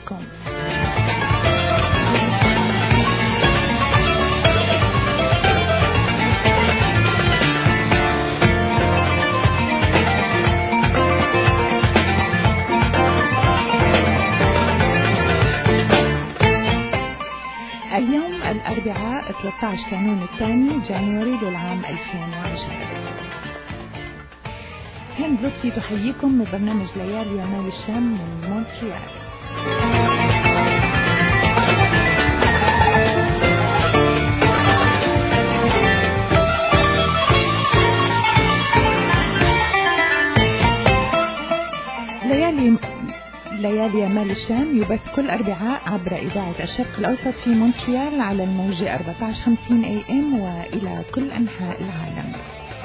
بكم. اليوم الأربعاء 13 كانون الثاني جانوري للعام 2010. هند لطفي تحييكم من برنامج ليالي يمال الشام من مونتريال. ليالي يمال الشام يبث كل أربعاء عبر إذاعة الشرق الأوسط في مونتريال على الموجة 1450 AM وإلى كل أنحاء العالم.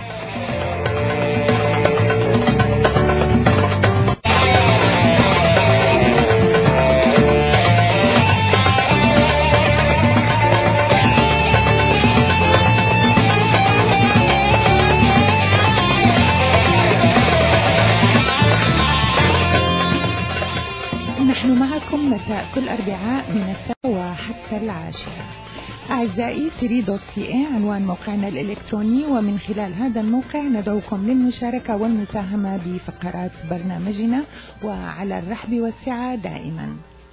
نحن معكم مساء كل أربعاء من 7 حتى 10. أعزائي سيري.ca عنوان موقعنا الإلكتروني، ومن خلال هذا الموقع ندعوكم للمشاركة والمساهمة بفقرات برنامجنا وعلى الرحب والسعة دائما.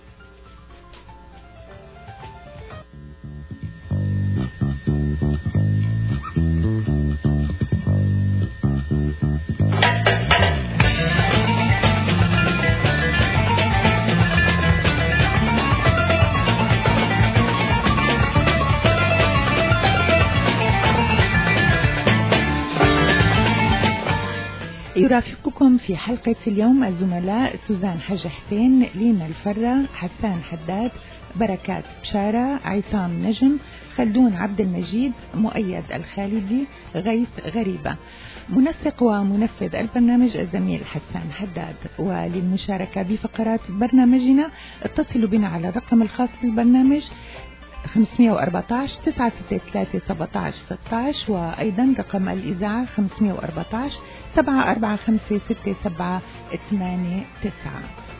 يرافقكم في حلقة اليوم الزملاء سوزان حج حسين، لينا الفرة، حسان حداد، بركات بشارة، عصام نجم، خلدون عبد المجيد، مؤيد الخالدي، غيث غريبة. منسق ومنفذ البرنامج الزميل حسان حداد. وللمشاركة بفقرات برنامجنا اتصلوا بنا على الرقم الخاص بالبرنامج 514 963 17 16، وأيضا رقم الإذاعة 514 745 67 89.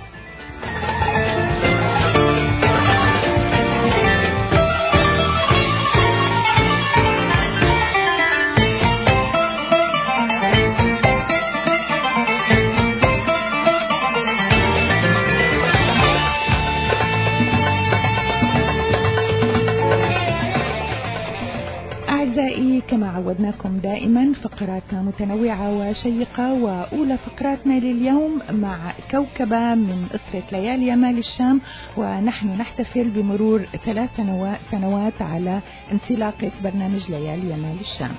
أعزائي، كما عودناكم دائما فقراتنا متنوعة وشيقة، وأولى فقراتنا لليوم مع كوكبة من أسرة ليالي يمال الشام، ونحن نحتفل بمرور 3 سنوات على انطلاقة برنامج ليالي يمال الشام.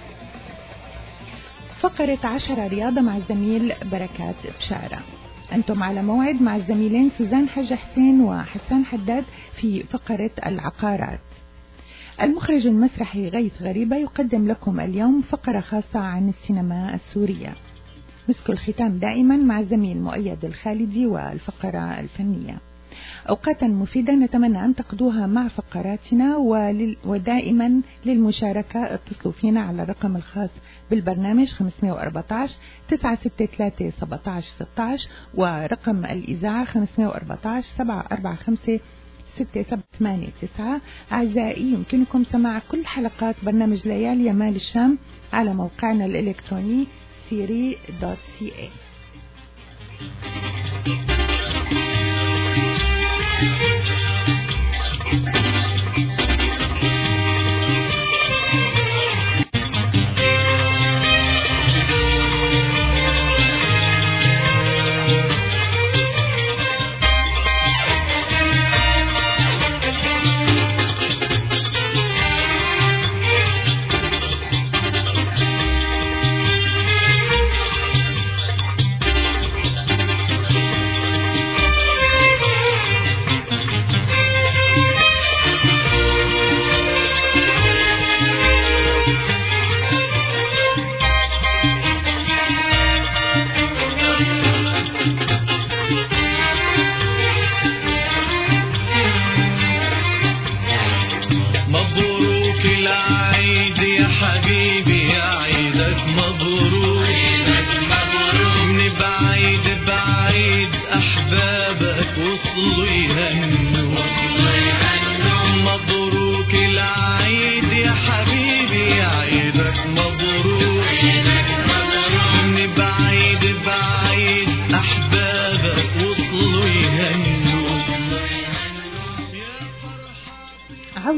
فقرة 10 رياضة مع الزميل بركات بشارة. أنتم على موعد مع الزميلين سوزان حج حسين وحسان حداد في فقرة العقارات. المخرج المسرحي غيث غريبة يقدم لكم اليوم فقرة خاصة عن السينما السورية. مسك الختام دائما مع الزميل مؤيد الخالدي والفقرة الفنية. أوقاتا مفيدة نتمنى أن تقضوها مع فقراتنا، ودائما للمشاركة اتصلوا فينا على الرقم الخاص بالبرنامج 514 963 17 16، ورقم الإذاعة 514 745 6789. أعزائي، يمكنكم سماع كل حلقات برنامج ليالي يمال الشام على موقعنا الإلكتروني siri.ca.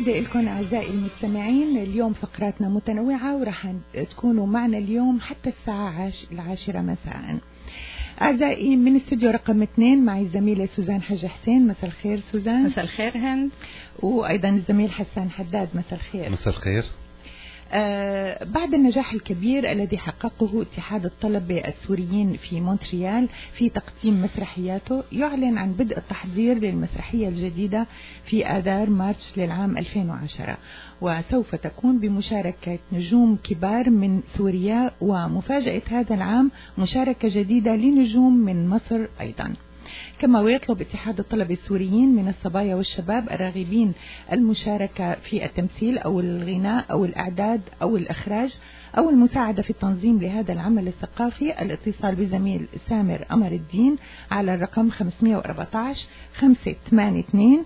سعيدة لكم أعزائي المستمعين. اليوم فقراتنا متنوعة وراح تكونوا معنا اليوم حتى الساعة 10 مساء. أعزائي من استوديو رقم 2 معي الزميلة سوزان حاجة حسين. مساء الخير سوزان. مساء الخير هند. وأيضا الزميل حسان حداد. مساء الخير. مساء الخير. بعد النجاح الكبير الذي حققه اتحاد الطلبة السوريين في مونتريال في تقديم مسرحياته، يعلن عن بدء التحضير للمسرحية الجديدة في آذار مارس للعام 2010، وسوف تكون بمشاركة نجوم كبار من سوريا، ومفاجأة هذا العام مشاركة جديدة لنجوم من مصر أيضا. كما ويطلب اتحاد الطلبة السوريين من الصبايا والشباب الراغبين المشاركة في التمثيل أو الغناء أو الإعداد أو الإخراج أو المساعدة في التنظيم لهذا العمل الثقافي الاتصال بزميل سامر أمر الدين على الرقم 514 582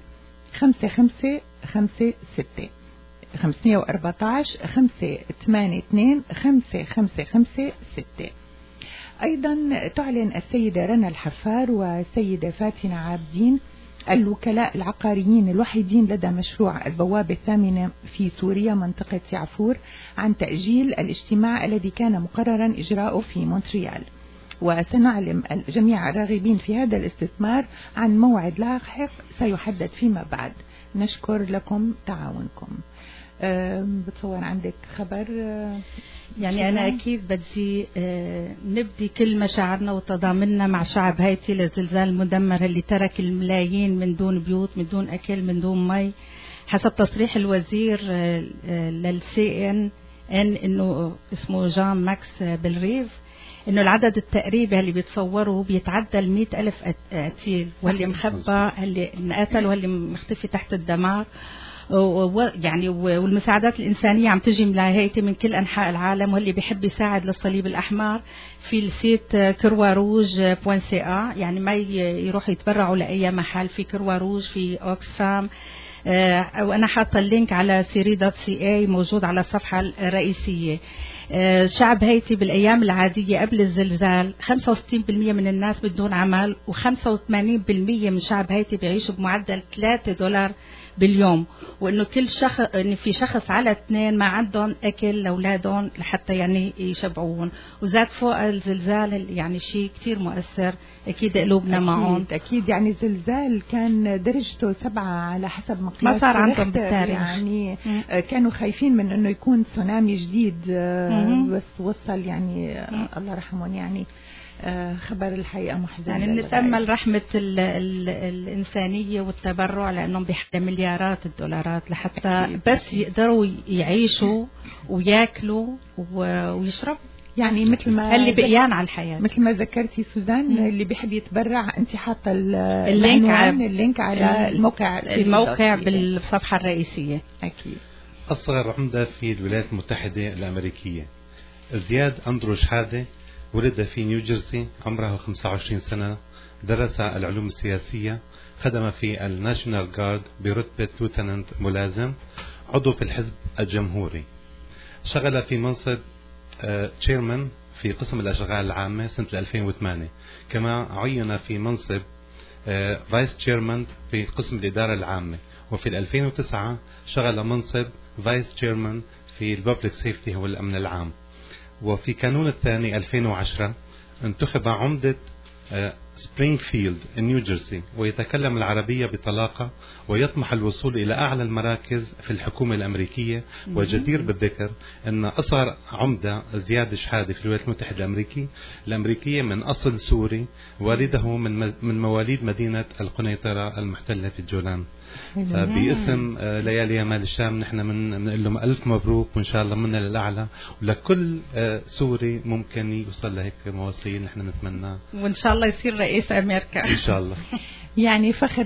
5556 514 582 5556. أيضا تعلن السيدة رنا الحفار والسيدة فاتنة عابدين الوكلاء العقاريين الوحيدين لدى مشروع البوابة الثامنة في سوريا منطقة يعفور عن تأجيل الاجتماع الذي كان مقررا إجراؤه في مونتريال، وسنعلم الجميع الراغبين في هذا الاستثمار عن موعد لاحق سيحدد فيما بعد. نشكر لكم تعاونكم. بتصور عندك خبر؟ يعني أنا أكيد بدي نبدي كل مشاعرنا وتضامننا مع شعب هايتي للزلزال المدمر اللي ترك الملايين من دون بيوت، من دون أكل، من دون مي. حسب تصريح الوزير للCNN إنه اسمه جان ماكس بالريف، إنه العدد التقريبي اللي بيتصوره بيتعدى 100,000 قتيل، واللي مخبى، اللي انقتل، واللي مختفي تحت الدمار. يعني والمساعدات الإنسانية عم تجي من هايتي من كل أنحاء العالم، واللي بيحب يساعد للصليب الأحمر في السيت كرواروج.ca، يعني ما يروح يتبرعوا لأي محل، في كرواروج، في أوكسفام، وأنا حاطة اللينك على siri.ca موجود على الصفحة الرئيسية. شعب هايتي بالأيام العادية قبل الزلزال 65% من الناس بدون عمل، و85% من شعب هايتي بيعيشوا بمعدل $3 باليوم، وإنه كل شخص، إن في شخص على 2 ما عندهم أكل لأولادهم لحتى يعني يشبعون. وزاد فوق الزلزال يعني شيء كتير مؤثر، أكيد قلوبنا معهم. أكيد يعني الزلزال كان درجته 7 على حسب مقياس ما صار عندهم بالتاريخ، يعني كانوا خايفين من إنه يكون تسونامي جديد، بس وصل يعني الله رحمهم. يعني خبر الحقيقة محزن. يعني نتأمل رحمة الإنسانية والتبرع، لأنهم بيحتاجوا مليارات الدولارات لحتى بس يقدروا يعيشوا وياكلوا ويشربوا، يعني مثل ما اللي بقيان على الحياة. مثل ما ذكرتي سوزان، اللي بيحب يتبرع انت حاطه اللينك على الموقع بالصفحة الرئيسية. أكيد. أصغر عمدة في الولايات المتحدة الأمريكية زياد أندرو شحادة ولد في نيوجيرسي، عمره 25 سنة، درس العلوم السياسية، خدم في الناشونال جارد برتبة لوتنانت ملازم، عضو في الحزب الجمهوري، شغل في منصب تشيرمان في قسم الأشغال العامة سنة 2008، كما عين في منصب فايس تشيرمان في قسم الإدارة العامة، وفي 2009 شغل منصب فايس تشيرمان في الببليك سيفتي هو الأمن العام. وفي كانون الثاني 2010 انتخب عمدة سبرينغفيلد نيوجيرسي، ويتكلم العربية بطلاقة، ويطمح الوصول إلى أعلى المراكز في الحكومة الأمريكية. وجدير بالذكر أن أصغر عمدة زياد شحادة في الولايات المتحدة الأمريكية من أصل سوري، والده من مواليد مدينة القنيطرة المحتلة في الجولان. باسم ليالي مال الشام نحن بنقول لهم ألف مبروك، وإن شاء الله منا للأعلى، ولكل سوري ممكن يوصل لهيك مواصيل نحن نتمناه، وإن شاء الله يصير رئيس أمريكا إن شاء الله. يعني فخر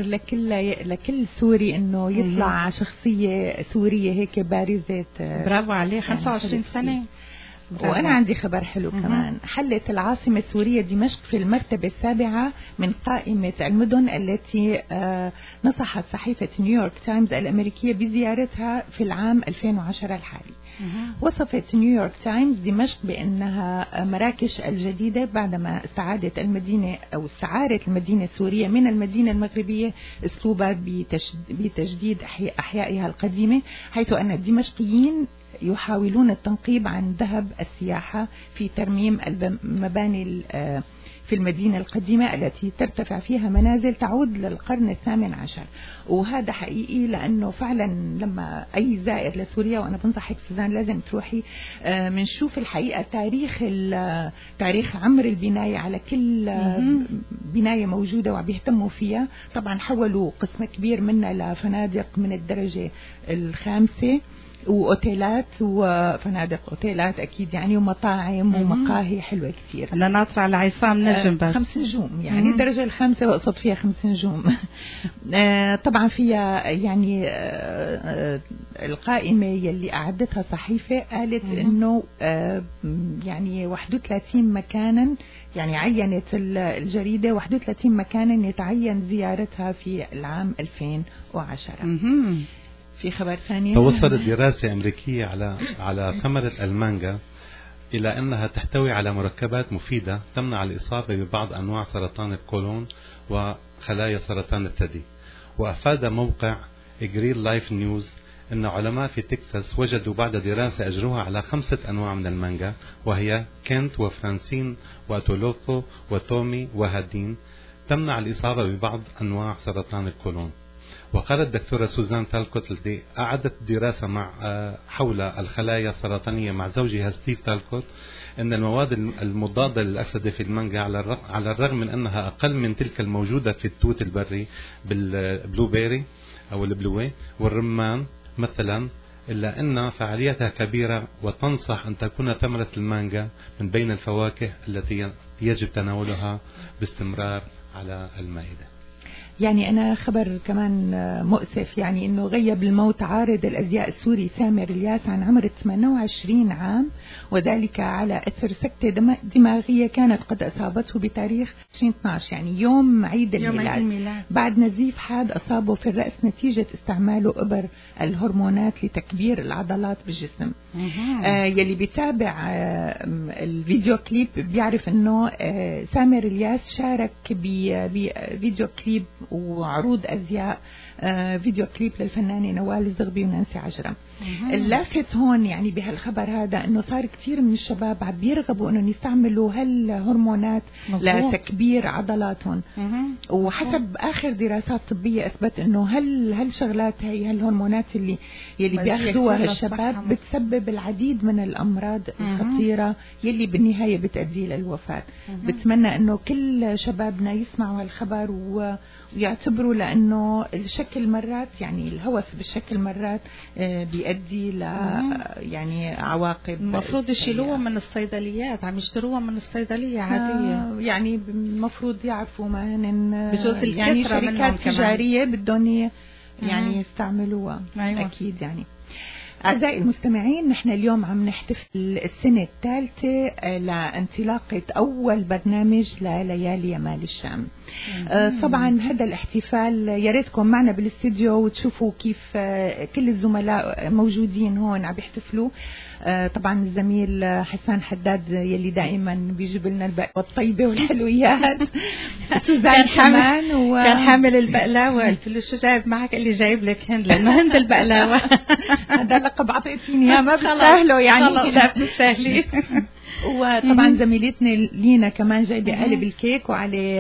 لكل سوري إنه يطلع شخصية سورية هيك بارزة. برافو عليه. 25 سنة. وأنا عندي خبر حلو كمان. حلت العاصمة السورية دمشق في المرتبة السابعة من قائمة المدن التي نصحت صحيفة نيويورك تايمز الأمريكية بزيارتها في العام 2010 الحالي. وصفت نيويورك تايمز دمشق بأنها مراكش الجديدة بعدما استعادت المدينة أو استعارت المدينة السورية من المدينة المغربية أسلوبها بتجديد أحيائها القديمة، حيث أن الدمشقيين يحاولون التنقيب عن ذهب السياحة في ترميم المباني في المدينة القديمة التي ترتفع فيها منازل تعود للقرن الثامن عشر. وهذا حقيقي لأنه فعلا لما أي زائر لسوريا، وأنا بنصحك سوزان لازم تروحي، منشوف الحقيقة تاريخ عمر البناية على كل بناية موجودة وعم بيهتموا فيها. طبعا حولوا قسم كبير منها لفنادق من الدرجة الخامسة واوتيلات وفنادق اوتيلات اكيد يعني، ومطاعم ومقاهي حلوه كثير. انا ناطره على عصام نجم بس 5 نجوم يعني الدرجه الخامسه واقصد فيها 5 نجوم. طبعا فيها يعني القائمه يلي اعدتها صحيفه قالت انه يعني 31 مكانا، يعني عينت الجريده 31 مكانا يتعين زيارتها في العام 2010. في خبر ثاني. توصلت دراسة أمريكية على ثمرة المانجا إلى أنها تحتوي على مركبات مفيدة تمنع الإصابة ببعض أنواع سرطان القولون وخلايا سرطان الثدي. وأفاد موقع جرين لايف نيوز أن علماء في تكساس وجدوا بعد دراسة أجروها على 5 أنواع من المانجا، وهي كنت وفرانسين وتولوثو وتومي وهادين، تمنع الإصابة ببعض أنواع سرطان القولون. وقالت الدكتورة سوزان تالكوت التي أعدت دراسة حول الخلايا السرطانية مع زوجها ستيف تالكوت أن المواد المضادة للأكسدة في المانجا على الرغم من أنها أقل من تلك الموجودة في التوت البري بالبلو بيري أو البلوي والرمان مثلا، إلا أن فعاليتها كبيرة، وتنصح أن تكون ثمرة المانجا من بين الفواكه التي يجب تناولها باستمرار على المائدة. يعني أنا خبر كمان مؤسف، يعني أنه غيب الموت عارض الأزياء السوري سامر الياس عن عمر 28 عام، وذلك على أثر سكتة دماغية كانت قد أصابته بتاريخ 2012 يعني يوم عيد الميلاد بعد نزيف حاد أصابه في الرأس نتيجة استعماله إبر الهرمونات لتكبير العضلات بالجسم. يلي بيتابع الفيديو كليب بيعرف أنه سامر الياس شارك بفيديو كليب وعروض أزياء فيديو كليب للفنانة نوال الزغبي ونانسي عجرم. اللافت هون يعني بهالخبر هذا انه صار كثير من الشباب عم بيرغبوا انه يستعملوا هالهرمونات لتكبير عضلاتهم، وحسب اخر دراسات طبية اثبت انه هالشغلات هي هالهرمونات اللي بياخذوها الشباب بتسبب العديد من الامراض الخطيرة يلي بالنهاية بتؤدي للوفاة. بتمنى انه كل شبابنا يسمعوا هالخبر ويعتبروا، لانه الشكل مرات يعني الهوس بالشكل مرات بيؤدي ل يعني عواقب. المفروض يشيلوها من الصيدليات، عم يشتروها من الصيدلية عادية. يعني المفروض يعرفوا ما هن بجوز يعني شركات تجارية بدهم يعني يستعملوها. أكيد يعني. أعزائي المستمعين، نحن اليوم عم نحتفل السنة الثالثة لانطلاقة أول برنامج لليالي يمال الشام. طبعا هذا الاحتفال يا ريتكم معنا بالاستديو وتشوفوا كيف كل الزملاء موجودين هون عم يحتفلوا. طبعا الزميل حسان حداد يلي دائما بيجيب لنا البقلاوة الطيبة والحلويات. سوزان كمان كان حامل البقلاوة، قلت له شو جايب معك؟ اللي جايب لك هند، لأنه هند البقلاوة. هذا لقب عطيتيني اياه ما بتسهله يعني. لا بتسهلي. وطبعا زميلتنا لينا كمان جايبه قالب الكيك وعليه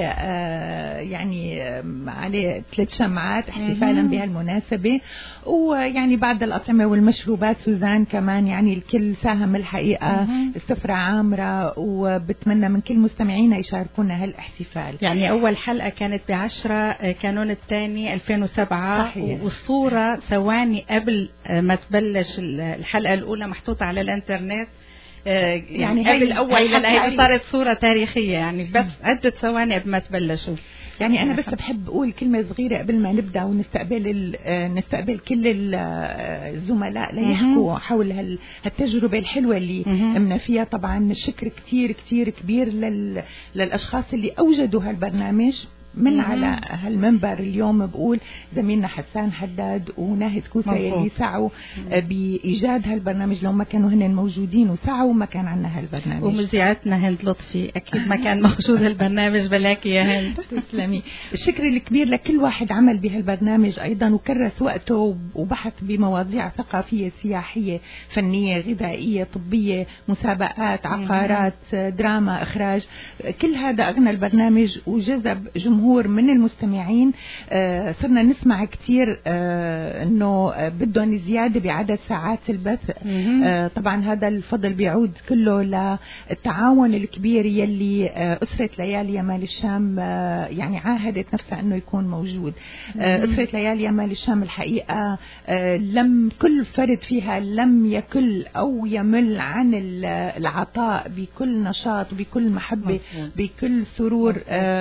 يعني عليه 3 شمعات احتفالا بهالمناسبه. ويعني بعد الأطعمة والمشروبات سوزان كمان يعني الكل ساهم الحقيقه، السفره عامره، وبتمنى من كل مستمعينا يشاركونا هالاحتفال. يعني اول حلقه كانت ب10 كانون الثاني 2007 صحيح. والصوره ثواني قبل ما تبلش الحلقه الاولى محطوطه على الانترنت. يعني قبل أول حلقة صارت صورة تاريخية يعني بس عدة ثواني قبل ما تبلشوا. يعني أنا بس بحب أقول كلمة صغيرة قبل ما نبدأ ونستقبل كل الزملاء ليحكوا حول هالتجربة الحلوة اللي قمنا فيها. طبعا الشكر كتير كتير كبير للأشخاص اللي أوجدوا هالبرنامج من على هالمنبر. اليوم بقول زميلنا حسان حداد وناهد كوسة اللي سعوا بإيجاد هالبرنامج، لو ما كانوا هن موجودين وسعوا ما كان عنا هالبرنامج. ومذيعتنا هند لطفي أكيد ما كان موجود هالبرنامج بلاكي يا هند. تسلمي. الشكر الكبير لكل واحد عمل بهالبرنامج أيضا وكرس وقته وبحث بمواضيع ثقافية سياحية فنية غذائية طبية مسابقات عقارات دراما إخراج. كل هذا أغنى البرنامج وجذب جمهور من المستمعين. صرنا نسمع كتير انه بدهم زيادة بعدد ساعات البث. طبعا هذا الفضل بيعود كله للتعاون الكبير يلي أسرة ليالي يمال الشام يعني عاهدت نفسها انه يكون موجود. أسرة ليالي يمال الشام الحقيقة لم كل فرد فيها لم يكل او يمل عن العطاء بكل نشاط وبكل محبة بكل سرور.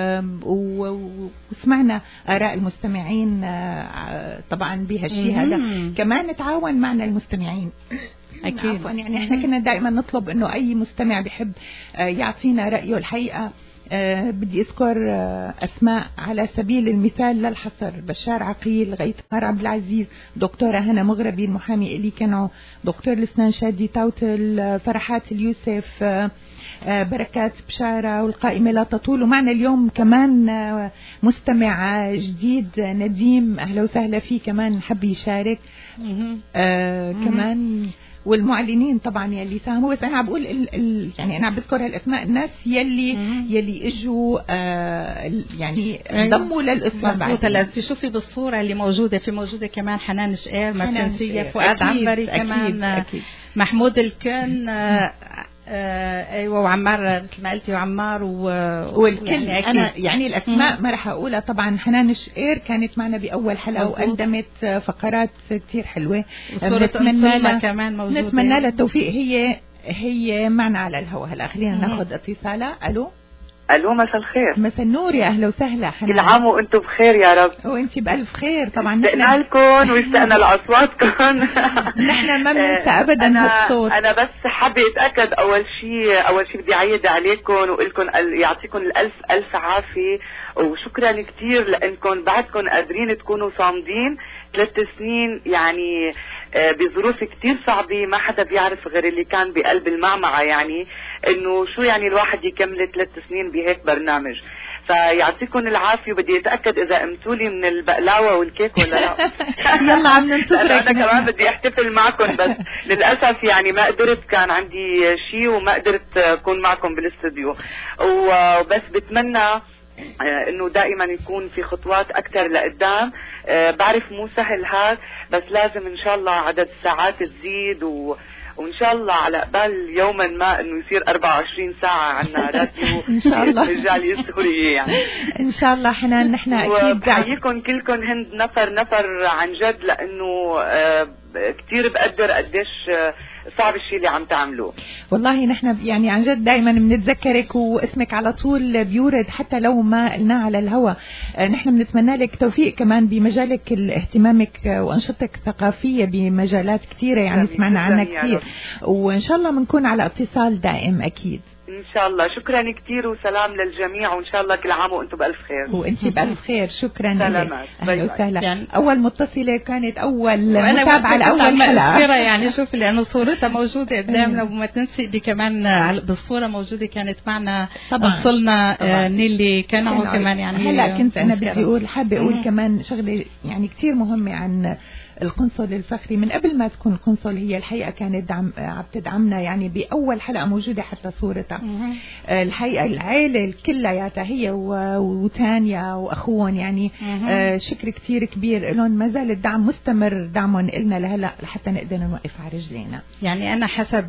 وسمعنا آراء المستمعين طبعا بهالشيء هذا. كمان تعاون معنا المستمعين أكيد. يعني احنا كنا دائما نطلب انه اي مستمع بيحب يعطينا رأيه. الحقيقة بدي اذكر اسماء على سبيل المثال للحصر: بشار عقيل، غيثار عبد العزيز، دكتورة هنا مغربي المحامي إلي كانوا، دكتور الاسنان شادي توتل، فرحات اليوسف، بركات بشارة، والقائمة لا تطول. ومعنا اليوم كمان مستمع جديد نديم، أهلا وسهلا فيه كمان حب يشارك. كمان والمعلنين طبعا يلي ساهموا. بس انا عم بقول يعني انا عم بذكر هالاسماء الناس يلي اجوا يعني انضموا للاسره. مضبوط. هلا تشوفي بالصوره اللي موجوده كمان حنان شقير ما تنسيه، فؤاد عنبري كمان أكيد. محمود الكن ايوه، وعمار مثل ما قلتي، وعمار والكل يعني انا يعني الاسماء ما راح اقولها. طبعا حنان شقير كانت معنا باول حلقه وقدمت فقرات كثير حلوه. نتمنى لها كمان موجوده، نتمنى لها التوفيق. هي معنا على الهواء هلا. خلينا ناخذ اتصالها. الو مساء الخير. مساء النور، يا اهلا وسهلا حنان. كل عام وانتم بخير يا رب. وانت بالف خير. طبعا اشتقنا لكم واشتقنا لاصواتكم. نحن ما بننسى ابدا هالصوت. انا بس حابه اتاكد اول شيء بدي اعيد عليكم واقول لكم يعطيكم الف عافيه، وشكرا كثير لانكم بعدكم قادرين تكونوا صامدين 3 سنين يعني بظروف كتير صعبة. ما حدا بيعرف غير اللي كان بقلب المعمعة يعني انه شو يعني الواحد يكمل 3 سنين بهيك برنامج. فيعطيكم العافية. وبدي اتأكد اذا قمتولي من البقلاوة والكيك ولا لا. يلا عم ننتظرك. انا كمان بدي احتفل معكم بس للأسف يعني ما قدرت، كان عندي شيء وما قدرت اكون معكم بالاستوديو. وبس بتمنى انه دائما يكون في خطوات اكثر لقدام. بعرف مو سهل هذا، بس لازم ان شاء الله عدد الساعات تزيد وان شاء الله على قبل يوما ما انه يصير 24 ساعة عنا راديو ان شاء الله الرجالية السورية يعني. ان شاء الله حنان. نحن اكيد بحييكم كلكم هند نفر عن جد، لانه كتير بقدر قديش صعب الشيء اللي عم تعملوه. والله نحن يعني عن جد دائما بنتذكرك واسمك على طول بيورد حتى لو ما قلناه على الهواء. نحن بنتمنى لك توفيق كمان بمجالك اهتمامك وانشطتك الثقافيه بمجالات كثيره يعني سمعنا عنها كثير، وان شاء الله بنكون على اتصال دائم اكيد ان شاء الله. شكرا كثير وسلام للجميع، وان شاء الله كل عام وانتم بالف خير. وانت بالف خير. شكرا لك. اهلا وسهلا. يعني اول متصله كانت اول متابعه لاول حلقه يعني شوف لانه صورتها موجوده قدامنا. وما تنسي دي كمان بالصوره موجوده كانت معنا وصلنا نيلي كانوا كمان يعني. هلا كنت انا بدي اقول حابه اقول كمان شغله يعني كثير مهمه عن القنصل الفخري. من قبل ما تكون قنصل هي الحقيقة كانت عم تدعمنا يعني بأول حلقة موجودة حتى صورتها. الحقيقة العائلة كلياتها هي وتانيا وأخوهم يعني شكر كتير كبير لهم. ما زال الدعم مستمر، دعمهم إلنا لهلا لحتى نقدر نوقف على رجلينا. يعني أنا حسب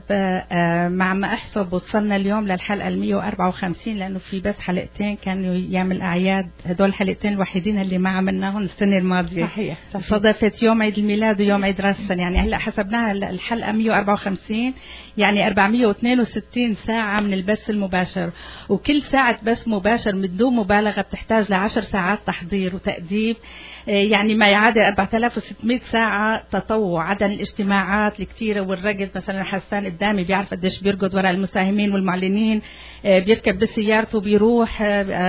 مع ما أحسب وصلنا اليوم للحلقة 154 لأنه في بس حلقتين كانوا يعمل أعياد. هدول الحلقتين الوحيدين اللي ما عملناهم السنة الماضية. صحيح. صدفت يوم عيد عيد الميلاد ويوم عيد راس السنة. يعني هلا حسبناها الحلقة 154 يعني 462 ساعة من البث المباشر، وكل ساعة بث مباشر من دون مبالغة بتحتاج ل10 ساعات تحضير وتأديب، يعني ما يعادل 4600 ساعة تطوع، عدا الاجتماعات الكثيرة والرقد. مثلا حسان قدامي بيعرف قديش بيرقد وراء المساهمين والمعلنين، بيركب بسيارته بيروح،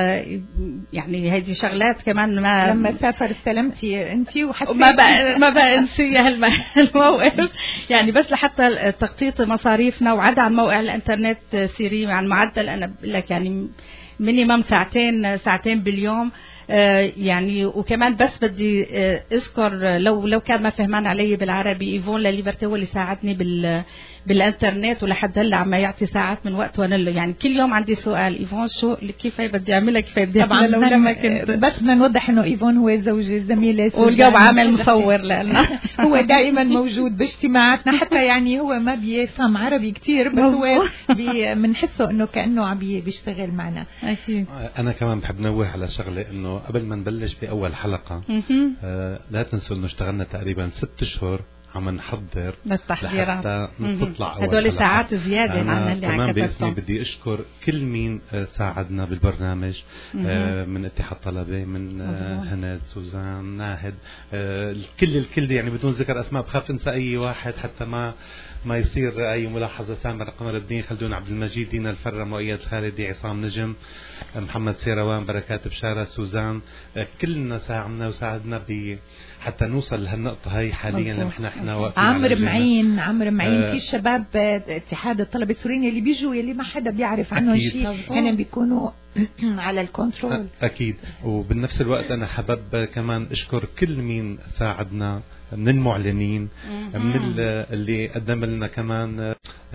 يعني هذه شغلات كمان ما لما سافر استلمتي انتي وحسيتي ما بقى انسي الموقف. يعني بس لحتى تخطيط مصاريفنا وعدا عن موقع الانترنت سيري عن معدل، انا بقول لك يعني مينيمم ساعتين باليوم. يعني وكمان بس بدي اذكر لو كان ما فهمان علي بالعربي، ايفون لليبرتي هو اللي ساعدني بالانترنت، ولحد هلا عم يعطي ساعات من وقت وانا يعني كل يوم عندي سؤال ايفون شو كيف بدي اعملها كيف بدي اعملها لو لما كنت. بس بدنا نوضح انه ايفون هو زوج الزميله واليوم عامل مصور لنا هو دائما موجود باجتماعاتنا، حتى يعني هو ما بيفهم عربي كتير بس هو بنحسه انه كانه عم بيشتغل معنا. اكيد. انا كمان بحب نوه على شغله، انه قبل ما نبلش باول حلقه لا تنسوا انه اشتغلنا تقريبا 6 اشهر عم نحضر للتحضيرات لحتى تطلع اول هدول حلقة. ساعات زياده عن اللي كمان كتبتهم. بدي اشكر كل مين ساعدنا بالبرنامج، من اتحاد طلبه، من هند، سوزان، ناهد، الكل يعني بدون ذكر اسماء، بخاف انسى اي واحد حتى ما يصير اي ملاحظه. سامر قمر الدين، خلدون عبد المجيد، دينا الفره، مؤيد خالدي، عصام نجم، محمد سيروان، بركات بشاره، سوزان، كلنا ساعدنا وساعدنا حتى نوصل لهالنقطه هاي حاليا لما احنا واقفين. عمرو معين في شباب اتحاد الطلبه السوريين اللي بيجوا يلي ما حدا بيعرف عنهم شيء، هن بيكونوا على الكنترول. اكيد. وبالنفس الوقت انا حابب كمان اشكر كل مين ساعدنا من المعلنين، من اللي قدم لنا كمان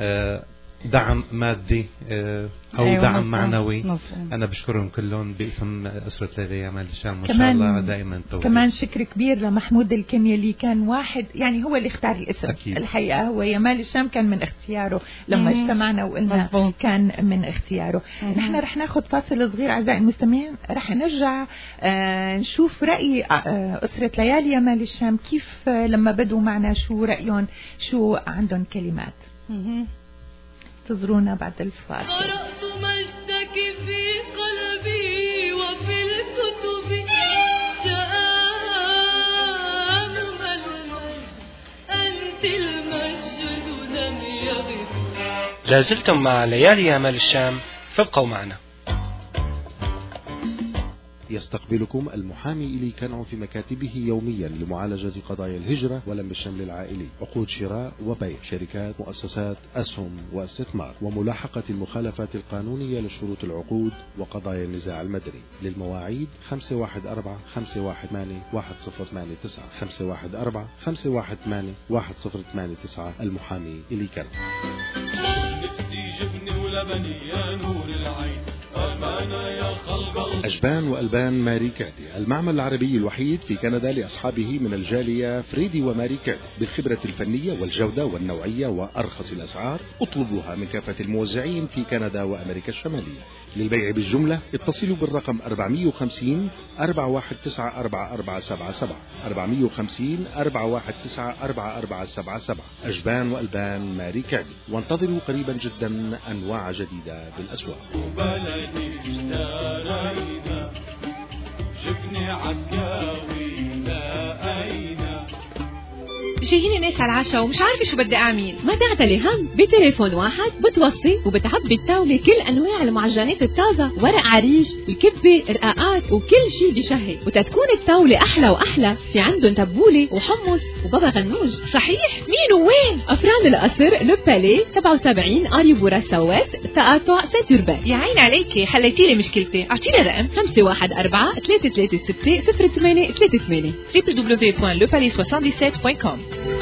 دعم مادي او أيوة دعم نصف. معنوي. نصف. انا بشكرهم كلهم باسم اسره ليلى يامال الشام، وان شاء الله دائما توفيق. كمان شكر كبير لمحمود الكني اللي كان واحد، يعني هو اللي اختار الاسم. أكيد. الحقيقه هو يامال الشام كان من اختياره لما اجتمعنا وقلنا كان من اختياره. نحن رح ناخذ فاصل صغير اعزائي المستمعين، رح نرجع نشوف راي اسره ليالي يامال الشام كيف لما بدوا معنا، شو رايهم، شو عندهم كلمات. انتظرونا بعد الفاصل. قرأت مجدك في قلبي وفي الكتب، شأنها المجد، أنت المجد لم يغب. لازلتم مع ليالي يامال الشام، فابقوا معنا. يستقبلكم المحامي إلي كنعو في مكاتبه يوميا لمعالجة قضايا الهجرة ولم الشمل العائلي، عقود شراء وبيع، شركات، مؤسسات، أسهم واستثمار، وملاحقة المخالفات القانونية لشروط العقود وقضايا النزاع المدني. للمواعيد 514-518-1089 514-518-1089. المحامي إلي كنعو. نفسي جبني ولبني يا نور العين، أمانة يا خلق. أجبان وألبان ماري كعدي، المعمل العربي الوحيد في كندا لأصحابه من الجالية فريدي وماري كعدي، بالخبرة الفنية والجودة والنوعية وأرخص الأسعار. اطلبوها من كافة الموزعين في كندا وأمريكا الشمالية. للبيع بالجملة اتصلوا بالرقم 450-419-4477 450-419-4477. أجبان وألبان ماري كعدي، وانتظروا قريبا جدا أنواع جديدة بالأسواق. وبلدي اشترينا، جبني عكاوي لقينا. جاييني ناس على العشاء ومش عارفة شو بدي أعمل. ما تعتلي هم، بتليفون واحد بتوصي وبتعبي الطاولة كل أنواع المعجنات الطازة، ورق عريش، الكبة، رقاقات، وكل شي بشهي. وتتكون الطاولة أحلى وأحلى، في عندهم تبولة وحمص وبابا غنوج. صحيح؟ مين وين؟ أفران القصر، لوبالي 77 أريبورا سوات، تقاطع سنتوربان. يا عين عليكي، حليتيلي مشكلتي. أعطيني رقم 514-336-0838 www.lepalais77.com.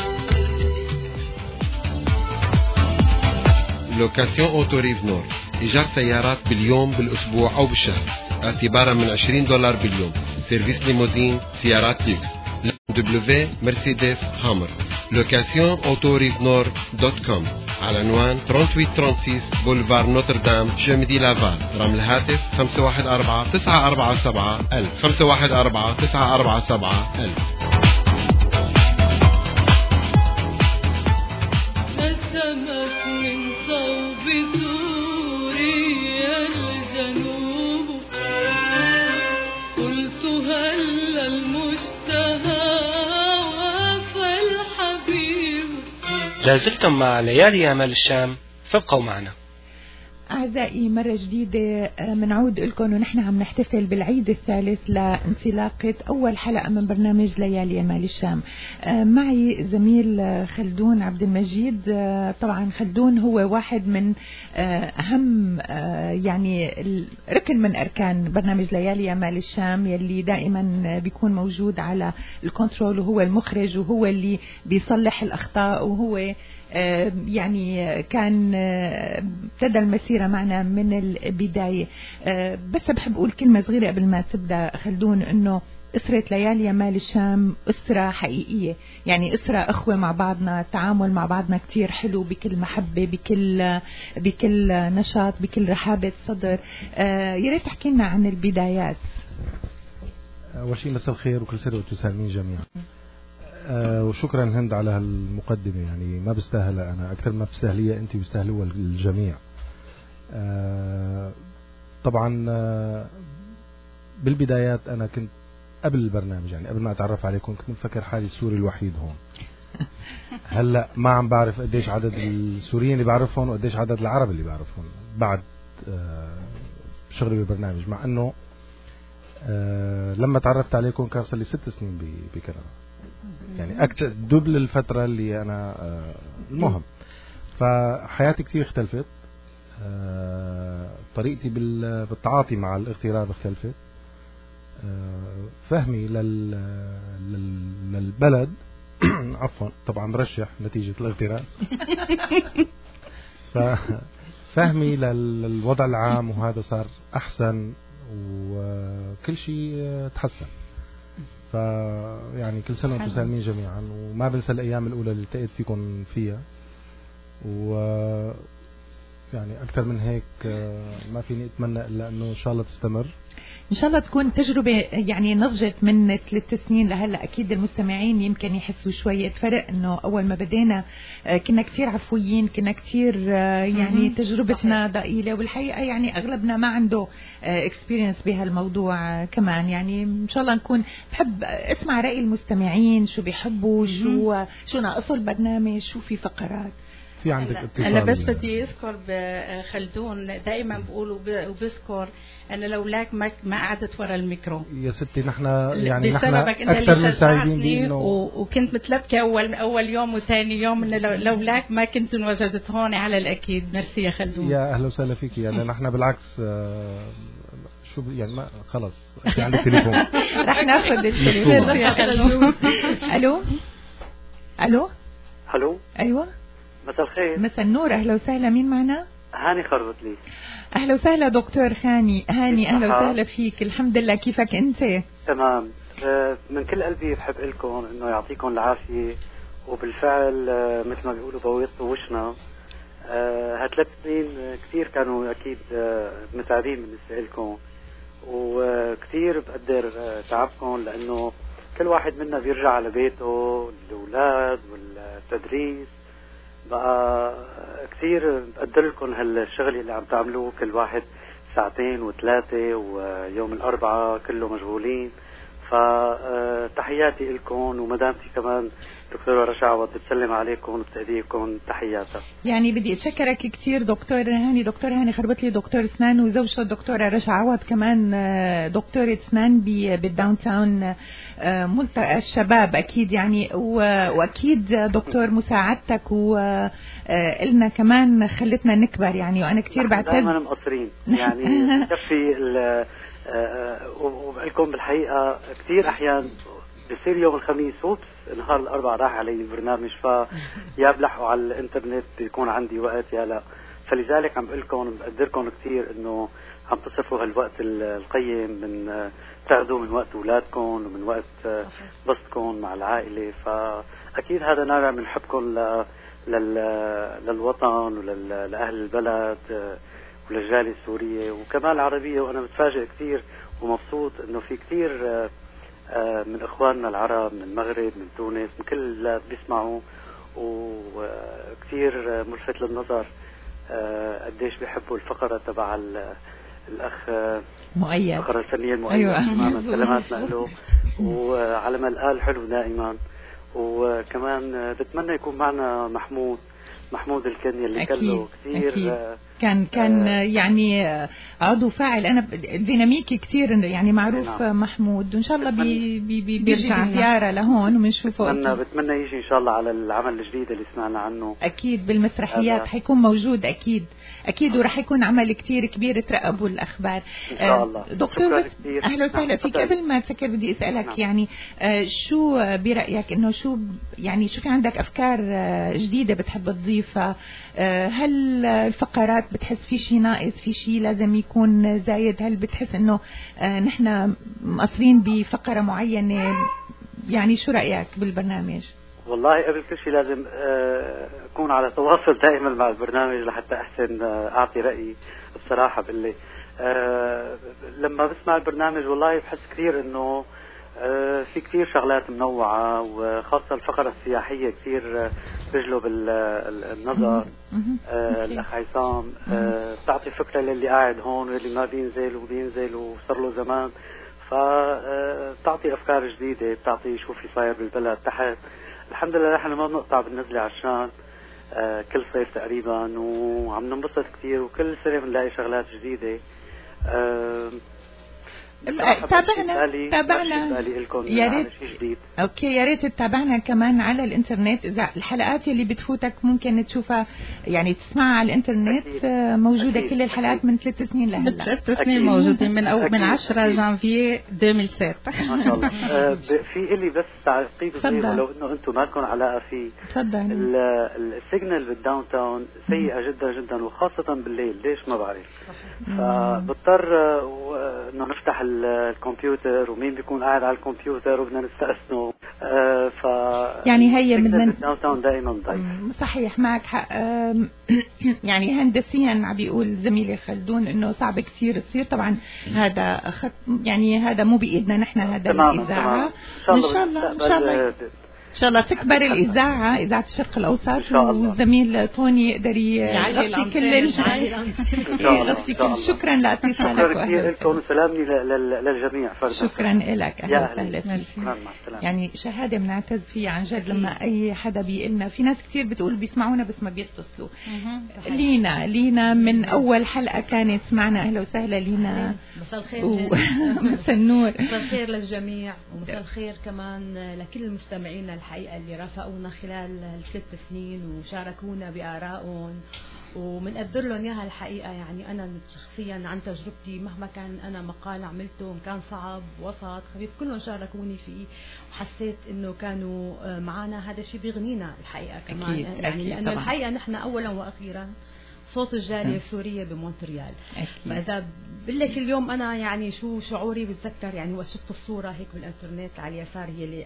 لوكاسيون أوتوريف نور، إيجار سيارات باليوم، بالأسبوع أو بالشهر، اعتبارا من $20 باليوم. سيرفيس ليموزين، سيارات ليكس، BMW، مرسيدس، هامر. locationautorivnor.com، على عنوان 3836 بولفار نوتردام، شمدي لافال. رقم الهاتف 514-947-1000 514-947-1000. قلت هلا المشتهى وافى الحبيب. لازلتم مع ليالي أمال الشام، فابقوا معنا. أعزائي مرة جديدة منعود لكم ونحن عم نحتفل بالعيد الثالث لانطلاقة أول حلقة من برنامج ليالي أمال الشام. معي زميل خلدون عبد المجيد. طبعا خلدون هو واحد من أهم يعني ركن من أركان برنامج ليالي أمال الشام، يلي دائما بيكون موجود على الكنترول، وهو المخرج وهو اللي بيصلح الأخطاء، وهو يعني كان ابتدى المسيرة معنا من البداية. بس بحب أقول كلمة صغيرة قبل ما تبدأ خلدون، إنه أسرة ليالي أمال الشام أسرة حقيقية، يعني أسرة أخوة مع بعضنا، التعامل مع بعضنا كتير حلو، بكل محبة، بكل نشاط، بكل رحابة صدر. يا ريت تحكي لنا عن البدايات. أول شيء مساء الخير وكل سنة وانتم سالمين جميعا. وشكرا هند على هالمقدمة، يعني ما بستاهلها أنا أكثر ما بستاهليها أنت، بيستاهلوها الجميع. طبعا بالبدايات أنا كنت قبل البرنامج، يعني قبل ما أتعرف عليكم كنت مفكر حالي السوري الوحيد هون. هلأ ما عم بعرف قديش عدد السوريين اللي بعرفهم وقديش عدد العرب اللي بعرفهم بعد شغلي بالبرنامج، مع أنه لما تعرفت عليكم كان صار لي 6 سنين بكندا، يعني أكثر دبل الفترة اللي أنا المهم. فحياتي كتير اختلفت، طريقتي بالتعاطي مع الاغتراب اختلفت، فهمي للبلد عفوا طبعا مرشح نتيجة الاغتراب ففهمي للوضع العام وهذا صار أحسن وكل شيء تحسن. يعني كل سنة وانتم سالمين جميعا، وما بنسى الأيام الأولى اللي التقيت فيكم فيها، و يعني أكثر من هيك ما فيني أتمنى إلا أنه إن شاء الله تستمر، إن شاء الله تكون تجربة يعني نضجت من 3 سنين لهلا. أكيد المستمعين يمكن يحسوا شوية فرق، إنه أول ما بدينا كنا كتير عفويين، كنا كتير يعني تجربتنا ضئيلة، والحقيقة يعني أغلبنا ما عنده experience بهالموضوع كمان. يعني إن شاء الله نكون بحب أسمع رأي المستمعين، شو بيحبوا، شو ناقصوا البرنامج، شو في فقرات. في عندك اتصال؟ أنا بس بدي أذكر خلدون دائما بقول وبذكر أنا لولاك ما قعدت ورا الميكرو يا ستي. نحن يعني نحن أكثر من سعيدين وكنت متلبكة أول يوم وثاني يوم، إن لولاك ما كنت انوجدت هون على الأكيد. ميرسي يا خلدون. يا أهلا وسهلا فيك. يعني نحن بالعكس شو يعني ما خلص في عندي تليفون رح ناخذ التليفون. يا خلدون. ألو ألو. أيوة مساء الخير. مساء النور. أهلا وسهلا. مين معنا؟ هاني خربت لي. أهلا وسهلا دكتور هاني. أهلا وسهلا فيك. الحمد لله، كيفك أنت؟ تمام. من كل قلبي بحب لكم إنه يعطيكم العافية، وبالفعل مثل ما بيقولوا بويضتوا وشنا. هال3 سنين كثير كانوا أكيد متعبين بالنسبة لكم، وكثير بقدر تعبكم، لأنه كل واحد منا بيرجع على بيته، الأولاد والتدريس. بقى كثير بقدر لكم هالشغل اللي عم تعملوه، كل واحد 2 و3 ويوم الأربعاء كله مشغولين. فتحياتي لكم، ومدامتي كمان دكتورة رشا عوض بتسلم عليكم وبتأديكم تحياتها. يعني بدي أتشكرك كثير دكتور هاني. دكتور هاني خربت لي دكتور أسنان، وزوجته الدكتورة رشا عوض كمان دكتورة أسنان بالداون تاون ملتقى الشباب أكيد يعني. وأكيد دكتور مساعدتك وإلنا كمان خلتنا نكبر يعني، وأنا كثير بعتذر. دائما مقصرين يعني كفي وبقلكم بالحقيقة كثير أحيان بصير يوم الخميس اوبس نهار الأربعاء راح علي البرنامج، فيا بلحقوا على الانترنت بيكون عندي وقت يا لا. فلذلك عم بقلكم بقدركم كثير انه عم تصرفوا هالوقت القيم، من تاخذوا من وقت اولادكم ومن وقت بسطكم مع العائلة. فأكيد هذا نابع من حبكم للوطن ولأهل البلد وللجالية السورية وكمان العربية. وأنا متفاجئ كثير ومبسوط إنه في كثير من إخواننا العرب من المغرب من تونس من كل البلاد بيسمعوا، وكثير ملفت للنظر قديش بيحبوا الفقرة تبع الأخ مؤيد الفقرة الفنية المؤيد. أيوة. سلاماتنا له وعلى ما الآل حلو دائما. وكمان بتمنى يكون معنا محمود الكني اللي كان له كثير كان يعني عضو فاعل. انا ديناميكي كثير يعني معروف. نعم. محمود وان شاء الله بيرجع زياره لهون وبنشوفه. بتمنى يجي ان شاء الله على العمل الجديد اللي سمعنا عنه. اكيد بالمسرحيات حيكون موجود اكيد وراح يكون عمل كثير كبير. ترقبوا الاخبار ان شاء الله. دكتور بس اهلا وسهلا فيك. قبل ما تفكر بدي اسالك نعم. يعني شو برايك انه شو في عندك افكار جديده بتحب تضيفها؟ هل الفقرات بتحس في شيء ناقص، في شيء لازم يكون زايد؟ هل بتحس انه نحن مقصرين بفقرة معينة؟ يعني شو رأيك بالبرنامج؟ والله قبل كل شيء لازم أكون على تواصل دائما مع البرنامج لحتى أحسن أعطي رأيي. بصراحة باللي لما بسمع البرنامج والله بحس كثير إنه في كثير شغلات منوعة، وخاصة الفقرة السياحية كثير بجلب النظر. الأخ عصام بتعطي فكرة للي قاعد هون واللي ما بينزل وصار له زمان، فبتعطي أفكار جديدة، بتعطي شو في صاير بالبلد تحت. الحمد لله نحن ما بنقطع بالنزلة عشان كل صيف تقريبا، وعم ننبسط كثير، وكل سنة بنلاقي شغلات جديدة. تابعنا يا ريت. اوكي يا ريت تتابعنا كمان على الانترنت. اذا الحلقات اللي بتفوتك ممكن تشوفها يعني تسمعها على الانترنت. موجوده كل الحلقات من 3 سنين لهلا. 3 سنين موجودين من 10 جانفي 2007. ما شاء الله. في إلي بس تعقيب صغير ولو انه انتم ما لكم علاقه فيه. تفضل. السيجنال بالداون تاون سيئه جدا جدا، وخاصه بالليل. ليش ما بعرف. فبضطر انه نفتح الكمبيوتر، ومين بيكون قاعد على الكمبيوتر وبدنا نستأذنه. يعني هي بدنا دائما ضعيف. صحيح معك حق. يعني هندسيا عم بيقول زميلي خلدون انه صعب كثير تصير. طبعا هذا يعني هذا مو بايدنا نحن، هذا الاذاعه. ان شاء الله تكبر الإذاعة، إذاعة الشرق الأوسط، والزميل توني يقدر يغطي كل شكرا لاتصالك وأهلا وسهلا. سلامي للجميع. شكرا لك، أهلا وسهلا فيك. يعني شهادة بنعتز فيها عن جد لما أي حدا بيقلنا. في ناس كتير بتقول بيسمعونا بس ما بيتصلوا. لينا من أول حلقة كانت معنا. أهلا وسهلا لينا. مساء الخير. مساء النور. مساء الخير للجميع، ومساء الخير كمان لكل المستمعين الحقيقة اللي رافقونا خلال ال3 سنين وشاركونا بآرائهم، ومنقدر لهم اياها الحقيقة. يعني أنا شخصيا عن تجربتي مهما كان أنا مقال عملته كان صعب وسط خفيف كلهم شاركوني فيه، وحسيت إنه كانوا معنا. هذا الشيء بيغنينا الحقيقة كمان. أكيد. يعني لأنه الحقيقة نحن أولا وأخيرا صوت الجالية السورية بمونتريال. فإذا بقول لك اليوم أنا يعني شو شعوري، بتذكر يعني وشفت الصورة هيك بالإنترنت على اليسار، هي اللي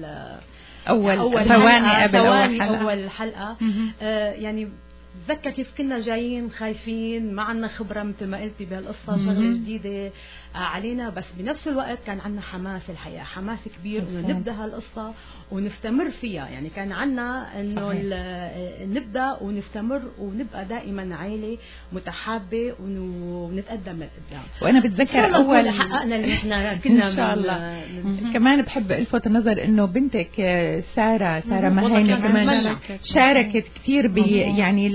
أول ثواني أول حلقة. يعني بتذكر كيف كنا جايين خايفين، ما عنا خبرة مثل ما قلتي بهالقصة، شغلة جديدة علينا، بس بنفس الوقت كان عنا حماس الحقيقة، حماس كبير إنه نبدأ هالقصة ونستمر فيها. يعني كان عنا إنه نبدأ ونستمر ونبقى دائما عائلة متحابة ونتقدم لقدام. وأنا بتذكر أول حققنا اللي إحنا كنا إن شاء الله. كمان بحب ألفت النظر إنه بنتك سارة مهينة كمان شاركت كثير يعني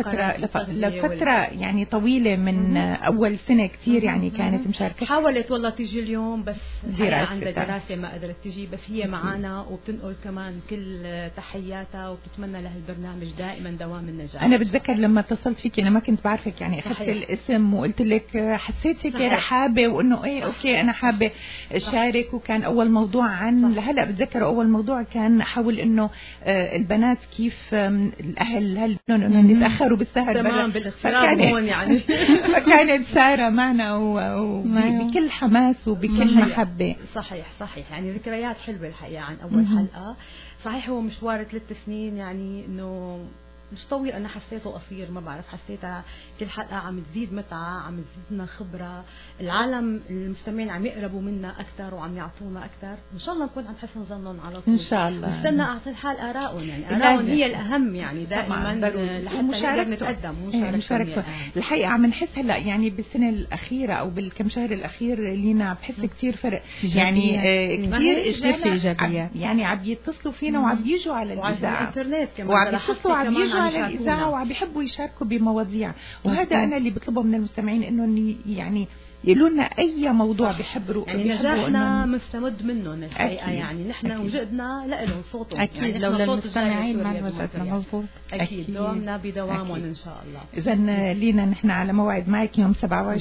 لفترة يعني طويلة من أول سنة كثير يعني كانت مشاركة. حاولت والله تيجي اليوم بس عندها دراسة ما قدرت تيجي، بس هي معنا وبتنقل كمان كل تحياتها وبتتمنى لها البرنامج دائما دوام النجاح. أنا بتذكر لما اتصلت فيك أنا ما كنت بعرفك، يعني أخذت الاسم وقلت لك حسيت هيك حابة، وإنه إيه أوكي أنا حابة أشارك. وكان أول موضوع عن لهلا بتذكر أول موضوع كان حول إنه البنات كيف الأهل إنه نتأخروا بالسهر تمام بالاختيار هون يعني. فكانت سارة معنا وبكل حماس وبكل محبة. صحيح يعني ذكريات حلوة الحقيقة عن أول حلقة. صحيح هو مشوار 3 سنين، يعني إنه مش طويل، انا حسيته قصير، ما بعرف، حسيتها كل حلقه عم تزيد متعه، عم تزيدنا خبره، العالم المستمعين عم يقربوا منا اكثر وعم يعطونا اكثر، ان شاء الله نكون عم حسن ظنهم على طول ان شاء الله. نستنى اعطي الحال ارائهم، يعني ارائهم هي الاهم يعني دائما لحتى نقدر نتقدم ومشاركته. الحقيقه عم نحس هلا يعني بالسنه الاخيره او بالكم شهر الاخير لينا بحس كثير فرق، يعني كثير ايجابيه، يعني عم يتصلوا فينا وعم يجوا على الاذاعه الانترنت كمان، وعم يتصلوا وعم يجوا على الاذاعه وعم بيحبوا يشاركوا بمواضيع، وهذا انا اللي بطلبه من المستمعين انه يعني يقولوا لنا اي موضوع بيحبوا، يعني نجاحنا مستمد منهم الحقيقه، يعني نحن وجدنا لهم صوتهم اكيد، يعني لو للمستمعين ما وجدنا مضبوط، اكيد دوامنا بدوامهم ان شاء الله. اذا لينا نحن على موعد معك يوم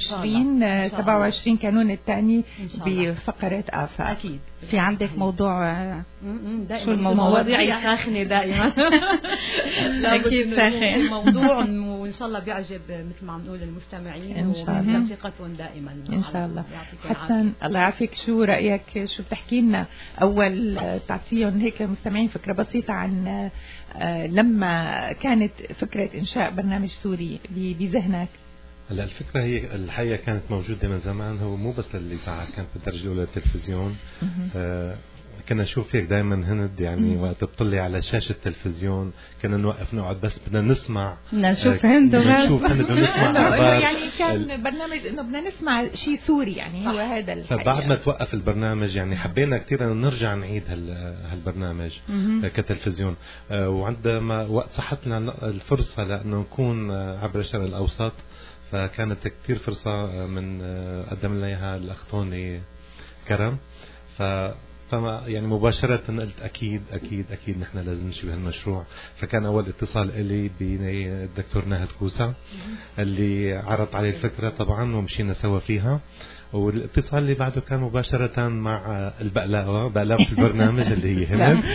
27 كانون الثاني بفقره آفاق. اكيد في عندك موضوع شو المواضيع ساخنه دائما اكيد ساخن موضوع وان شاء الله بيعجب مثل ما عم نقول المستمعين وثقتهم دائما ان شاء الله. حسن الله يعافيك، شو رايك، شو بتحكي لنا اول تعطيهم هيك المستمعين فكره بسيطه عن لما كانت فكره انشاء برنامج سوري بذهنك؟ هلا الفكره هي الحقيقه كانت موجوده من زمان، هو مو بس للاذاعه، كانت بالدرجه الاولى للتلفزيون. كنا نشوف هيك دائما هند، يعني وقت تطلي على شاشه التلفزيون كنا نوقف نقعد بس بدنا نسمع، نشوف هند ونسمع يعني كان برنامج انه بدنا نسمع شيء سوري، يعني هو هذا الحقيقة. فبعد ما توقف البرنامج يعني حبينا كثير انه نرجع نعيد هالبرنامج كتلفزيون، وعندما وقت صحت لنا الفرصه لانه نكون عبر الشرق الاوسط، فكانت كثير فرصه من قدم لنا اياها الاخ توني كرم، فما يعني مباشرة قلت أكيد نحن لازم نمشي بهالمشروع. فكان أول اتصال إلي بالدكتور ناهد كوسا اللي عرض علي الفكرة طبعا ومشينا سوا فيها، والاتصال اللي بعده كان مباشرة مع بقلاوة البرنامج اللي هي هند.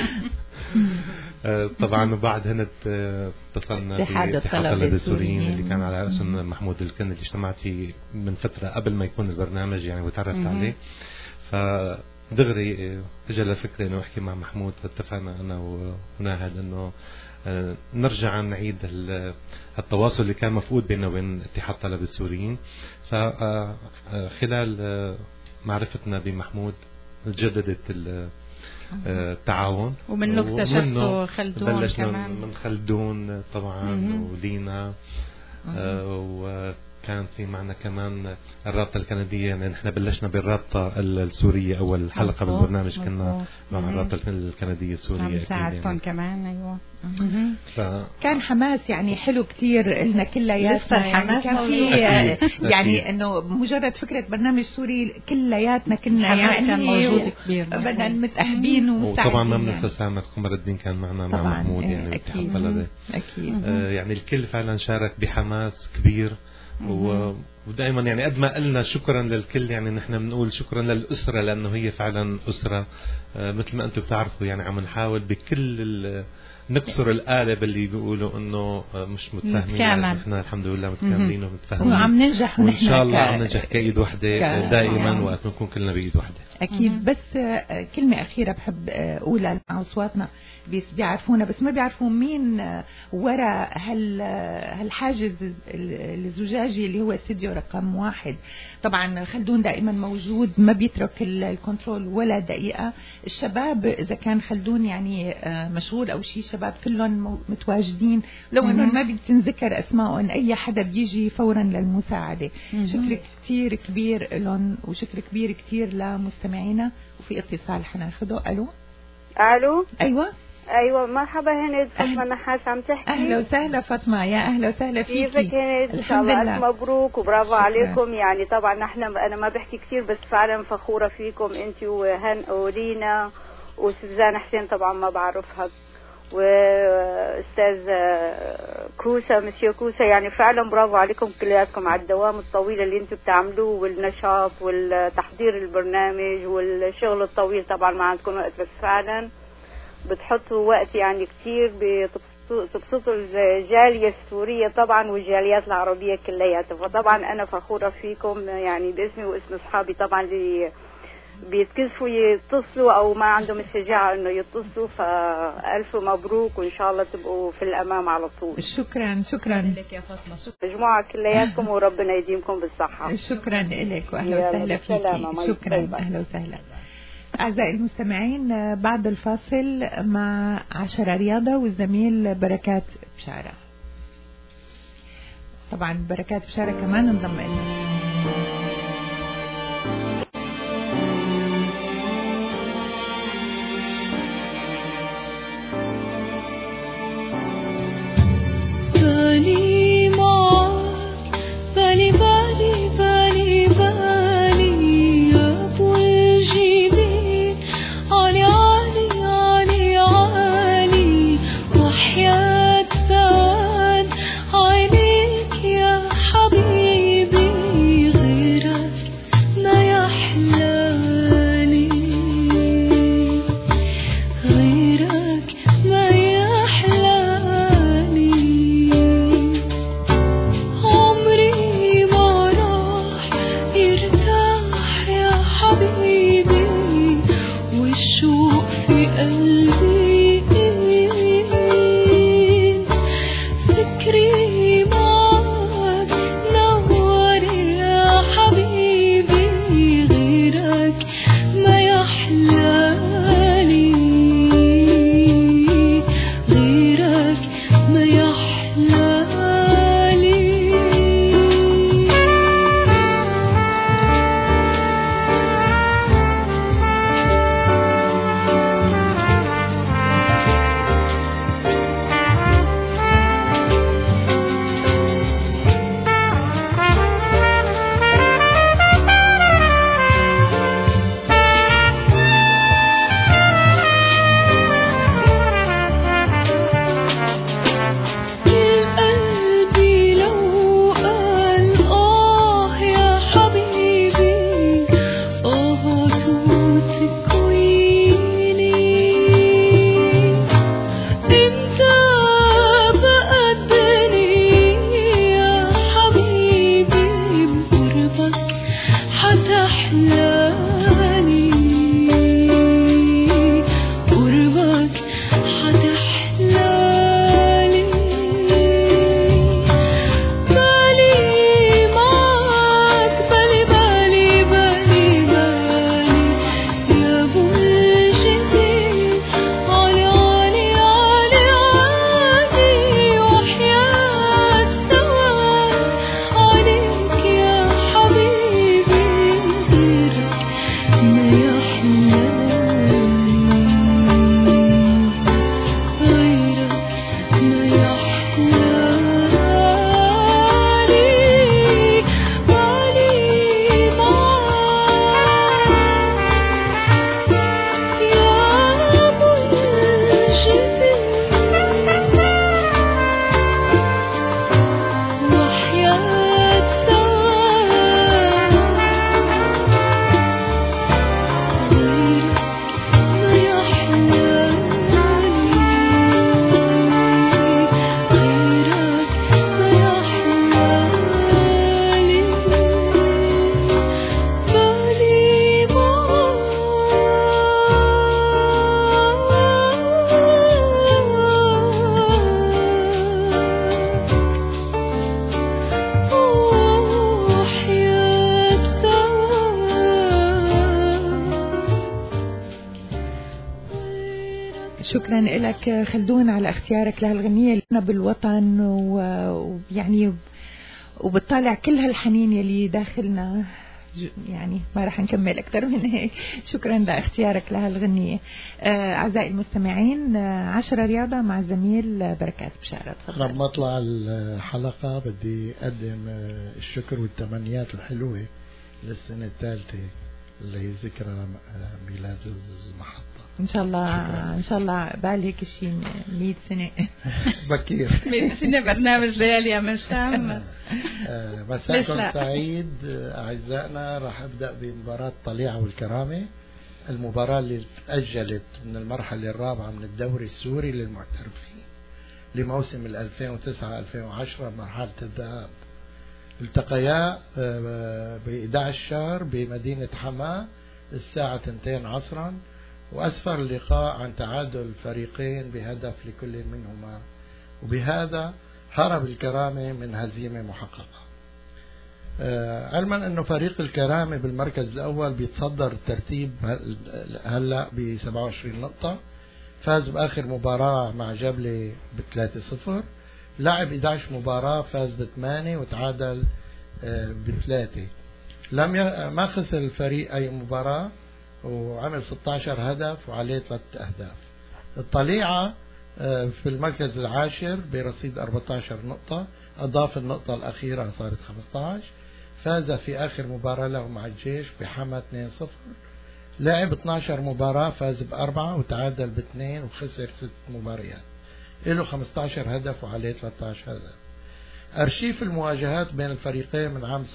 طبعا بعد هند اتصلنا باتحاد الطلبة السوريين اللي كان على رأسهم محمود الكن اللي اجتمعت فيه من فترة قبل ما يكون البرنامج يعني وتعرفت عليه. دغري اجى لفكرة انه احكي مع محمود، فاتفقنا انا وناهد انه نرجع نعيد التواصل اللي كان مفقود بيننا وبين اتحاد طلبة السوريين. فخلال معرفتنا بمحمود تجددت التعاون، ومنه اكتشفتوا خلدون كمان، من خلدون طبعا ولينا، وكان في معنا كمان الرابطة الكندية، يعني نحن بلشنا بالرابطة السورية أول حلقة بالبرنامج كنا مع الرابطة الكندية السورية، عم ساعدتهم كمان. أيوة كان حماس يعني حلو كتير لنا كلياتنا، يعني كان في يعني انه مجرد فكرة برنامج سوري كلياتنا كنا يعني كان موجود كبير، بدنا متأهبين وطبعا ما بننسى سامر قمر الدين كان معنا مع محمود يعني أكيد. أكيد. يعني الكل فعلا شارك بحماس كبير، ودائما يعني قد ما قلنا شكرا للكل، يعني نحن بنقول شكرا للأسرة لأنه هي فعلا أسرة مثل ما أنتم بتعرفوا، يعني عم نحاول بكل نكسر القالب اللي بيقولوا انه مش متفاهمين، احنا الحمد لله متكاملين ومتفاهمين وعم ننجح، وان شاء الله عم ننجح كايد وحده دائما وقت نكون كلنا بايد وحده. اكيد. بس كلمه اخيره بحب اقولها مع اصواتنا بيعرفونا بس ما بيعرفوا مين وراء هالحاجز الزجاجي اللي هو استديو رقم 1. طبعا خلدون دائما موجود، ما بيترك الكنترول ولا دقيقه. الشباب اذا كان خلدون يعني مشغول او شيء، شباب كلهم متواجدين، لو انه ما بتنذكر اسمائهم، اي حدا بيجي فورا للمساعده. شكر كثير كبير لهم وشكر كبير كثير لمستمعينا. وفي اتصال حناخده. الو ايوه مرحبا هند، فاطمه نحاس عم تحكي. اهلا وسهلا فاطمه، يا اهلا وسهلا فيكي. كيفك هند؟ ان شاء الله الف مبروك وبرافو عليكم. يعني طبعا انا ما بحكي كثير بس فعلا فخوره فيكم انت ولينا وسوزان حسين طبعا ما بعرفها، واستاذ كوسا مسيو كوسا. يعني فعلا برافو عليكم كلياتكم على الدوام الطويل اللي انتم بتعملوه والنشاط والتحضير البرنامج والشغل الطويل. طبعا ما عندكم وقت بس فعلا بتحطوا وقت يعني كتير بتبسطوا الجالية السورية طبعا والجاليات العربية كلياتها. فطبعا أنا فخورة فيكم يعني باسمي واسم أصحابي طبعا اللي بيتكسفوا يتصلوا او ما عندهم الشجاعه انه يتصلوا. فالف مبروك وان شاء الله تبقوا في الامام على طول. شكرا لك يا فاطمه. مجموعه كلياتكم وربنا يديمكم بالصحه. شكرا لك واهلا وسهلا فيكي. شكرا اهلا وسهلا. أعزائي المستمعين بعد الفاصل مع 10 رياضة والزميل بركات بشارة. طبعا بركات بشارة كمان انضم لنا. شكرا لك خلدون على اختيارك لهالغنية لنا بالوطن ويعني وبتطالع كل هالحنين يلي داخلنا، يعني ما رح نكمل أكثر من هيك. شكرا لاختيارك لهالغنية. أعزائي المستمعين 10 رياضة مع الزميل بركات بشارة. قبل ما أطلع الحلقة بدي أقدم الشكر والتمنيات الحلوة للسنة الثالثة اللي هي ذكرى ميلاد المحطة. إن شاء الله شكرا. إن شاء الله بالك شيء 100 سنة بكير 100 سنة برنامج ليالي يا مشام. مساكم سعيد أعزائنا. راح أبدأ بمباراة طليعة والكرامة، المباراة اللي تأجلت من المرحلة الرابعة من الدوري السوري للمحترفين لموسم 2009-2010 مرحلة الذهاب. التقيا ب 11 بمدينة حماة الساعة 2 عصرا، وأسفر اللقاء عن تعادل الفريقين بهدف لكل منهما، وبهذا هرب الكرامة من هزيمة محققة. علما أنه فريق الكرامة بالمركز الأول بيتصدر الترتيب هلأ ب27 نقطة، فاز بآخر مباراة مع جبلة ب3-0، لعب 11 مباراة، فاز ب8 وتعادل ب3. ما خسر الفريق أي مباراة، وعمل 16 هدف وعليه 3 أهداف. الطليعة في المركز العاشر برصيد 14 نقطة، أضاف النقطة الأخيرة صارت 15، فاز في آخر مباراة له مع الجيش بحما 2-0، لعب 12 مباراة، فاز ب4 وتعادل ب2 وخسر 6 مباريات، له 15 هدف وعليه 13 هدف. أرشيف المواجهات بين الفريقين من عام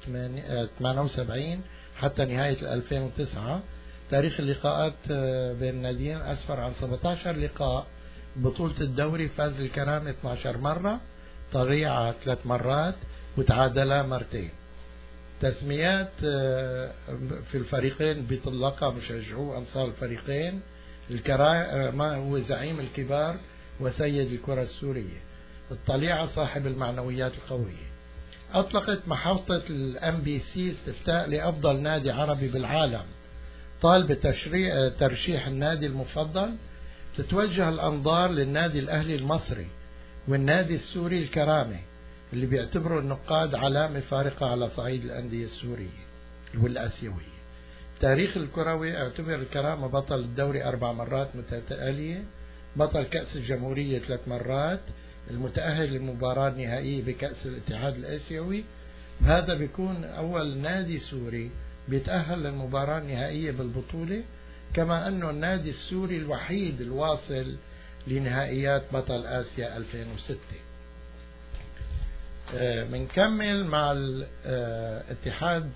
78 حتى نهاية 2009، تاريخ اللقاءات بين الناديين أسفر عن 17 لقاء. بطولة الدوري فاز الكرامة 12 مرة، طليعة 3 مرات، وتعادلا مرتين. تسميات في الفريقين بيطلقها مشجعو أنصار الفريقين. الكرامة هو زعيم الكبار وسيد الكرة السورية. الطليعة صاحب المعنويات القوية. أطلقت محطة الMBC استفتاء لأفضل نادي عربي بالعالم، طالب ترشيح النادي المفضل. تتوجه الأنظار للنادي الأهلي المصري والنادي السوري الكرامة، اللي بيعتبروا النقاد علامة فارقة على صعيد الأندية السورية والآسيوية. تاريخ الكروي اعتبر الكرامة بطل الدوري 4 مرات متتالية، بطل كأس الجمهورية 3 مرات، المتأهل للمباراة النهائية بكأس الاتحاد الآسيوي. هذا بيكون أول نادي سوري بيتأهل للمباراة النهائية بالبطولة، كما أنه النادي السوري الوحيد الواصل لنهائيات بطل آسيا 2006. منكمل مع الاتحاد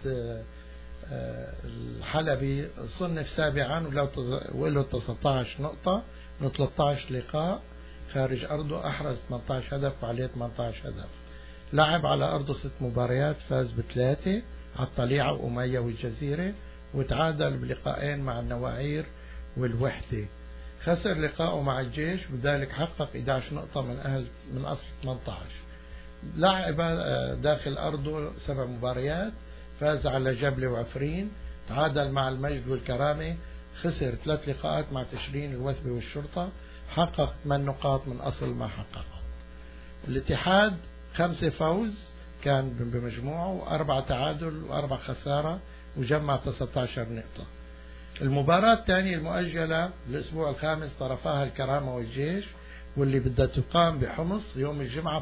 الحلبي، صنف سابعا وله 19 نقطة من 13 لقاء خارج أرضه، أحرز 18 هدف وعليه 18 هدف. لعب على أرضه 6 مباريات، فاز ب3 على الطليعة وأمية والجزيرة، وتعادل بلقاءين مع النواعير والوحدة. خسر لقاءه مع الجيش، بذلك حقق 11 نقطة من أصل 18. لعب داخل أرضه 7 مباريات، فاز على جبلة وعفرين، تعادل مع المجد والكرامة، خسر 3 لقاءات مع تشرين الوثبة والشرطة، حقق 8 نقاط من أصل ما حققه. الاتحاد 5 فوز كان بمجموعه، و4 تعادل و4 خسارة، وجمع 19 نقطة. المباراة الثانية المؤجلة الأسبوع الخامس طرفاها الكرامة والجيش، واللي بدها تقام بحمص يوم الجمعة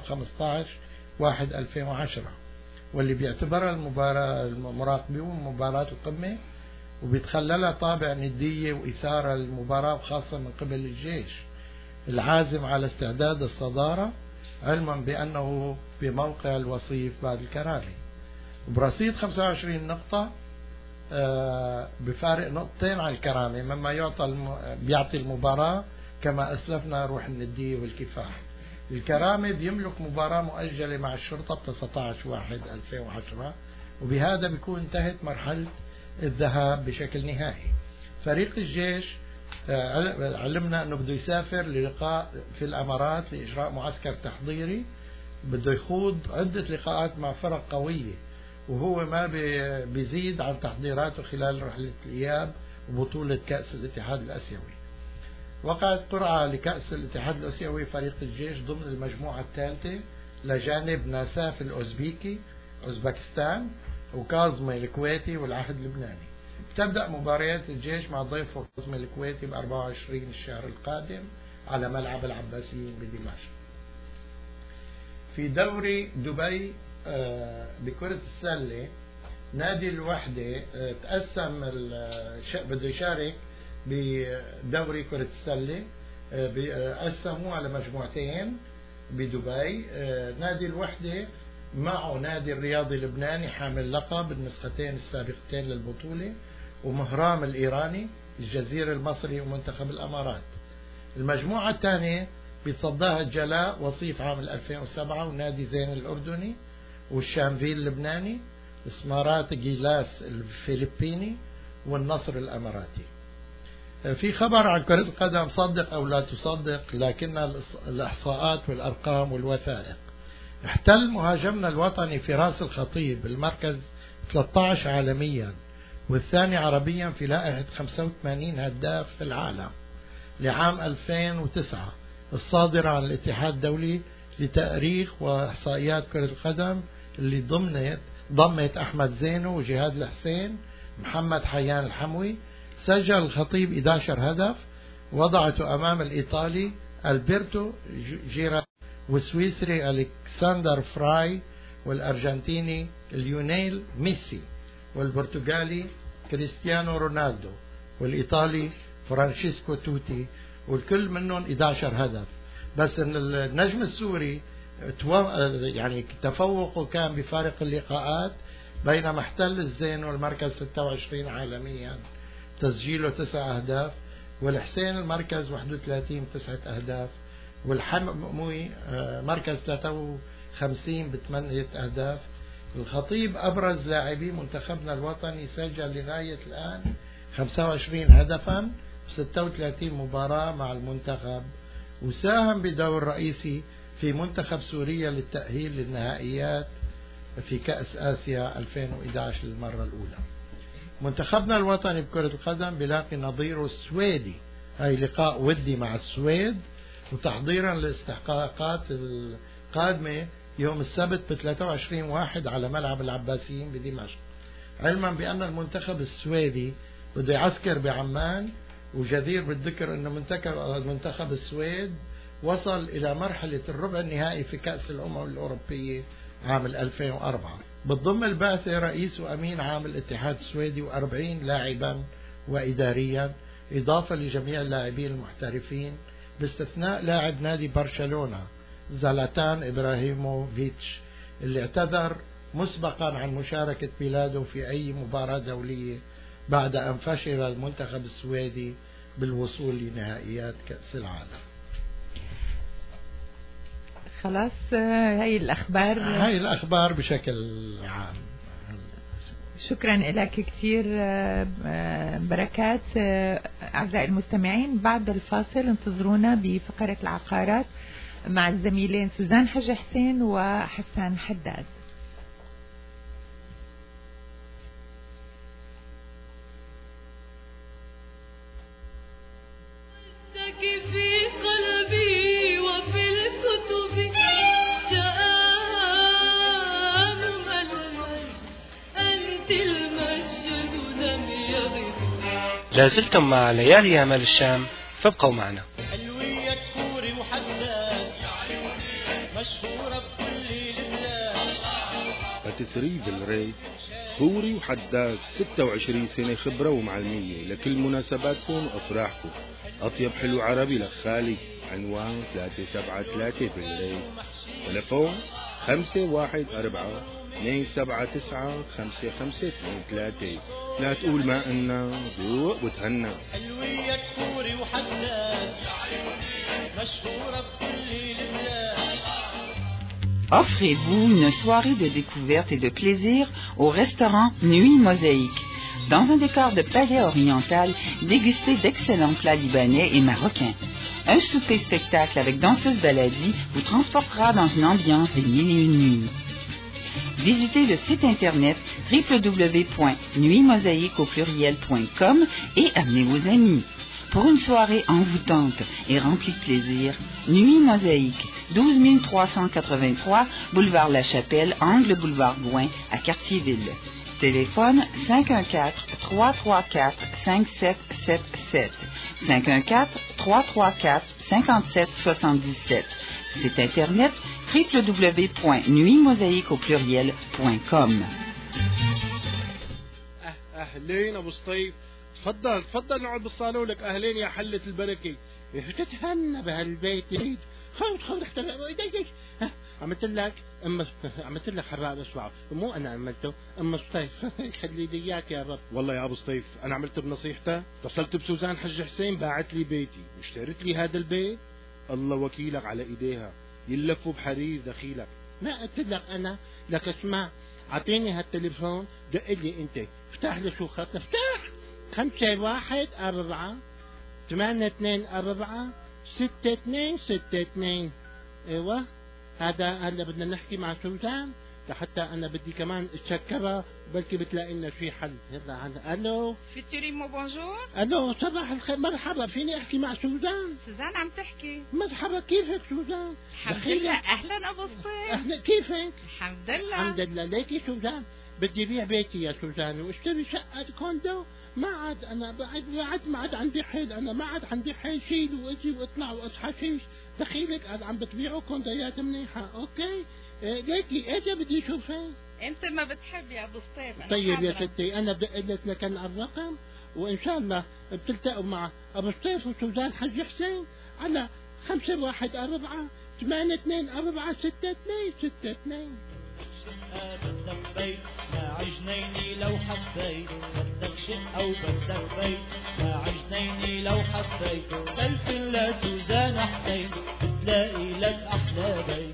ب15/1/2010، واللي بيعتبرها المراقبون مباراة القمة، وبيتخللها طابع ندية وإثارة للمباراة، وخاصة من قبل الجيش العازم على استعداد الصدارة، علما بأنه بموقع الوصيف بعد الكرامة، برصيد 25 نقطة بفارق 2 نقطة على الكرامة، مما بيعطي المباراة كما أسلفنا روح الندية والكفاح. الكرامة بيملك مباراة مؤجلة مع الشرطة ب 19/1/2010، وبهذا بيكون انتهت مرحلة الذهاب بشكل نهائي. فريق الجيش علمنا أنه بده يسافر للقاء في الأمارات لإجراء معسكر تحضيري، بده يخوض عدة لقاءات مع فرق قوية، وهو ما بيزيد عن تحضيراته خلال رحلة الإياب وبطولة كأس الاتحاد الآسيوي. وقعت قرعة لكأس الاتحاد الآسيوي فريق الجيش ضمن المجموعة الثالثة لجانب ناساف الأوزبيكي أوزبكستان وكاظمي الكويتي والعهد اللبناني. تبدأ مباريات الجيش مع ضيفه كاظمي الكويتي ب24 الشهر القادم على ملعب العباسيين بدمشق. في دوري دبي بكرة السلة، نادي الوحدة تقسم بده يشارك بدوري كرة السلة، قسموه على مجموعتين بدبي. نادي الوحدة معه نادي الرياضي اللبناني حامل لقب النسختين السابقتين للبطولة، ومهرام الإيراني، الجزيرة المصري، ومنتخب الأمارات. المجموعة الثانية بيتصداها الجلاء وصيف عام 2007 ونادي زين الأردني، والشامفيل اللبناني، اسمارات جيلاس الفلبيني، والنصر الأماراتي. في خبر عن كرة القدم، صدق أو لا تصدق، لكن الإحصاءات والأرقام والوثائق. احتل مهاجمنا الوطني فراس الخطيب المركز 13 عالميا والثاني عربيا في لائحة 85 هداف في العالم لعام 2009 الصادرة عن الاتحاد الدولي لتأريخ وإحصائيات كرة القدم، اللي ضمت أحمد زينو وجهاد الحسين محمد حيان الحموي. سجل الخطيب 11 هدف، وضعته أمام الإيطالي ألبرتو جيرا والسويسري ألكسندر فراي والأرجنتيني ليونيل ميسي والبرتغالي كريستيانو رونالدو والإيطالي فرانشيسكو توتي، والكل منهم 11 هدف. بس إن النجم السوري يعني تفوقه كان بفارق اللقاءات، بينما احتل الزينو المركز 26 عالميا تسجيله 9 أهداف، والحسين المركز 31 ب9 أهداف، والحموي مركز 53 ب8 أهداف. الخطيب أبرز لاعبي منتخبنا الوطني، سجل لغاية الآن 25 هدفا في 36 مباراة مع المنتخب، وساهم بدور رئيسي في منتخب سوريا للتأهيل للنهائيات في كأس آسيا 2011 للمرة الأولى. منتخبنا الوطني بكرة القدم بلاقي نظيره السويدي، هاي لقاء ودي مع السويد، وتحضيرا للاستحقاقات القادمة يوم السبت ب23/1 على ملعب العباسيين بدمشق، علما بأن المنتخب السويدي بده يعسكر بعمان. وجدير بالذكر أن منتخب السويد وصل إلى مرحلة الربع النهائي في كأس الأمم الأوروبية عام 2004. بتضم البعثة رئيس وأمين عام الاتحاد السويدي و40 لاعبا وإداريا، إضافة لجميع اللاعبين المحترفين باستثناء لاعب نادي برشلونة زلاتان إبراهيموفيتش، اللي اعتذر مسبقا عن مشاركة بلاده في أي مباراة دولية بعد أن فشل المنتخب السويدي بالوصول لنهائيات كأس العالم. خلاص هاي الأخبار بشكل عام. شكرا لك كثير بركات. أعزائي المستمعين، بعد الفاصل انتظرونا بفقرة العقارات مع الزميلين سوزان حج حسين وحسان حداد. في قلبي وفي الكتب شآن المجد، أنت المجد لم يغب. لازلتم مع ليالي أمل الشام، فابقوا معنا. حلوية كوري وحداد مشهورة بكل لبنان. باتيسري فيلري كوري وحداد، 26 سنة خبرة ومعلمية لكل مناسباتكم وأفراحكم. أطيب حلو عربي لخالي. عنوان 373 بالريف، تلفون 514-279-5523. لا تقول ما إنا ذوق وتهنى. حلوية كوري وحداد مشهورة بكل لبنان. Offrez-vous une soirée de découverte et de plaisir au restaurant Nuit Mosaïque. Dans un décor de palais oriental, dégustez d'excellents plats libanais et marocains. Un souper-spectacle avec danseuse baladi vous transportera dans une ambiance des mille et une nuits. Visitez le site internet www.nuitmosaïque.com et amenez vos amis. Pour une soirée envoûtante et remplie de plaisir, Nuit Mosaïque, 12 383 boulevard La Chapelle, angle boulevard Gouin, à Cartierville. Téléphone 514-334-5777. 514-334-5777. Site internet www.nuitmosaïque.com. أهلين أبو سطيف، تفضل نقعد بالصالون. لك أهلين يا حلة البركة. تتهنى بهالبيت. خذ عملت لك حراق اسمع، مو انا عملته، اما سطيف خلي لي اياك يا رب. والله يا ابو سطيف انا عملت بنصيحته، اتصلت بسوزان حج حسين باعت لي بيتي واشتريت لي هذا البيت. الله وكيلك على ايديها يلفوا بحرير دخيلك. ما قلت لك انا؟ لك اسمع، اعطيني هالتليفون، دق لي انت، افتح لي شو خط، افتح 514-4-824-6262. ايوه هذا هلا بدنا نحكي مع سوزان لحتى انا بدي كمان اتشكرها بلكي بتلاقي لنا في حل. يلا الو فيتوريمو بونجور. الو صباح الخير مرحبا، فيني احكي مع سوزان؟ سوزان عم تحكي. مرحبا كيفك سوزان؟ الحمد لله. اهلا ابو الصيف. اهلا كيفك؟ الحمد لله. الحمد لله. ليكي سوزان بدي بيع بيتي يا سوزان واشتري شقة كوندو. ما عاد انا بعد ما عاد عندي حيل، انا ما عاد عندي حيل شيل واجي واطلع واصحى شيش. دخيلك عم بتبيعوا كوندويات منيحة. اوكي ليكي اجا بدي اشوفها. انت ما بتحب يا ابو الصيف. طيب يا ستي انا بدق لك على الرقم وان شاء الله بتلتقوا مع ابو الصيف وسوزان حج حسين على 514-824-6262. لبيت ما عجنيني لو حبيت، بدك شقة أو بدك بيت، ما عجنيني لو حبيت، تلفن لسوزان حسين بتلاقي لك أحلى بيت.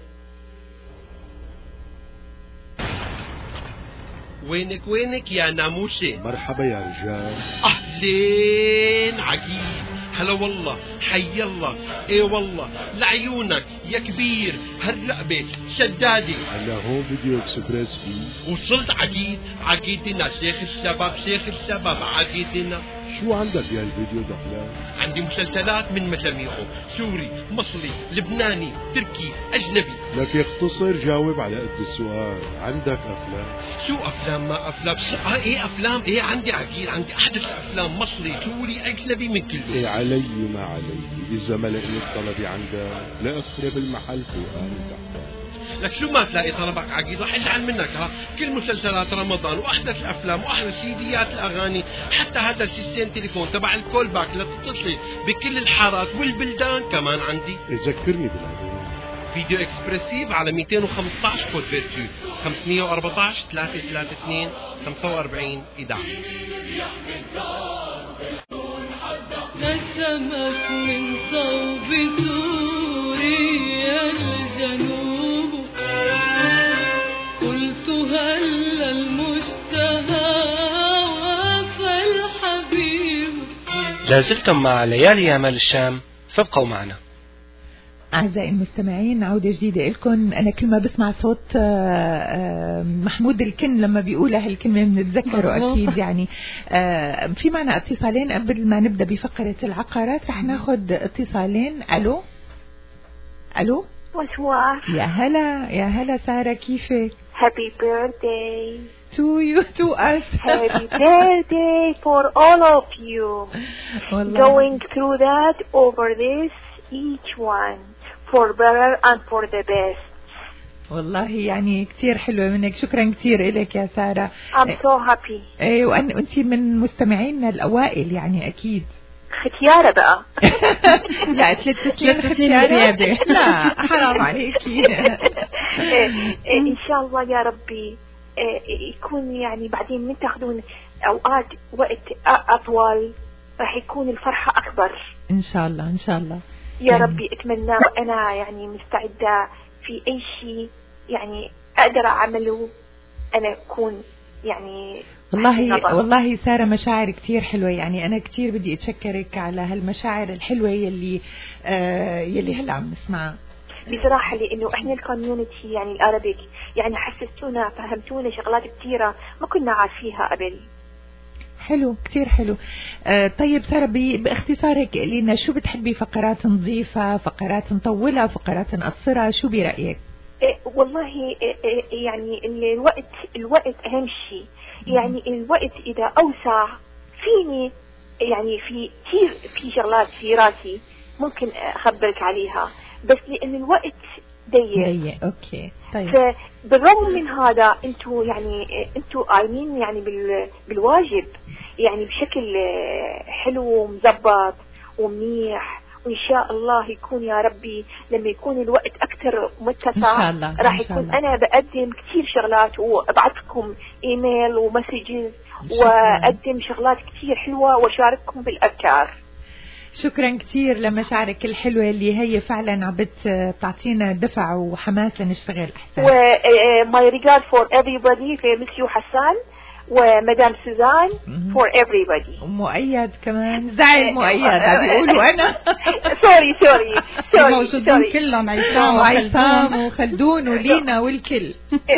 وينك يا ناموسة؟ مرحبا يا رجال. أهلين عجيب، هلا والله حي الله. ايه والله لعيونك يا كبير هالرقبة شدادي. أنا هون فيديو اكسبريس فيه. وصلت عقيدنا شيخ الشباب عقيدنا. شو عندك يا الفيديو دخلان؟ عندي مسلسلات من مجاميعه، سوري مصري لبناني تركي أجنبي. لك اختصر جاوب على قد السؤال. عندك أفلام؟ شو أفلام ما أفلام؟ ايه أفلام ايه عندي عقيد، عندي أحدث الأفلام مصري سوري أجنبي من كله. ايه علي ما علي، إذا ما لقيت طلبي عندك لأخرب المحل فوقاني تحتاني. لك شو ما تلاقي طلبك عقيد رح ازعل منك. كل مسلسلات رمضان واحدث الافلام واحدث سيديات الاغاني، حتى هذا السيستم تليفون تبع الكول باك لتتصلي بكل الحارات والبلدان كمان عندي. ذكرني بالعموم. فيديو اكسبرسيف على 215 كود فيرتو 514 332 45 11. نسمت من صوب سوريا الجنوب، قلت هل المشتهى وفى الحبيب. لازلتم مع ليالي أمل الشام، فابقوا معنا. أعزائي المستمعين عودة جديدة لكم. أنا كل ما بسمع صوت محمود الكن لما بيقول هالكلمة بنتذكره أكيد. يعني في معنا اتصالين قبل ما نبدأ بفقرة العقارات. رح ناخد اتصالين. ألو bonsoir. يا هلا سارة، كيفك؟ Happy birthday to you, to us. Happy birthday for all of you. Going through that, over this, each one for better and for the best. والله يعني كتير حلوة منك، شكرا كتير إليك يا سارة. I'm so happy. ايه وانتي من مستمعينا الأوائل يعني أكيد. ختيارة بقى. لا 3 سنين ختيارة. لا حرام عليكي. إن شاء الله يا ربي يكون يعني بعدين من تاخذون أوقات وقت أطول راح يكون الفرحة أكبر. إن شاء الله إن شاء الله يا ربي أتمنى. أنا يعني مستعدة في أي شيء يعني أقدر أعمله أنا أكون يعني. والله سارة مشاعر كتير حلوة. يعني أنا كتير بدي أتشكرك على هالمشاعر الحلوة يلي هلا عم نسمعها بصراحة، لأنه إحنا الكوميونتي يعني العربيك يعني حسستونا فهمتونا شغلات كتيرة ما كنا عارفيها قبل. حلو كتير حلو. طيب سارة باختصارك لنا شو بتحبي؟ فقرات نظيفة، فقرات نطولها، فقرات نقصرها، شو برأيك؟ والله يعني الوقت أهم شيء. يعني الوقت إذا أوسع فيني يعني في كتير في شغلات في راسي ممكن أخبرك عليها، بس لأن الوقت ضيق. أوكي طيب. فبالرغم من هذا أنتوا قايمين يعني بالواجب يعني بشكل حلو ومزبط ومنيح، وإن شاء الله يكون يا ربي لما يكون الوقت أكثر متسع راح يكون أنا بقدم كتير شغلات وأبعثكم إيميل ومسجز وأقدم شغلات كتير حلوة وشارككم بالأفكار. شكرا كتير لمشاعرك الحلوة اللي هي فعلا عم بتعطينا دفع وحماس لنشتغل أحسن. My regard for everybody في مسيو حسان ومدام سوزان for everybody. ومؤيد كمان زعل مؤيد بيقولوا أنا سوري موجودين كلهم عصام وخلدون ولينا والكل.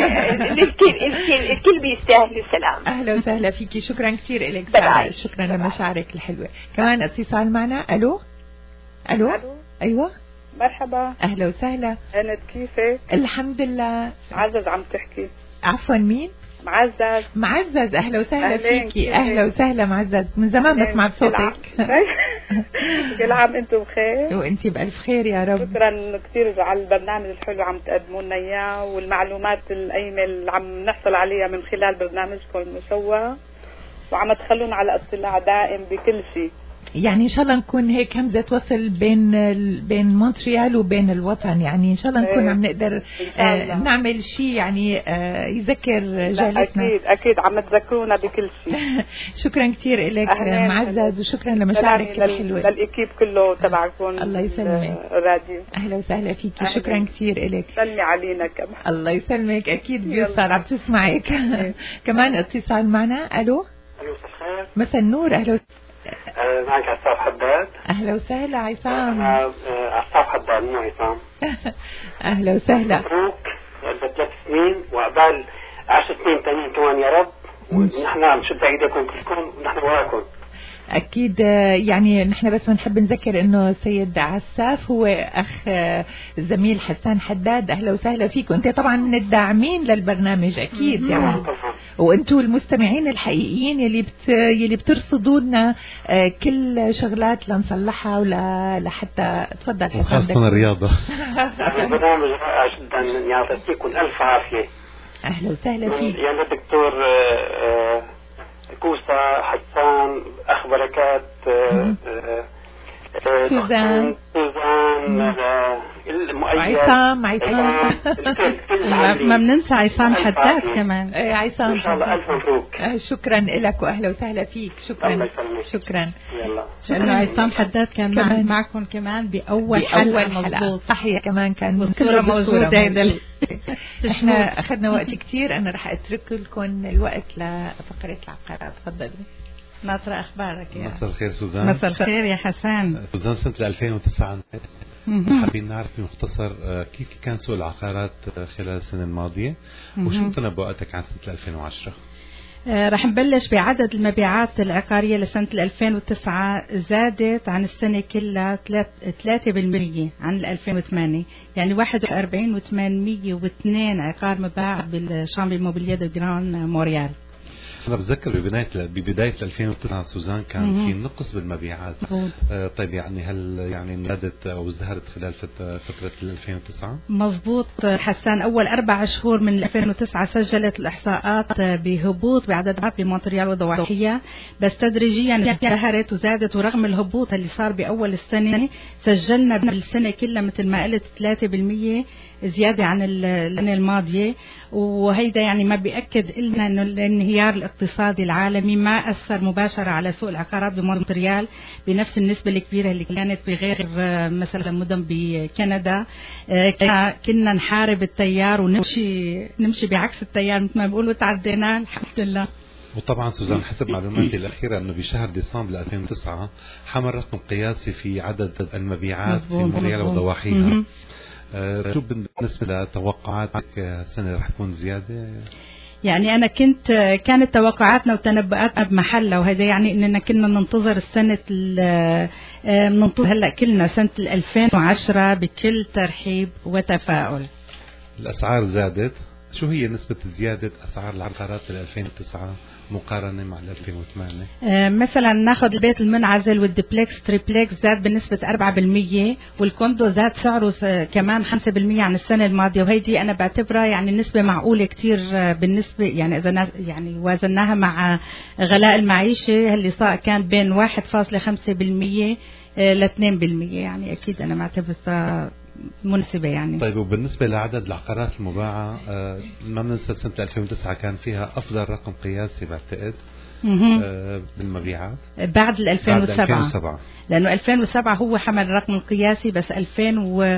الكل بيستاهلوا السلام. أهلا وسهلا فيكي، شكرا كثير إلك سارة، شكرا لمشاعرك الحلوة. كمان اتصال معنا. ألو أيوة مرحبا. أهلا وسهلا. أنت كيفك؟ الحمد لله. معزز عم تحكي. عفوا مين؟ معزز. أهلا وسهلا فيكي. أهلا وسهلا معزز، من زمان بسمع بصوتك. كل عام أنتم بخير. وأنت بألف خير يا رب. شكرا كثير على البرنامج الحلو عم تقدموا لنا إياه، والمعلومات القيمة اللي عم نحصل عليها من خلال برنامجكم المشوق، وعم تخلونا على اطلاع دائم بكل شيء. يعني إن شاء الله نكون هيك همزة وصل بين مونتريال وبين الوطن، يعني إن شاء الله نكون عم نقدر نعمل شيء يعني يذكر جالتنا. أكيد عم تذكرونا بكل شيء. شكرا كثير لك معزز، وشكرا لمشاعرك الحلوة. للإكيب كله تبعكم. الله يسلمك. الراديو. أهلا وسهلا فيكي، شكرا كثير لك. سلمي علينا كمان. الله يسلمك، أكيد بيوصل، عم تسمعك. كمان اتصال معنا. ألو مساء النور. أهلا معك عصام حداد. أهلا وسهلا عصام. عصام حداد مو عصام. أهلا وسهلا. مبروك ل3 سنين وعقبال 10 سنين تانيين كمان يا رب، ونحن عم نشد ايديكم كلكم ونحن وراكم. أكيد. يعني نحن بس بنحب نذكر إنه السيد عساف هو أخ زميل حسان حداد. أهلا وسهلا فيكم. أنت طبعا من الداعمين للبرنامج أكيد يعني، وأنتوا المستمعين الحقيقيين يلي بترصدوا لنا كل شغلات لنصلحها ولا لحتى تفضل حسان. وخاصة الرياضة. البرنامج رائع جدا، يعطيكم ألف عافية. أهلا وسهلا فيك. يعني الدكتور كوسة، حسان، أخ بركات، سوزان، عصام ما بننسى عصام حداد كمان. عصام إن شاء الله ألف مبروك. شكرا لك وأهلا وسهلا فيك. شكرا. لأنه عصام حداد كان معكم كمان بأول حلقة. مضبوط صحيح، كمان كان الصورة موجودة. احنا أخذنا وقت كتير، أنا رح أترك لكم الوقت لفقرة العقارات. تفضلوا. ناطرة أخبارك يا مساء الخير سوزان. مساء الخير يا حسان. سوزان، سنة 2009 حابين نعرف بمختصر كيف كان سوق العقارات خلال السنة الماضية، وشو تنبؤاتك عن سنة 2010؟ رح نبلش بعدد المبيعات العقارية لسنة 2009 زادت عن السنة كلها 3% عن 2008، يعني 41,802 عقار مباع بالشامبي موبيليا دو جران موريال. أنا بتذكر ببداية 2009 سوزان كان في نقص بالمبيعات. طيب يعني هل يعني زادت أو ازدهرت خلال فترة 2009؟ مضبوط حسان. أول 4 شهور من 2009 سجلت الإحصاءات بهبوط بعدد بمونتريال وضواحيها، بس تدريجيا ازدهرت وزادت، ورغم الهبوط اللي صار بأول السنة سجلنا بالسنة كلها مثل ما قلت 3% زيادة عن السنة الماضية، وهيدا يعني ما بيأكد لنا إنه الانهيار الاقتصادي العالمي ما أثر مباشرة على سوق العقارات بمونتريال بنفس النسبة الكبيرة اللي كانت بغير مثلا مدن بكندا. كنا نحارب التيار ونمشي بعكس التيار مثل ما بيقولوا، تعدينا الحمد لله. وطبعا سوزان حسب معلوماتي الأخيرة أنه بشهر ديسمبر 2009 حمل رقم قياسي في عدد المبيعات في مونتريال وضواحيها. شو بالنسبة لتوقعاتك السنة رح تكون زيادة؟ يعني أنا كانت توقعاتنا وتنبؤاتنا بمحلها، وهذا يعني إننا كنا ننتظر السنة ننتظر هلا كلنا سنة 2010 بكل ترحيب وتفاؤل. الأسعار زادت، شو هي نسبة زيادة أسعار العقارات ل 2009 مقارنة مع 2008؟ مثلا ناخذ البيت المنعزل والدبلكس تريبلكس زاد بنسبة 4%، والكوندو زاد سعره كمان 5% عن السنة الماضية، وهيدي أنا بعتبرها يعني نسبة معقولة كتير بالنسبة يعني إذا يعني وازناها مع غلاء المعيشة اللي صار كان بين 1.5% ل 2%، يعني أكيد أنا بعتبرها مناسبة يعني. طيب وبالنسبة لعدد العقارات المباعة ما بننسى سنة 2009 كان فيها أفضل رقم قياسي بعتقد بالمبيعات بعد 2007 لأنه 2007 هو حمل الرقم القياسي، بس 2008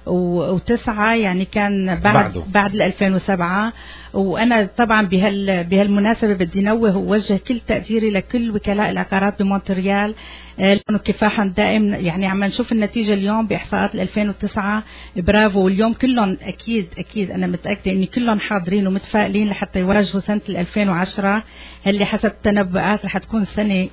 يعني كان بعد 2007. وانا طبعا بهالمناسبه بدي نوه ووجه كل تقديري لكل وكلاء العقارات بمونتريال لانه كفاحهم دائم. يعني عم نشوف النتيجه اليوم باحصاءات 2009 برافو. واليوم كلهم اكيد انا متاكده ان كلهم حاضرين ومتفائلين لحتى يواجهوا سنه 2010 اللي حسب التنبؤات رح تكون سنه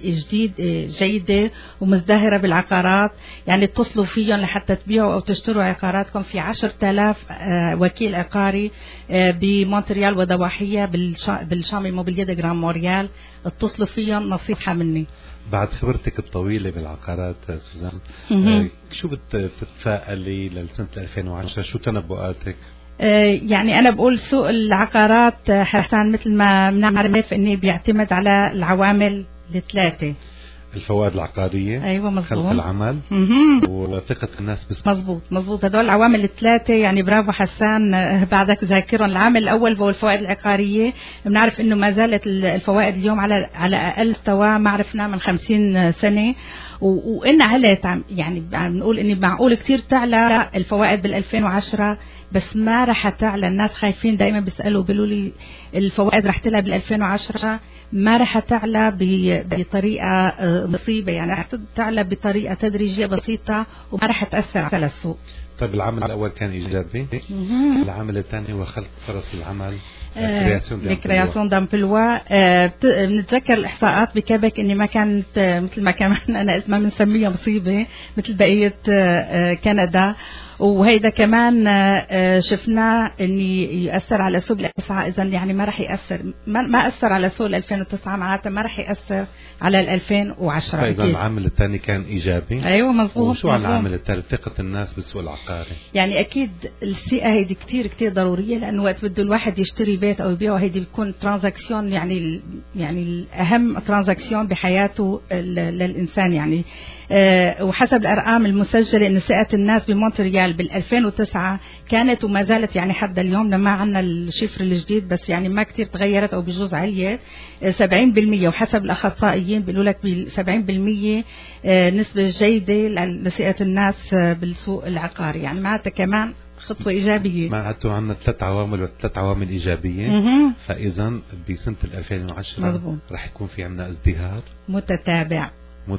جيده ومزدهره بالعقارات. يعني اتصلوا فيهم لحتى تبيعوا او تشتروا عقاراتكم في 10,000 وكيل عقاري بمونتريال وضواحية بالشامي موبيليا دي جران موريال. اتصلوا فيهم نصيحة مني. بعد خبرتك الطويلة بالعقارات سوزان شو بتتفائلي لسنة 2010؟ شو تنبؤاتك؟ يعني أنا بقول سوق العقارات حسان مثل ما بنعرف إني بيعتمد على العوامل الثلاثة: الفوائد العقارية، أيوة مظبوط، خلق العمل، وثقة الناس مظبوط هدول العوامل الثلاثة. يعني برافو حسان بعدك ذاكرهم. العامل الأول هو الفوائد العقارية. بنعرف إنه ما زالت الفوائد اليوم على أقل مستوى ما عرفناه من 50 سنة، وإن علت يعني بنقول إني معقول كتير تعلى الفوائد بال2010 بس ما رح تعلى. الناس خايفين دائما بيسألوا بيقولوا لي الفوائد رح تعلى بال2010 ما رح تعلى بطريقة مصيبة، يعني رح تعلى بطريقة تدريجية بسيطة وما رح تأثر على السوق. طيب العامل الأول كان إيجابي، العامل الثاني هو خلق فرص العمل، كرياسيون دامبلوا. بنتذكر الإحصاءات بكبك إني ما كانت مثل ما كمان أنا قلت ما بنسميها مصيبة مثل بقية كندا، وهيدا كمان شفناه اني يأثر على سوق 2009. اذا يعني ما راح يأثر، ما أثر على سوق 2009 معناتها ما راح يأثر على 2010. فإذا العامل الثاني كان إيجابي. أيوة مظبوط. وشو على العامل الثالث؟ ثقة الناس بالسوق العقاري. يعني أكيد الثقة هيدي كتير ضرورية، لأنه وقت بده الواحد يشتري بيت أو يبيعه هيدي بتكون ترانزاكسيون، يعني الأهم ترانزاكسيون بحياته للإنسان. يعني وحسب الأرقام المسجلة إنه ثقة الناس بمونتريال بال2009 كانت وما زالت يعني حتى اليوم لما عنا الشفر الجديد بس يعني ما كتير تغيرت أو بجوز علية 70%. وحسب الأخصائيين بيقولوا لك 70% نسبة جيدة لثقة الناس بالسوق العقاري. يعني معناتها كمان خطوة إيجابية. معناته عنا 3 عوامل و3 عوامل إيجابية. فإذا بسنة 2010 رح يكون في عنا ازدهار متتابع.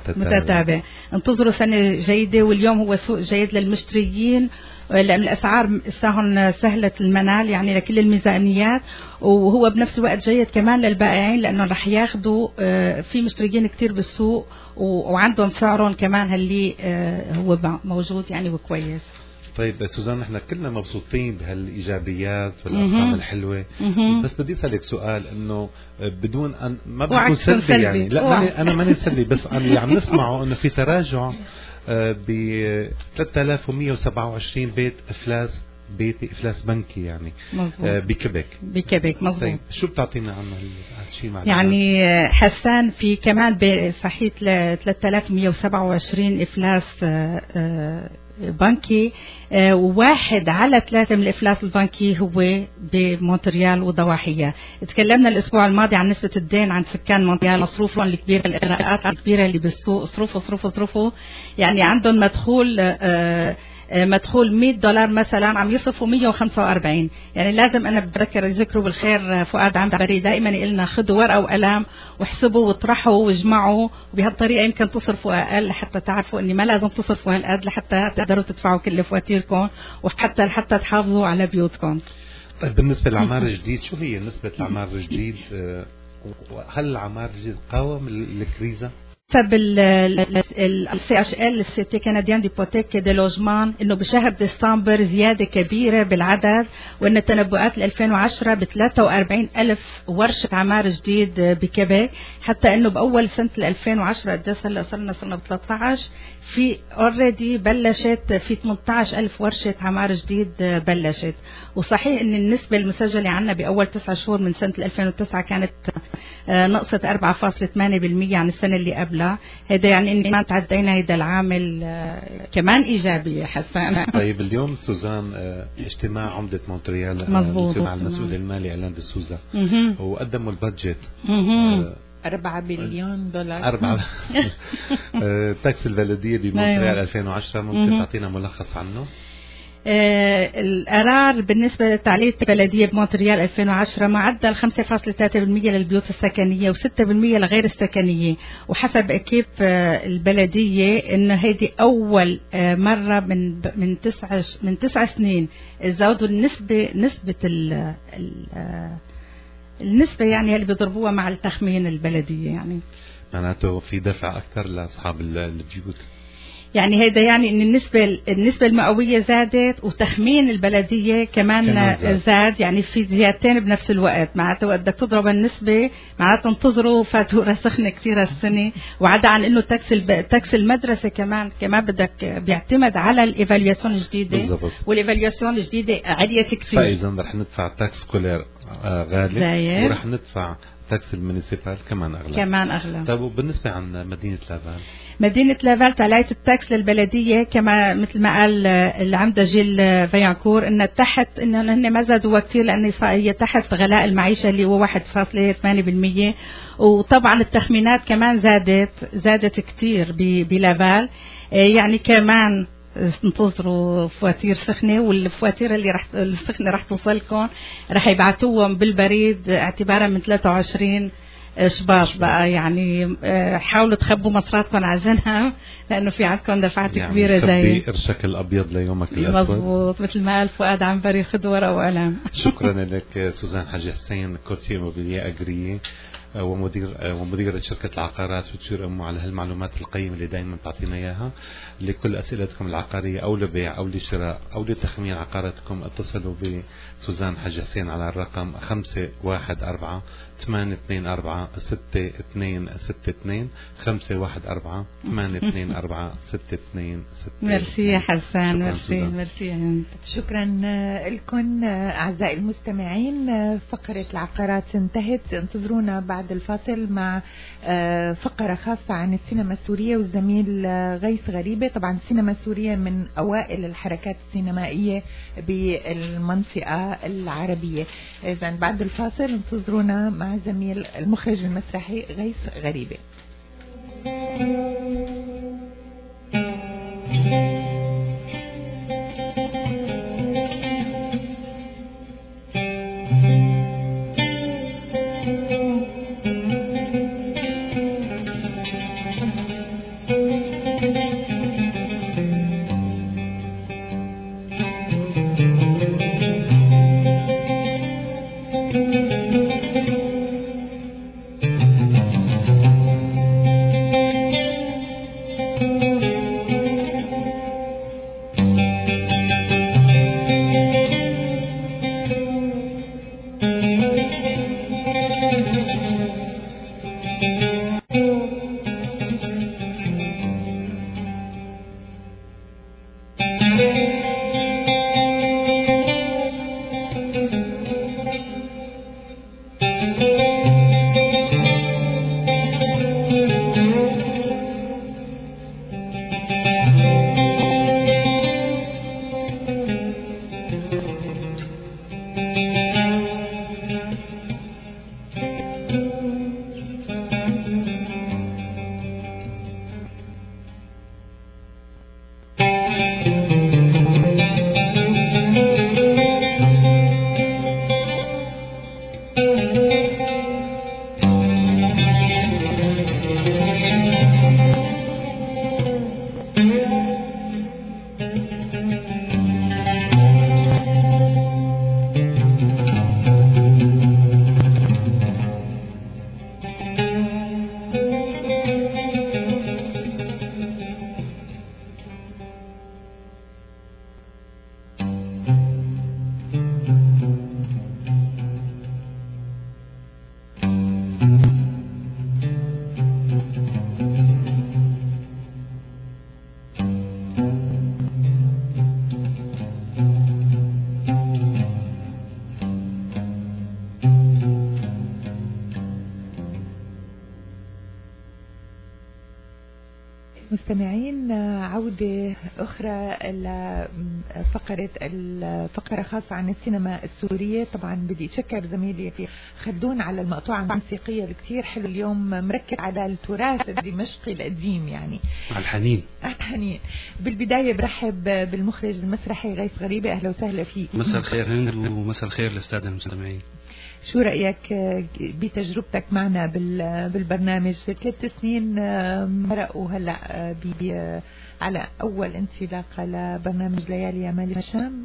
انتظروا سنة جيدة. واليوم هو سوق جيد للمشتريين لأن الأسعار سهلة المنال يعني لكل الميزانيات، وهو بنفس الوقت جيد كمان للبائعين لأنه رح ياخدوا في مشتريين كتير بالسوق وعندهم سعرهم كمان اللي هو موجود يعني وكويس. طيب سوزان نحن كلنا مبسوطين بهالايجابيات والارقام الحلوه، بس بدي اسالك سؤال انه بدون ان ما بكون سلبي يعني لا انا ماني سلبي، بس اللي عم نسمعه انه في تراجع ب 3127 بيت افلاس بنكي يعني بكبك مظبوط. طيب شو بتعطينا عن هالشيء معلومات؟ يعني حسان في كمان صحيح 3127 افلاس بنكي، وواحد على 3 من الإفلاس البنكي هو بمونتريال وضواحية. تكلمنا الأسبوع الماضي عن نسبة الدين عند سكان مونتريال، مصروفهم الكبير، الإغراءات الكبيرة اللي بالسوق، صرفوا يعني عندهم مدخول $100 مثلا عم يصرفوا 145. يعني لازم أنا بذكر يذكروا بالخير فؤاد عنبري دائما يقلنا خذوا ورقة وقلم واحسبوا واطرحوا واجمعوا، وبهالطريقة يمكن تصرفوا أقل حتى تعرفوا إني ما لازم تصرفوا هالقد لحتى تقدروا تدفعوا كل فواتيركم وحتى تحافظوا على بيوتكم. طيب بالنسبة للعمار الجديد شو هي نسبة العمار الجديد؟ هل العمار الجديد قاوم الكريزة؟ حسب CHL السيتي كنديان ديبوتيك دي لوجمان انه بشهر ديسمبر زياده كبيره بالعدد، وان التنبؤات 2010 ب 43,000 ورشه عمار جديد بكبك، حتى انه باول سنه 2010 قد هلا صرنا ب 13 في اوريدي بلشت في 18,000 ورشه عمار جديد بلشت. وصحيح ان النسبه المسجله عنا باول 9 شهور من سنه 2009 كانت نقصت 4.8% عن السنه اللي قبلها. هذا يعني ان ما تعدينا هذا العامل كمان ايجابي حسان. طيب اليوم سوزان اجتماع عمدة مونتريال مع المسؤول المالي ألان دي سوزا وقدموا البادجت 4 بليون دولار 4 تاكس البلدية بمونتريال 2010. ممكن تعطينا ملخص عنه؟ القرار بالنسبة لتعلية البلدية بمونتريال 2010 معدل 5.3% للبيوت السكنية و6% لغير السكنية، وحسب أكيب البلدية إنه هيدي أول مرة من 9 سنين زودوا نسبة النسبة يعني اللي بيضربوها مع التخمين البلدية. يعني معناته في دفع أكثر لأصحاب البيوت. يعني هيدا يعني ان النسبة المئوية زادت، وتخمين البلدية كمان زاد، يعني في زيادتين بنفس الوقت. معناته بدك تضرب النسبة معناته انتظروا فاتورة سخنة كثير السنة، وعدا عن انه تاكس المدرسة كمان بدك بيعتمد على الايفالياسيون الجديدة، والايفالياسيون الجديدة عالية كثير. فاذا رح ندفع تاكس سكولير غالي، ورح ندفع تاكس المونيسيبال كمان أغلى. طيب وبالنسبة عن مدينة لافال تعلية التاكس للبلدية كما مثل ما قال العمدة جيل فيانكور إنه هن ما زادوا كثير، لأن هي تحت غلاء المعيشة اللي هو 1.8%. وطبعا التخمينات كمان زادت كثير بلافال. يعني كمان انتظروا فواتير سخنة، والفواتير السخنة رح توصلكم، رح يبعتوهم بالبريد اعتبارا من 23 شباط بقى. يعني حاولوا تخبوا مصراتكم عجنها، لأنه في عندكم دفعات يعني كبيرة جاية. قرشك الأبيض ليومك الأسود. مظبوط، مثل ما قال فؤاد عنبري، خذ ورقة وقلم. شكرا لك سوزان حاجي حسين، كورتير موبيلية أجرية ومديرة شركة العقارات وتشير أمه، على هالمعلومات القيمة اللي دائما تعطينا إياها. لكل أسئلتكم العقارية أو لبيع أو لشراء أو لتخمين عقاراتكم اتصلوا بسوزان حاج حسين على الرقم 514-824-6262 514-824-6262. ميرسي يا حسان. ميرسي. شكرا لكم أعزائي المستمعين. فقرة العقارات انتهت، انتظرونا بعد الفاصل مع فقرة خاصة عن السينما السورية والزميل غيث غريبة. طبعا السينما السورية من أوائل الحركات السينمائية بالمنطقة العربية. إذا بعد الفاصل انتظرونا مع زميل المخرج المسرحي غيث غريبة. المستمعين، عودة أخرى الفقرة خاصة عن السينما السورية. طبعا بدي أشكر زميلي في خلدون على المقطوعة الموسيقية الكتير حلو اليوم، مركز على التراث الدمشقي القديم يعني على الحنين. بالبداية برحب بالمخرج المسرحي غيث غريبة، أهلا وسهلا فيك. مساء الخير هند ومساء الخير للسادة المستمعين. شو رأيك بتجربتك معنا بالبرنامج؟ 3 سنين مرقوا هلا على أول انطلاقة لبرنامج ليالي يا مال الشام.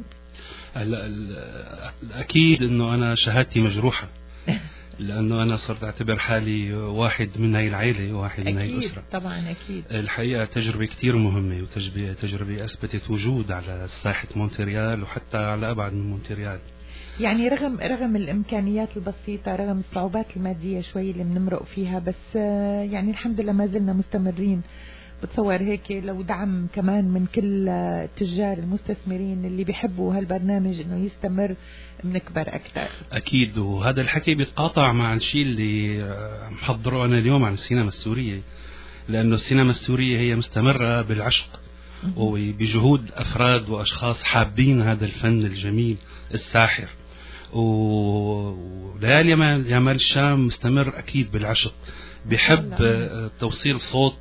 أكيد إنه أنا شهادتي مجروحة لأنه أنا صرت أعتبر حالي واحد من هاي العائلة، واحد من هاي الأسرة. طبعا أكيد. الحقيقة تجربة كتير مهمة، وتجربة أثبتت وجود على ساحة مونتريال وحتى على أبعد من مونتريال. يعني رغم الإمكانيات البسيطة، رغم الصعوبات المادية شوي اللي بنمرق فيها، بس يعني الحمد لله ما زلنا مستمرين. بتصور هيك لو دعم كمان من كل التجار المستثمرين اللي بيحبوا هالبرنامج انه يستمر بنكبر اكثر. اكيد، وهذا الحكي بيتقاطع مع الشيء اللي محضره انا اليوم عن السينما السورية، لانه السينما السورية هي مستمرة بالعشق وبجهود افراد واشخاص حابين هذا الفن الجميل الساحر. وليالي يا مال الشام مستمر اكيد بالعشق، بيحب توصيل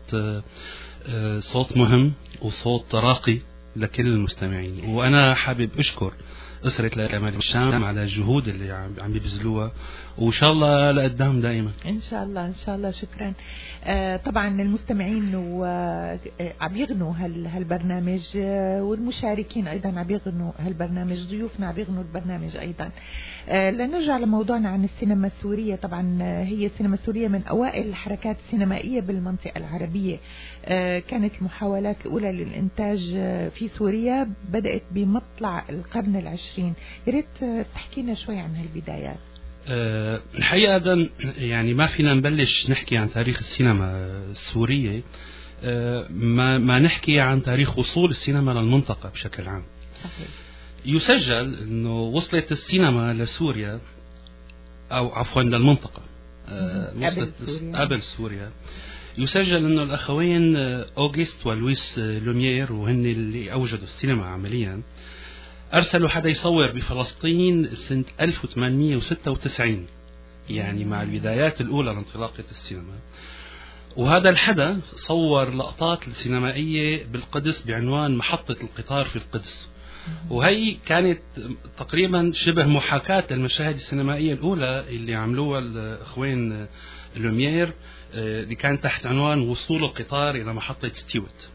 صوت مهم وصوت راقي لكل المستمعين. وانا حابب اشكر أسرة ليالي مال الشام على الجهود اللي عم بيبذلوها، وإن شاء الله لقدام دائما. إن شاء الله. شكرا. طبعا المستمعين عم يغنوا هالبرنامج، والمشاركين أيضا عم يغنوا هالبرنامج، ضيوفنا عم يغنوا البرنامج أيضا. لنرجع لموضوعنا عن السينما السورية. طبعا هي السينما السورية من أوائل الحركات السينمائية بالمنطقة العربية. كانت المحاولات الأولى للإنتاج في سوريا بدأت بمطلع القرن العشرين. يا ريت تحكينا شوي عن هالبدايات. الحقيقة يعني ما فينا نبلش نحكي عن تاريخ السينما السورية ما نحكي عن تاريخ وصول السينما للمنطقة بشكل عام. صحيح. يسجل أنه وصلت السينما لسوريا، أو عفوا للمنطقة، قبل سوريا. يسجل أنه الأخوين أوغست ولويس لوميير، وهن اللي أوجدوا السينما عمليا، أرسلوا حدا يصور بفلسطين سنة 1896، يعني مع البدايات الأولى لانطلاقة السينما. وهذا الحدا صور لقطات سينمائية بالقدس بعنوان محطة القطار في القدس، وهي كانت تقريبا شبه محاكاة للمشاهد السينمائية الأولى اللي عملوها الأخوين لوميير، اللي كان تحت عنوان وصول القطار إلى محطة ستيوت.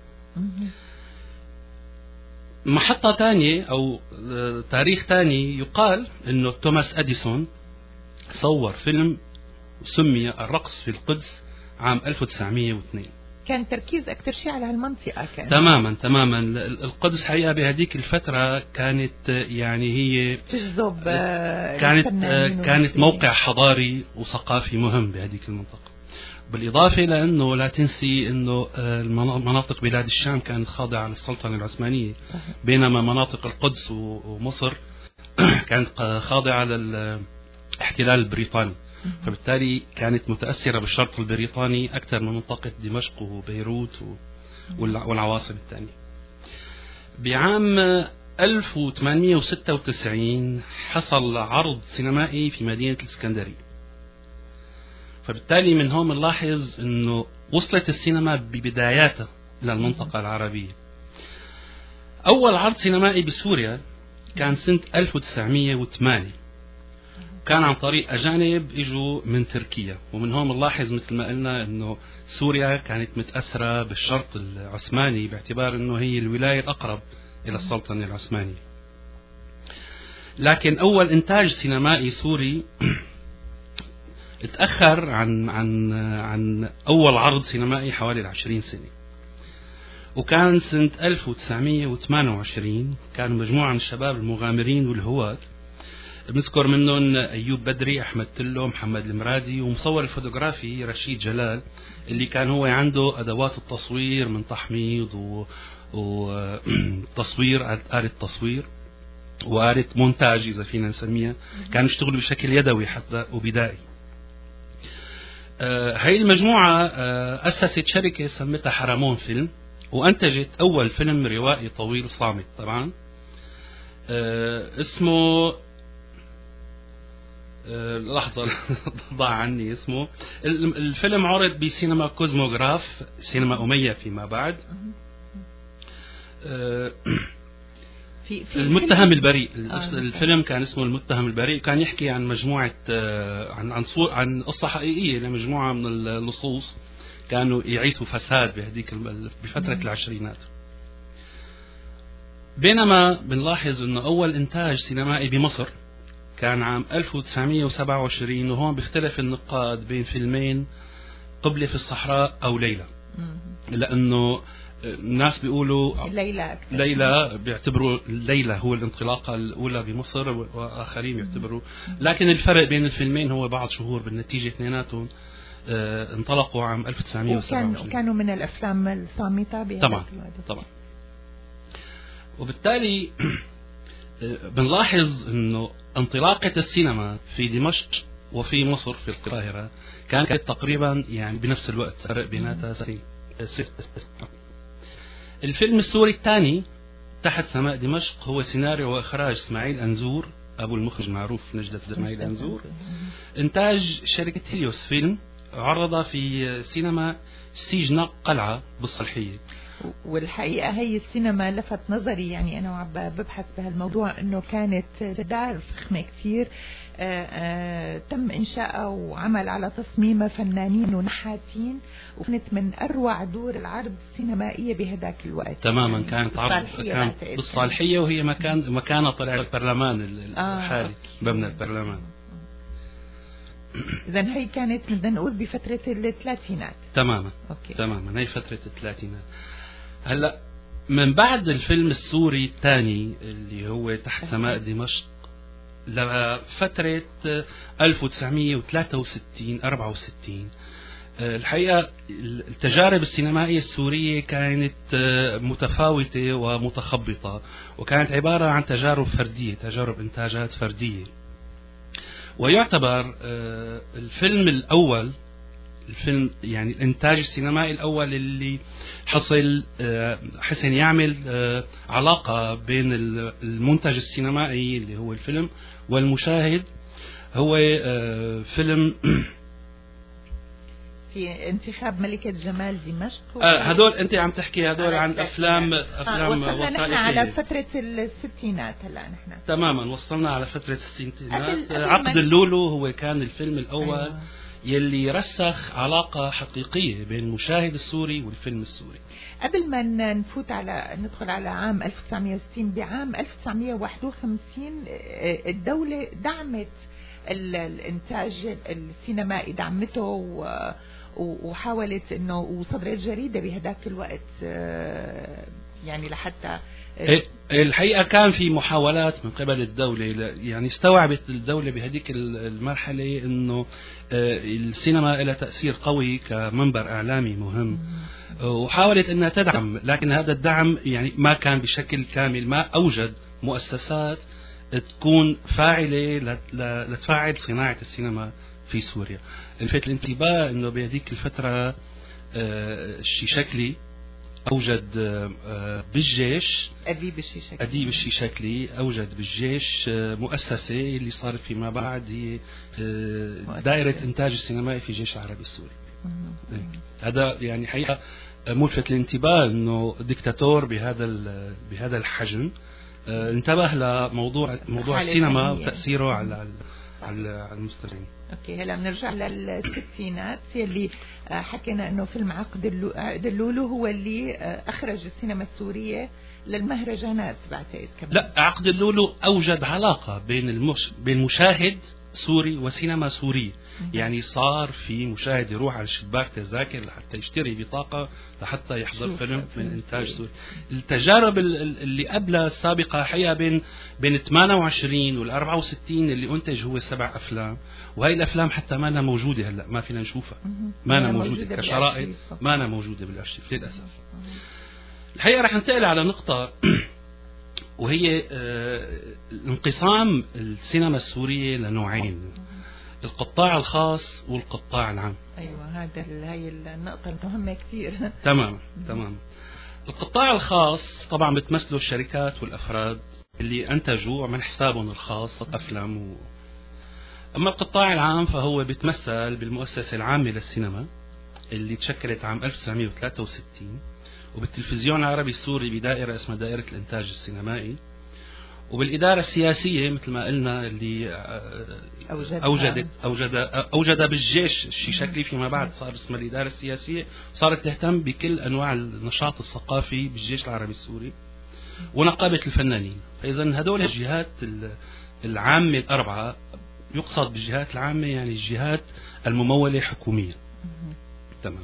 محطة تانية أو تاريخ تاني يقال أنه توماس أديسون صور فيلم سمي الرقص في القدس عام 1902. كان تركيز أكثر شيء على هالمنطقة. كان تماما. القدس حقيقة بهذيك الفترة كانت يعني هي تجذب، كانت موقع حضاري وثقافي مهم بهذيك المنطقة. بالإضافة لأنه لا تنسي أنه مناطق بلاد الشام كانت خاضعة للسلطنة العثمانية، بينما مناطق القدس ومصر كانت خاضعة للاحتلال البريطاني، فبالتالي كانت متأثرة بالشرط البريطاني أكثر من منطقة دمشق وبيروت والعواصم الثانية. بعام 1896 حصل عرض سينمائي في مدينة الإسكندرية، فبالتالي من هون نلاحظ أنه وصلت السينما ببداياتها للمنطقة العربية. أول عرض سينمائي بسوريا كان سنة 1908، كان عن طريق أجانب إجوا من تركيا. ومن هون نلاحظ مثل ما قلنا أنه سوريا كانت متأثرة بالشرط العثماني باعتبار أنه هي الولاية الأقرب إلى السلطنة العثمانية. لكن أول إنتاج سينمائي سوري اتأخر عن أول عرض سينمائي حوالي 20 سنة، وكان سنة 1928. كانوا مجموعة من الشباب المغامرين والهواة، بنذكر منهم أيوب بدري، أحمد تلو، محمد المرادي، ومصور الفوتوغرافي رشيد جلال، اللي كان هو عنده أدوات التصوير من تحميض وتصوير، آلة تصوير وآلة مونتاج إذا فينا نسميها. كانوا يشتغلوا بشكل يدوي حتى وبدائي. هاي المجموعة أسست شركة سمتها حرمون فيلم، وأنتجت أول فيلم روائي طويل صامت طبعا. اسمه لحظة ضاع عني اسمه. الفيلم عرض بسينما كوزموغراف، سينما أمية فيما بعد. في المتهم البريء. الفيلم كان اسمه المتهم البريء، كان يحكي عن مجموعة عن قصة حقيقية لمجموعة من اللصوص كانوا يعيثوا فساد بفترة العشرينات. بينما بنلاحظ انه اول انتاج سينمائي بمصر كان عام 1927، وهون بيختلف النقاد بين فيلمين، قبلة في الصحراء او ليلى، لانه الناس بيقولوا ليلى بيعتبروا ليلى هو الانطلاقة الأولى بمصر، وآخرين يعتبروا، لكن الفرق بين الفيلمين هو بعض شهور، بالنتيجة اثنيناتهم انطلقوا عام 1927 وكانوا من الأفلام الصامتة طبعا. وبالتالي بنلاحظ انه انطلاقة السينما في دمشق وفي مصر في القاهرة كانت تقريبا يعني بنفس الوقت، فرق بيناتها سنين. الفيلم السوري الثاني تحت سماء دمشق هو سيناريو واخراج اسماعيل انزور، ابو المخرج معروف نجدة اسماعيل انزور، انتاج شركة هيليوس فيلم، عرض في سينما سيجنا قلعة بالصالحية. والحقيقة هي السينما لفت نظري، يعني أنا وعم ببحث بهالموضوع أنه كانت دار فخمة كتير، تم إنشاءها وعمل على تصميمها فنانين ونحاتين، وكانت من أروع دور العرض السينمائية بهداك الوقت. تماما يعني كانت عرض كانت بالصالحية، وهي مكانها طلع البرلمان الحالي، مبنى البرلمان. إذن هي كانت بدنا نقول بفترة الثلاثينات. تماما. تماما هي فترة الثلاثينات. هلا من بعد الفيلم السوري الثاني اللي هو تحت سماء دمشق لفترة 1963 64 الحقيقة التجارب السينمائية السورية كانت متفاوتة ومتخبطة، وكانت عبارة عن تجارب فردية، تجارب إنتاجات فردية. ويعتبر الفيلم الأول، الفيلم يعني الإنتاج السينمائي الأول اللي حسن يعمل علاقة بين المنتج السينمائي اللي هو الفيلم والمشاهد، هو فيلم في انتخاب ملكة جمال دمشق. هدول انت عم تحكي هدول عن افلام وصلنا نحن على فترة الستينات. هلا نحن تماما وصلنا على فترة الستينات. عقد اللولو هو كان الفيلم الاول يلي رسخ علاقة حقيقية بين المشاهد السوري والفيلم السوري. قبل ما ندخل على عام 1960، بعام 1951 الدولة دعمت الانتاج السينمائي، دعمته وحاولت انه وصدرت جريدة بهداك الوقت، يعني لحتى الحقيقة كان في محاولات من قبل الدولة، يعني استوعبت الدولة بهذيك المرحلة انه السينما لها تأثير قوي كمنبر اعلامي مهم، وحاولت انها تدعم، لكن هذا الدعم يعني ما كان بشكل كامل، ما اوجد مؤسسات تكون فاعلة لتفعل صناعة السينما في سوريا. لفت الانتباه انه بهذيك الفترة الشيشكلي اوجد بالجيش، اديب الشيشكلي اوجد بالجيش مؤسسة اللي صارت فيما بعد هي دائرة انتاج السينمائي في الجيش العربي السوري. هذا يعني حقيقة ملفت الانتباه انه ديكتاتور بهذا الحجم انتبه لموضوع السينما وتأثيره على المستمعين. اوكي، هلا بنرجع للستينات يلي حكينا انه فيلم عقد اللولو هو اللي اخرج السينما السورية للمهرجانات بعتقد كمان. لا، عقد اللولو اوجد علاقة بين مشاهد سوري وسينما سوري، يعني صار في مشاهد يروح على شباك تذاكر لحتى يشتري بطاقة لحتى يحضر فيلم من إنتاج سوري. التجارب اللي قبلها السابقة حقيقة بين 28 وال 64 اللي أنتج هو 7 أفلام، وهي الأفلام حتى ما أنا موجودة هلا، ما فينا نشوفها، ما أنا موجودة كشرائط، ما أنا موجودة بالأرشيف للأسف. الحقيقة رح ننتقل على نقطة وهي انقسام السينما السورية لنوعين، القطاع الخاص والقطاع العام. أيوة، هاي النقطة المهمة كثير. تمام. القطاع الخاص طبعا بتمثله الشركات والأفراد اللي أنتجوا من حسابهم الخاص أفلام أما القطاع العام فهو بيتمثل بالمؤسسة العامة للسينما اللي تشكلت عام 1963 وبالتلفزيون العربي السوري بدائرة اسمها دائرة الإنتاج السينمائي وبالإدارة السياسية مثل ما قلنا اللي أوجد بالجيش الشيء شكلي فيما بعد صار اسمها الإدارة السياسية صارت تهتم بكل أنواع النشاط الثقافي بالجيش العربي السوري ونقابة الفنانين. فإذا هدول الجهات العامة الأربعة يقصد بالجهات العامة يعني الجهات الممولة حكوميا. تمام.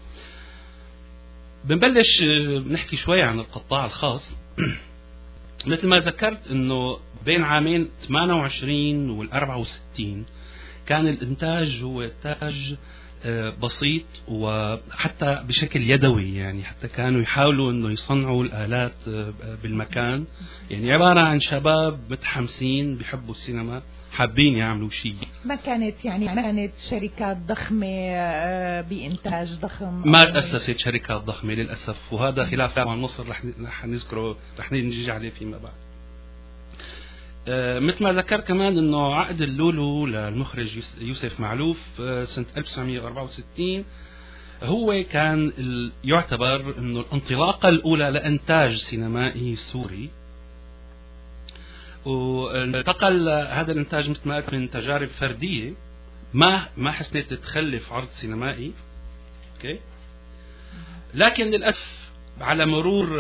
بنبلش نحكي شوي عن القطاع الخاص. مثل ما ذكرت انه بين عامين 28 وال 64 كان الانتاج هو انتاج بسيط وحتى بشكل يدوي، يعني حتى كانوا يحاولوا انه يصنعوا الآلات بالمكان، يعني عبارة عن شباب متحمسين بيحبوا السينما حابين يعملوا شيء. ما كانت شركات ضخمة بإنتاج ضخم، ما تأسست شركات ضخمة للأسف، وهذا خلاف عن مصر رح نذكره رح نجي عليه فيما بعد. مثل ما ذكر كمان انه عقد اللولو للمخرج يوسف معلوف سنة 1964 هو كان يعتبر انه الانطلاقة الاولى لانتاج سينمائي سوري، وانتقل هذا الانتاج مثل ما قلت من تجارب فردية ما حسنت تخلف عرض سينمائي. اوكي، لكن للأسف على مرور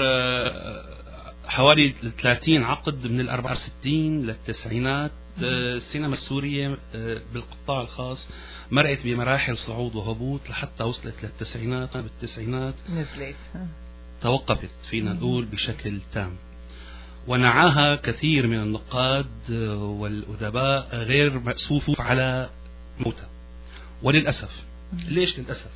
حوالي 30 عقد من 64 للتسعينات السينما السورية بالقطاع الخاص مرقت بمراحل صعود وهبوط لحتى وصلت للتسعينات. بالتسعينات نزلت توقفت فينا نقول بشكل تام، ونعاها كثير من النقاد والأدباء غير مأسوف على موتها. وللأسف، ليش للأسف؟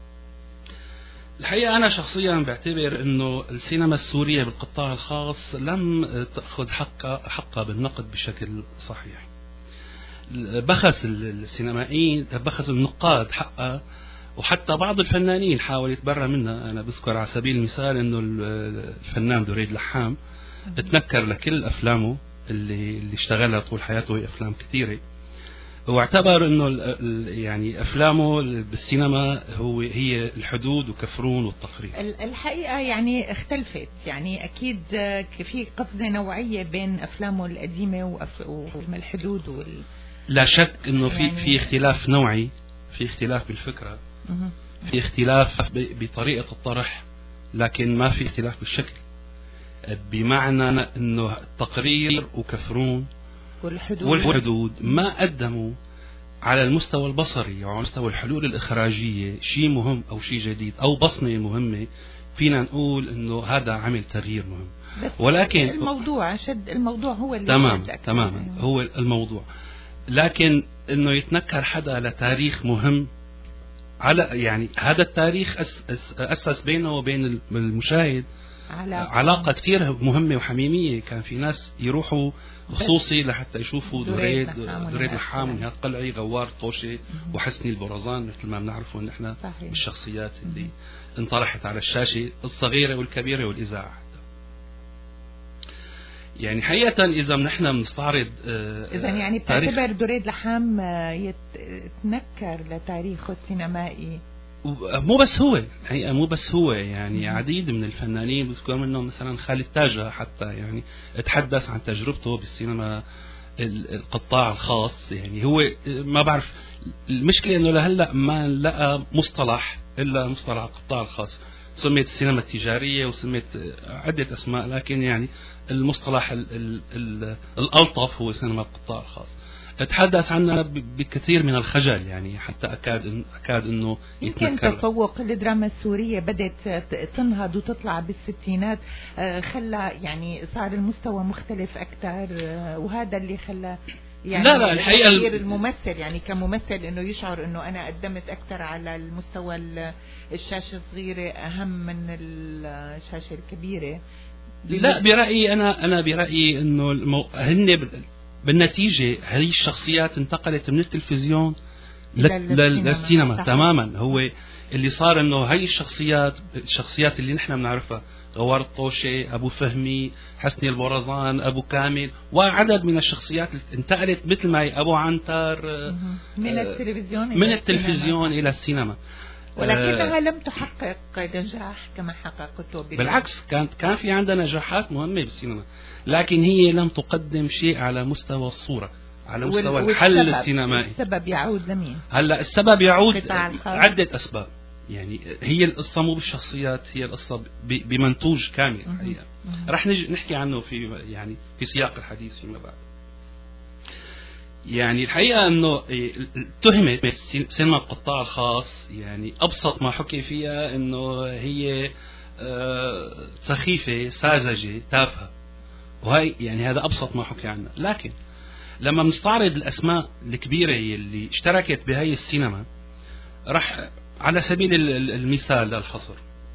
الحقيقة أنا شخصيا بعتبر أنه السينما السورية بالقطاع الخاص لم تأخذ حقها بالنقد بشكل صحيح. بخس السينمائيين، بخس النقاد حقها، وحتى بعض الفنانين حاول يتبرى منها. أنا بذكر على سبيل المثال أنه الفنان دريد لحام اتنكر لكل أفلامه اللي اشتغلها طول حياته، هي أفلام كثيرة، واعتبر انه يعني افلامه بالسينما هي الحدود وكفرون والتقريب. الحقيقه يعني اختلفت، يعني اكيد في قفزه نوعيه بين افلامه القديمه وفيلم الحدود لا شك انه في اختلاف نوعي، في اختلاف بالفكره، في اختلاف بطريقه الطرح، لكن ما في اختلاف بالشكل، بمعنى انه التقرير وكفرون والحدود ما قدموا على المستوى البصري وعلى مستوى الحلول الإخراجية شيء مهم أو شيء جديد أو بصمة مهمة فينا نقول إنه هذا عمل تغيير مهم. ولكن الموضوع هو اللي تماما هو الموضوع، لكن إنه يتنكر حدا لتاريخ مهم، على يعني هذا التاريخ أسس بينه وبين المشاهد علاقة كتير مهمة وحميمية. كان في ناس يروحوا خصوصي لحتى يشوفوا دريد لحام ونهاد قلعي، غوار طوشي، وحسني البرزان، مثل ما بنعرفه نحن بالشخصيات اللي انطرحت على الشاشة الصغيرة والكبيرة والإذاعة. يعني حقيقة إذا نحن بنستعرض إذا يعني بتعتبر دريد لحام يتنكر لتاريخه السينمائي؟ مو بس هو يعني عديد من الفنانين بذكر منهم مثلا خالد تاجة حتى يعني اتحدث عن تجربته بالسينما القطاع الخاص. يعني هو ما بعرف، المشكلة انه لهلا ما لقى مصطلح الا مصطلح القطاع الخاص، سميت السينما التجارية وسميت عدة اسماء، لكن يعني المصطلح الألطف هو سينما القطاع الخاص. اتحدث عنها بكثير من الخجل، يعني حتى أكاد أنه يمكن تفوق الدراما السورية بدأت تنهض وتطلع بالستينات، خلى يعني صار المستوى مختلف أكثر، وهذا اللي خلى يعني لا الحقيقة الممثل يعني كممثل انه يشعر انه انا قدمت اكثر على المستوى الشاشة الصغيرة اهم من الشاشة الكبيرة. لا برأيي انا برأيي انه هن بالنتيجة هذه الشخصيات انتقلت من التلفزيون للسينما تماما. هو اللي صار انه هي الشخصيات اللي نحن بنعرفها، غوار الطوشي، ابو فهمي، حسني البرزان، ابو كامل، وعدد من الشخصيات انتقلت مثل ما هي، ابو عنتر، من التلفزيون الى السينما. ولكنها لم تحقق نجاح كما حققته. بالعكس، كان في عندنا نجاحات مهمة بالسينما، لكن هي لم تقدم شيء على مستوى الصورة، على مستوى الحل السينمائي. السبب يعود لمين؟ هلا السبب يعود عدة أسباب. يعني هي القصة مو بالشخصيات، هي القصة بمنتوج كامل الحقيقة. رح نحكي عنه في سياق الحديث فيما بعد. يعني الحقيقة انه اتهمت سينما القطاع الخاص، يعني ابسط ما حكي فيها انه هي سخيفة، ساذجة، تافهة، وهي يعني هذا ابسط ما حكي عنها. لكن لما بنستعرض الاسماء الكبيرة اللي اشتركت بهي السينما، رح على سبيل المثال للحصر،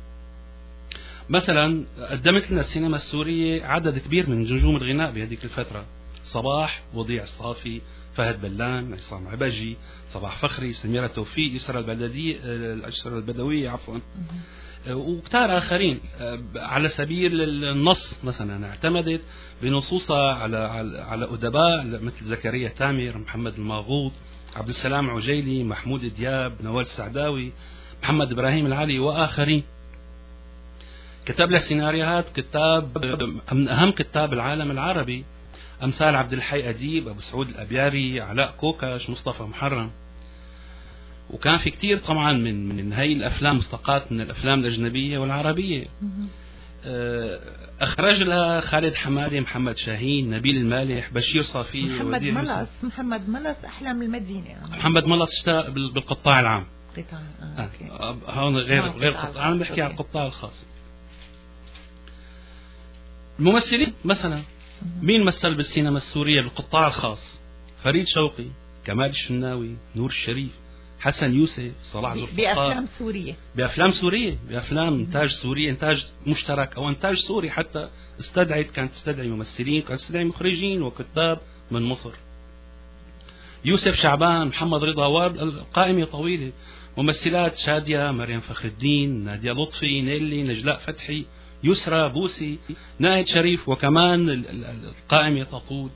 مثلا قدمت لنا السينما السورية عدد كبير من نجوم الغناء بهذيك الفترة: صباح، وضيع الصافي، فهد بلان، عصام عبجي، صباح فخري، سميرة توفيق، يسرى البدوية عفوا، وكتار آخرين. على سبيل النص مثلا اعتمدت بنصوصها على أدباء مثل زكريا تامر، محمد الماغوط، عبد السلام عجيلي، محمود دياب، نوال السعداوي، محمد إبراهيم العلي وآخرين. كتب لها سيناريوهات كتاب من أهم كتاب العالم العربي، أمثال عبد الحي أديب، أبو سعود الأبياري، علاء كوكاش، مصطفى محرم. وكان في كتير طبعا من هاي الأفلام مستقاة من الأفلام الأجنبية والعربية. أخرج لها خالد حمادي، محمد شاهين، نبيل المالح، بشير صافي، محمد ملص أحلام المدينة. محمد ملص اشتغل بالقطاع العام. هون غير قطاع، أنا بحكي عن القطاع الخاص. الممثلين مثلا، مين مثل بالسينما السورية بالقطاع الخاص؟ فريد شوقي، كمال الشناوي، نور الشريف، حسن يوسف، صلاح ذو الفقار. بأفلام سورية، بأفلام إنتاج سوري، إنتاج مشترك أو إنتاج سوري حتى. كانت تستدعي ممثلين، كانت تستدعي مخرجين وكتاب من مصر. يوسف شعبان، محمد رضا، القائمة طويلة. ممثلات: شادية، مريم فخر الدين، نادية لطفي، نيلي، نجلاء فتحي، يسرى، بوسي، ناهد شريف، وكمان القائمة تطول.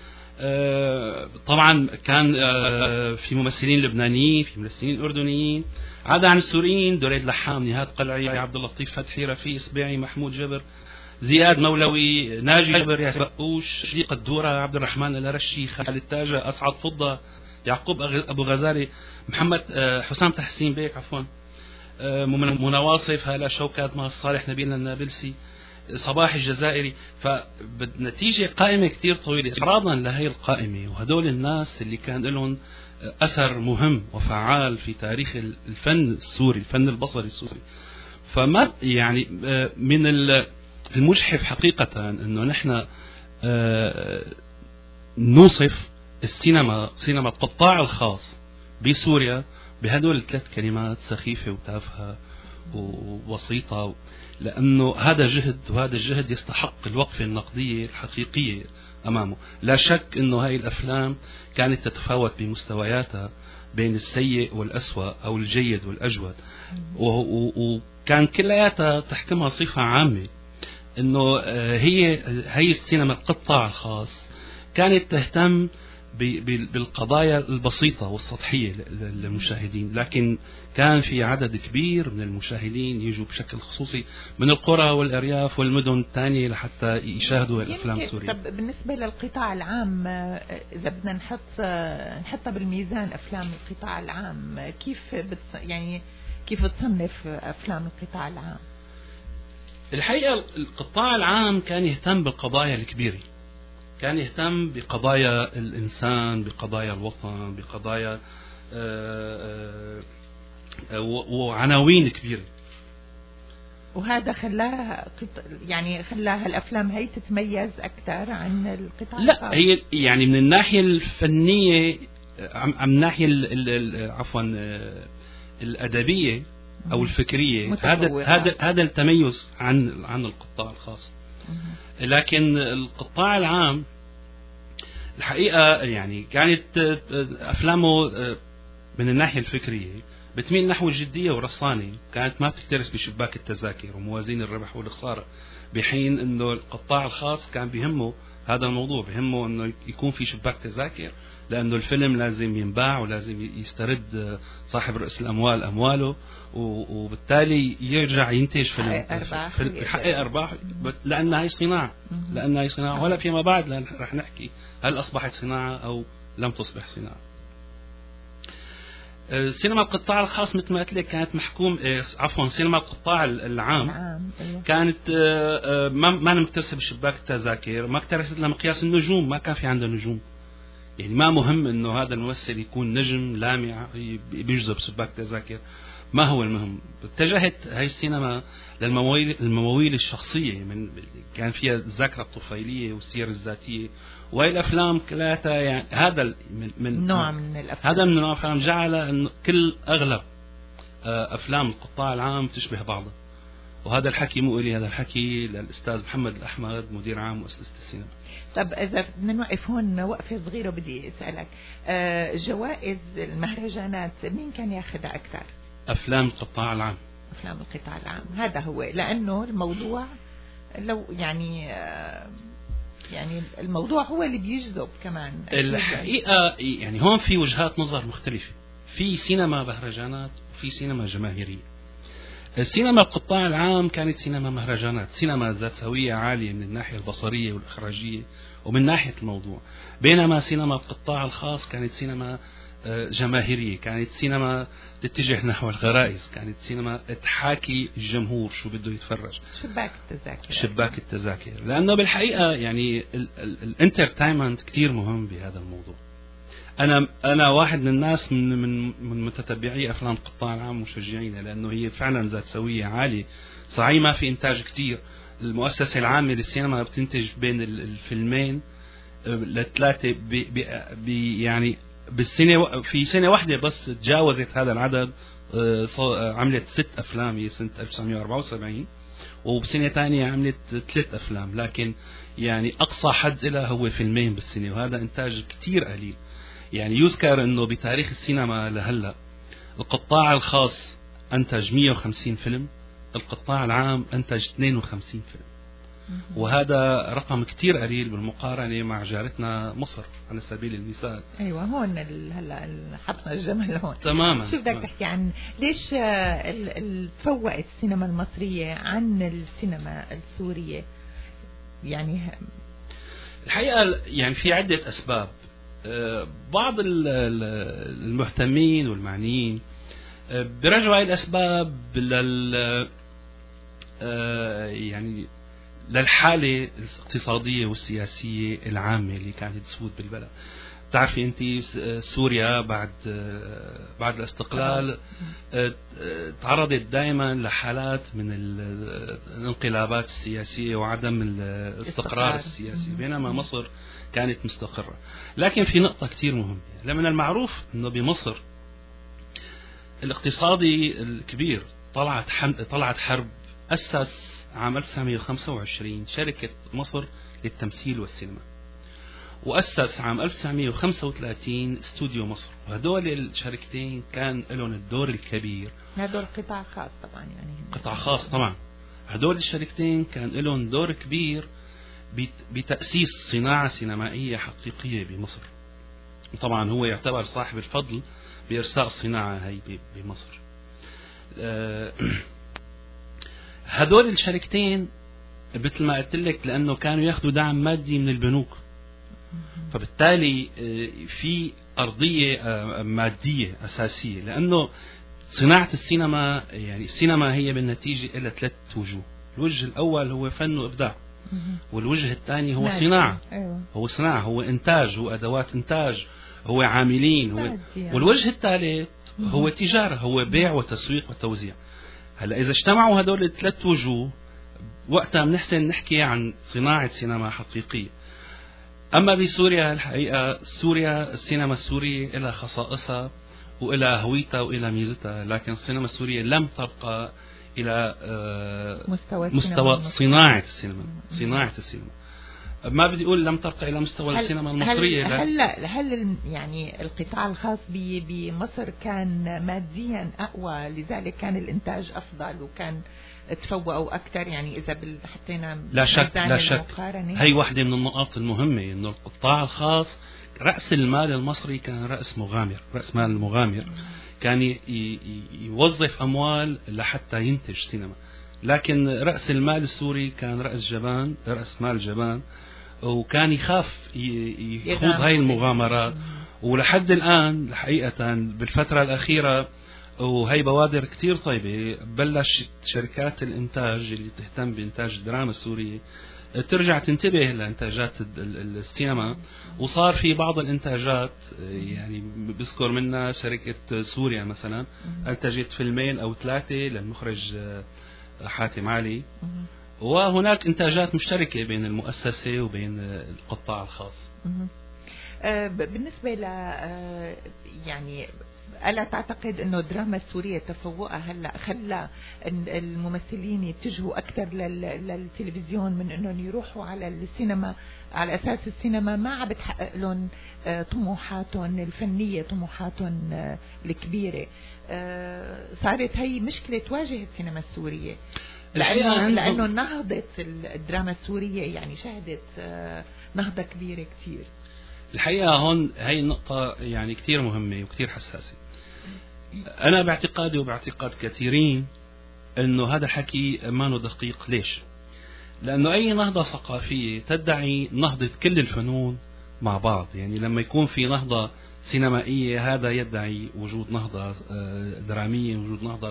طبعا كان في ممثلين لبنانيين، في ممثلين أردنيين. عدا عن السوريين: دريد لحام، نهاد قلعي، عبد اللطيف فتحي، رفيق سبيعي، محمود جبر، زياد مولوي، ناجي جبر، ياسر بقوش، شريق الدورة، عبد الرحمن الرشي، خالد تاجة، أسعد فضة، يعقوب أبو غزالي، محمد حسام تحسين بيك عفوا، منى واصف، هلا شوكات، مع الصالح، نبيل النابلسي، صباح الجزائري. فبنتيجة قائمة كتير طويلة. إعراضا لهي القائمة وهدول الناس اللي كان لهم أثر مهم وفعال في تاريخ الفن السوري، الفن البصري السوري، فما يعني من المجحف حقيقة أنه نحن نوصف سينما القطاع الخاص بسوريا بهدول الثلاث كلمات: سخيفة وتافهة وبسيطة، لأنه هذا جهد، وهذا الجهد يستحق الوقفة النقدية الحقيقية أمامه. لا شك أنه هاي الأفلام كانت تتفاوت بمستوياتها بين السيء والأسوأ أو الجيد والأجود، وكان كلياتها تحكمها صفة عامة، أنه هي السينما القطاع الخاص كانت تهتم بالقضايا البسيطة والسطحية للمشاهدين، لكن كان في عدد كبير من المشاهدين يجوا بشكل خصوصي من القرى والأرياف والمدن الثانية لحتى يشاهدوا الأفلام السورية. طب بالنسبة للقطاع العام، إذا بدنا نحطها بالميزان أفلام القطاع العام، كيف تصنف أفلام القطاع العام؟ الحقيقة القطاع العام كان يهتم بالقضايا الكبيرة، كان يهتم بقضايا الإنسان، بقضايا الوطن، بقضايا وعناوين كبيرة، وهذا خلاها الأفلام هي تتميز أكثر عن القطاع لا الخاص. هي يعني من الناحية الفنية، من الناحية عفوا الأدبية أو الفكرية، هذا التميز عن القطاع الخاص. لكن القطاع العام الحقيقة يعني كانت أفلامه من الناحية الفكرية بتميل نحو الجدية والرصانة، كانت ما بتكترث بشباك التذاكر وموازين الربح والخسارة، بحين انه القطاع الخاص كان بيهمه هذا الموضوع، بيهمه انه يكون في شباك تذاكر، لانه الفيلم لازم ينباع ولازم يسترد صاحب رأس الاموال امواله، وبالتالي يرجع ينتج فيلم يحقق ارباح، لانها هي صناعة، لانها هي صناعة. ولا فيما بعد رح نحكي هل اصبحت صناعة او لم تصبح صناعة. سينما القطاع الخاص مثل ما قلت لك كانت محكوم، عفوا سينما القطاع العام كانت ما مكترثة بشباك التذاكر، ما اكترثت لمقياس النجوم، ما كان في عندها نجوم، يعني ما مهم انه هذا الممثل يكون نجم لامع بيجذب شباك تذاكر، ما هو المهم. اتجهت هاي السينما للمواويل الشخصية، من كان فيها الذاكرة الطفيلية والسير الذاتية، وهي الأفلام كلها يعني هذا من نوع من الأفلام، هذا من الأفلام جعل أن أغلب أفلام القطاع العام تشبه بعضها. وهذا الحكي مو إلي، هذا الحكي للأستاذ محمد الأحمد مدير عام مؤسسة السينما. طب إذا بدنا نوقف هون وقفة صغيرة، بدي أسألك جوائز المهرجانات مين كان ياخذها أكثر؟ أفلام القطاع العام. أفلام القطاع العام، هذا هو، لأنه الموضوع لو يعني الموضوع هو اللي بيجذب كمان. الحقيقة يعني هون في وجهات نظر مختلفة، في سينما مهرجانات وفي سينما جماهيرية. السينما القطاع العام كانت سينما مهرجانات، سينما ذات هوية عالية من الناحية البصرية والإخراجية ومن ناحية الموضوع، بينما سينما القطاع الخاص كانت سينما جماهيرية، كانت سينما تتجه نحو الغرائز، كانت سينما تحاكي الجمهور شو بده يتفرج، شباك التذاكر. لأنه بالحقيقة يعني الانترتينمنت كتير مهم بهذا الموضوع. أنا واحد من الناس من متتبعي أفلام القطاع العام مشجعين، لأنه هي فعلا ذات سوية عالية. صحيح ما في إنتاج كتير، المؤسسة العامة للسينما بتنتج بين الفيلمين لثلاثة يعني بالسنة، في سنة واحدة بس تجاوزت هذا العدد، عملت 6 أفلام هي سنة 1974، وبسنة ثانية عملت 3 أفلام، لكن يعني أقصى حد لها هو فيلمين بالسنة، وهذا إنتاج كتير قليل. يعني يذكر أنه بتاريخ السينما لهلأ القطاع الخاص أنتج 150 فيلم، القطاع العام أنتج 52 فيلم، وهذا رقم كتير قليل بالمقارنة مع جارتنا مصر على سبيل المثال. أيوة هون هلا حطنا الجمل هون تماما. شو بدك تحكي عن ليش تفوقت السينما المصرية عن السينما السورية؟ يعني الحقيقة يعني في عدة أسباب. بعض المهتمين والمعنيين برجعوا هاي الأسباب يعني للحالة الاقتصادية والسياسية العامة اللي كانت تسود بالبلد. تعرفي أنت سوريا بعد الاستقلال تعرضت دائما لحالات من الانقلابات السياسية وعدم الاستقرار السياسي، بينما مصر كانت مستقرة. لكن في نقطة كتير مهمة، لمن المعروف أنه بمصر الاقتصادي الكبير طلعت حرب، أسس عام 1925 شركة مصر للتمثيل والسينما، وأسس عام 1935 استوديو مصر، وهدول الشركتين كان لهم الدور الكبير. هدول قطاع خاص طبعا، يعني قطاع خاص طبعا. هدول الشركتين كان لهم دور كبير بتأسيس صناعة سينمائية حقيقية بمصر. طبعا هو يعتبر صاحب الفضل بإرساء الصناعة هي بمصر. هدول الشركتين مثل ما قلت لك لأنه كانوا ياخذوا دعم مادي من البنوك، فبالتالي في أرضية مادية أساسية، لأنه صناعة السينما يعني السينما هي بالنتيجة إلى 3 وجوه. الوجه الأول هو فن وإبداع، والوجه الثاني هو صناعة. هو صناعة، هو إنتاج، هو أدوات إنتاج، هو عاملين، والوجه الثالث هو تجارة، هو بيع وتسويق وتوزيع. هلا إذا اجتمعوا هدول ال3 وجوه وقتها بنحسن نحكي عن صناعة سينما حقيقية. أما بسوريا الحقيقة سوريا السينما السورية إلى خصائصها وإلى هويتها وإلى ميزتها، لكن السينما السورية لم تبقى إلى مستوى صناعة السينما. ما بدي أقول لم ترقى إلى مستوى السينما المصرية. هل يعني القطاع الخاص بمصر كان ماديا أقوى لذلك كان الإنتاج أفضل وكان تفوقوا أكثر؟ يعني إذا حطينا لا شك هي واحدة من النقاط المهمة، إنه القطاع الخاص رأس المال المصري كان رأس مال مغامر، كان يوظف أموال لحتى ينتج سينما، لكن رأس المال السوري كان رأس مال جبان، وكان يخاف يخوض هاي المغامرات. ولحد الآن الحقيقة بالفترة الأخيرة وهي بوادر كتير طيبة، بلش شركات الإنتاج اللي تهتم بإنتاج الدراما السورية ترجع تنتبه لإنتاجات السينما، وصار في بعض الإنتاجات يعني بذكر منها شركة سوريا مثلا أنتجت فيلمين أو 3 للمخرج حاتم علي، وهناك إنتاجات مشتركة بين المؤسسة وبين القطاع الخاص. بالنسبة ل يعني ألا تعتقد أنه الدراما السورية تفوقها هلأ خلى الممثلين يتجهوا أكثر للتلفزيون من أنهم يروحوا على السينما، على أساس السينما ما عم بتحقق لهم طموحاتهم الفنية، طموحاتهم الكبيرة؟ صارت هي مشكلة تواجه السينما السورية، لأنه نهضت الدراما السورية، يعني شهدت نهضة كبيرة كتير. الحقيقة هون هاي النقطة يعني كتير مهمة وكتير حساسة. أنا باعتقادي وباعتقاد كثيرين أنه هذا الحكي ما دقيق. ليش؟ لأنه أي نهضة ثقافية تدعي نهضة كل الفنون مع بعض، يعني لما يكون في نهضة سينمائية هذا يدعي وجود نهضة درامية، وجود نهضة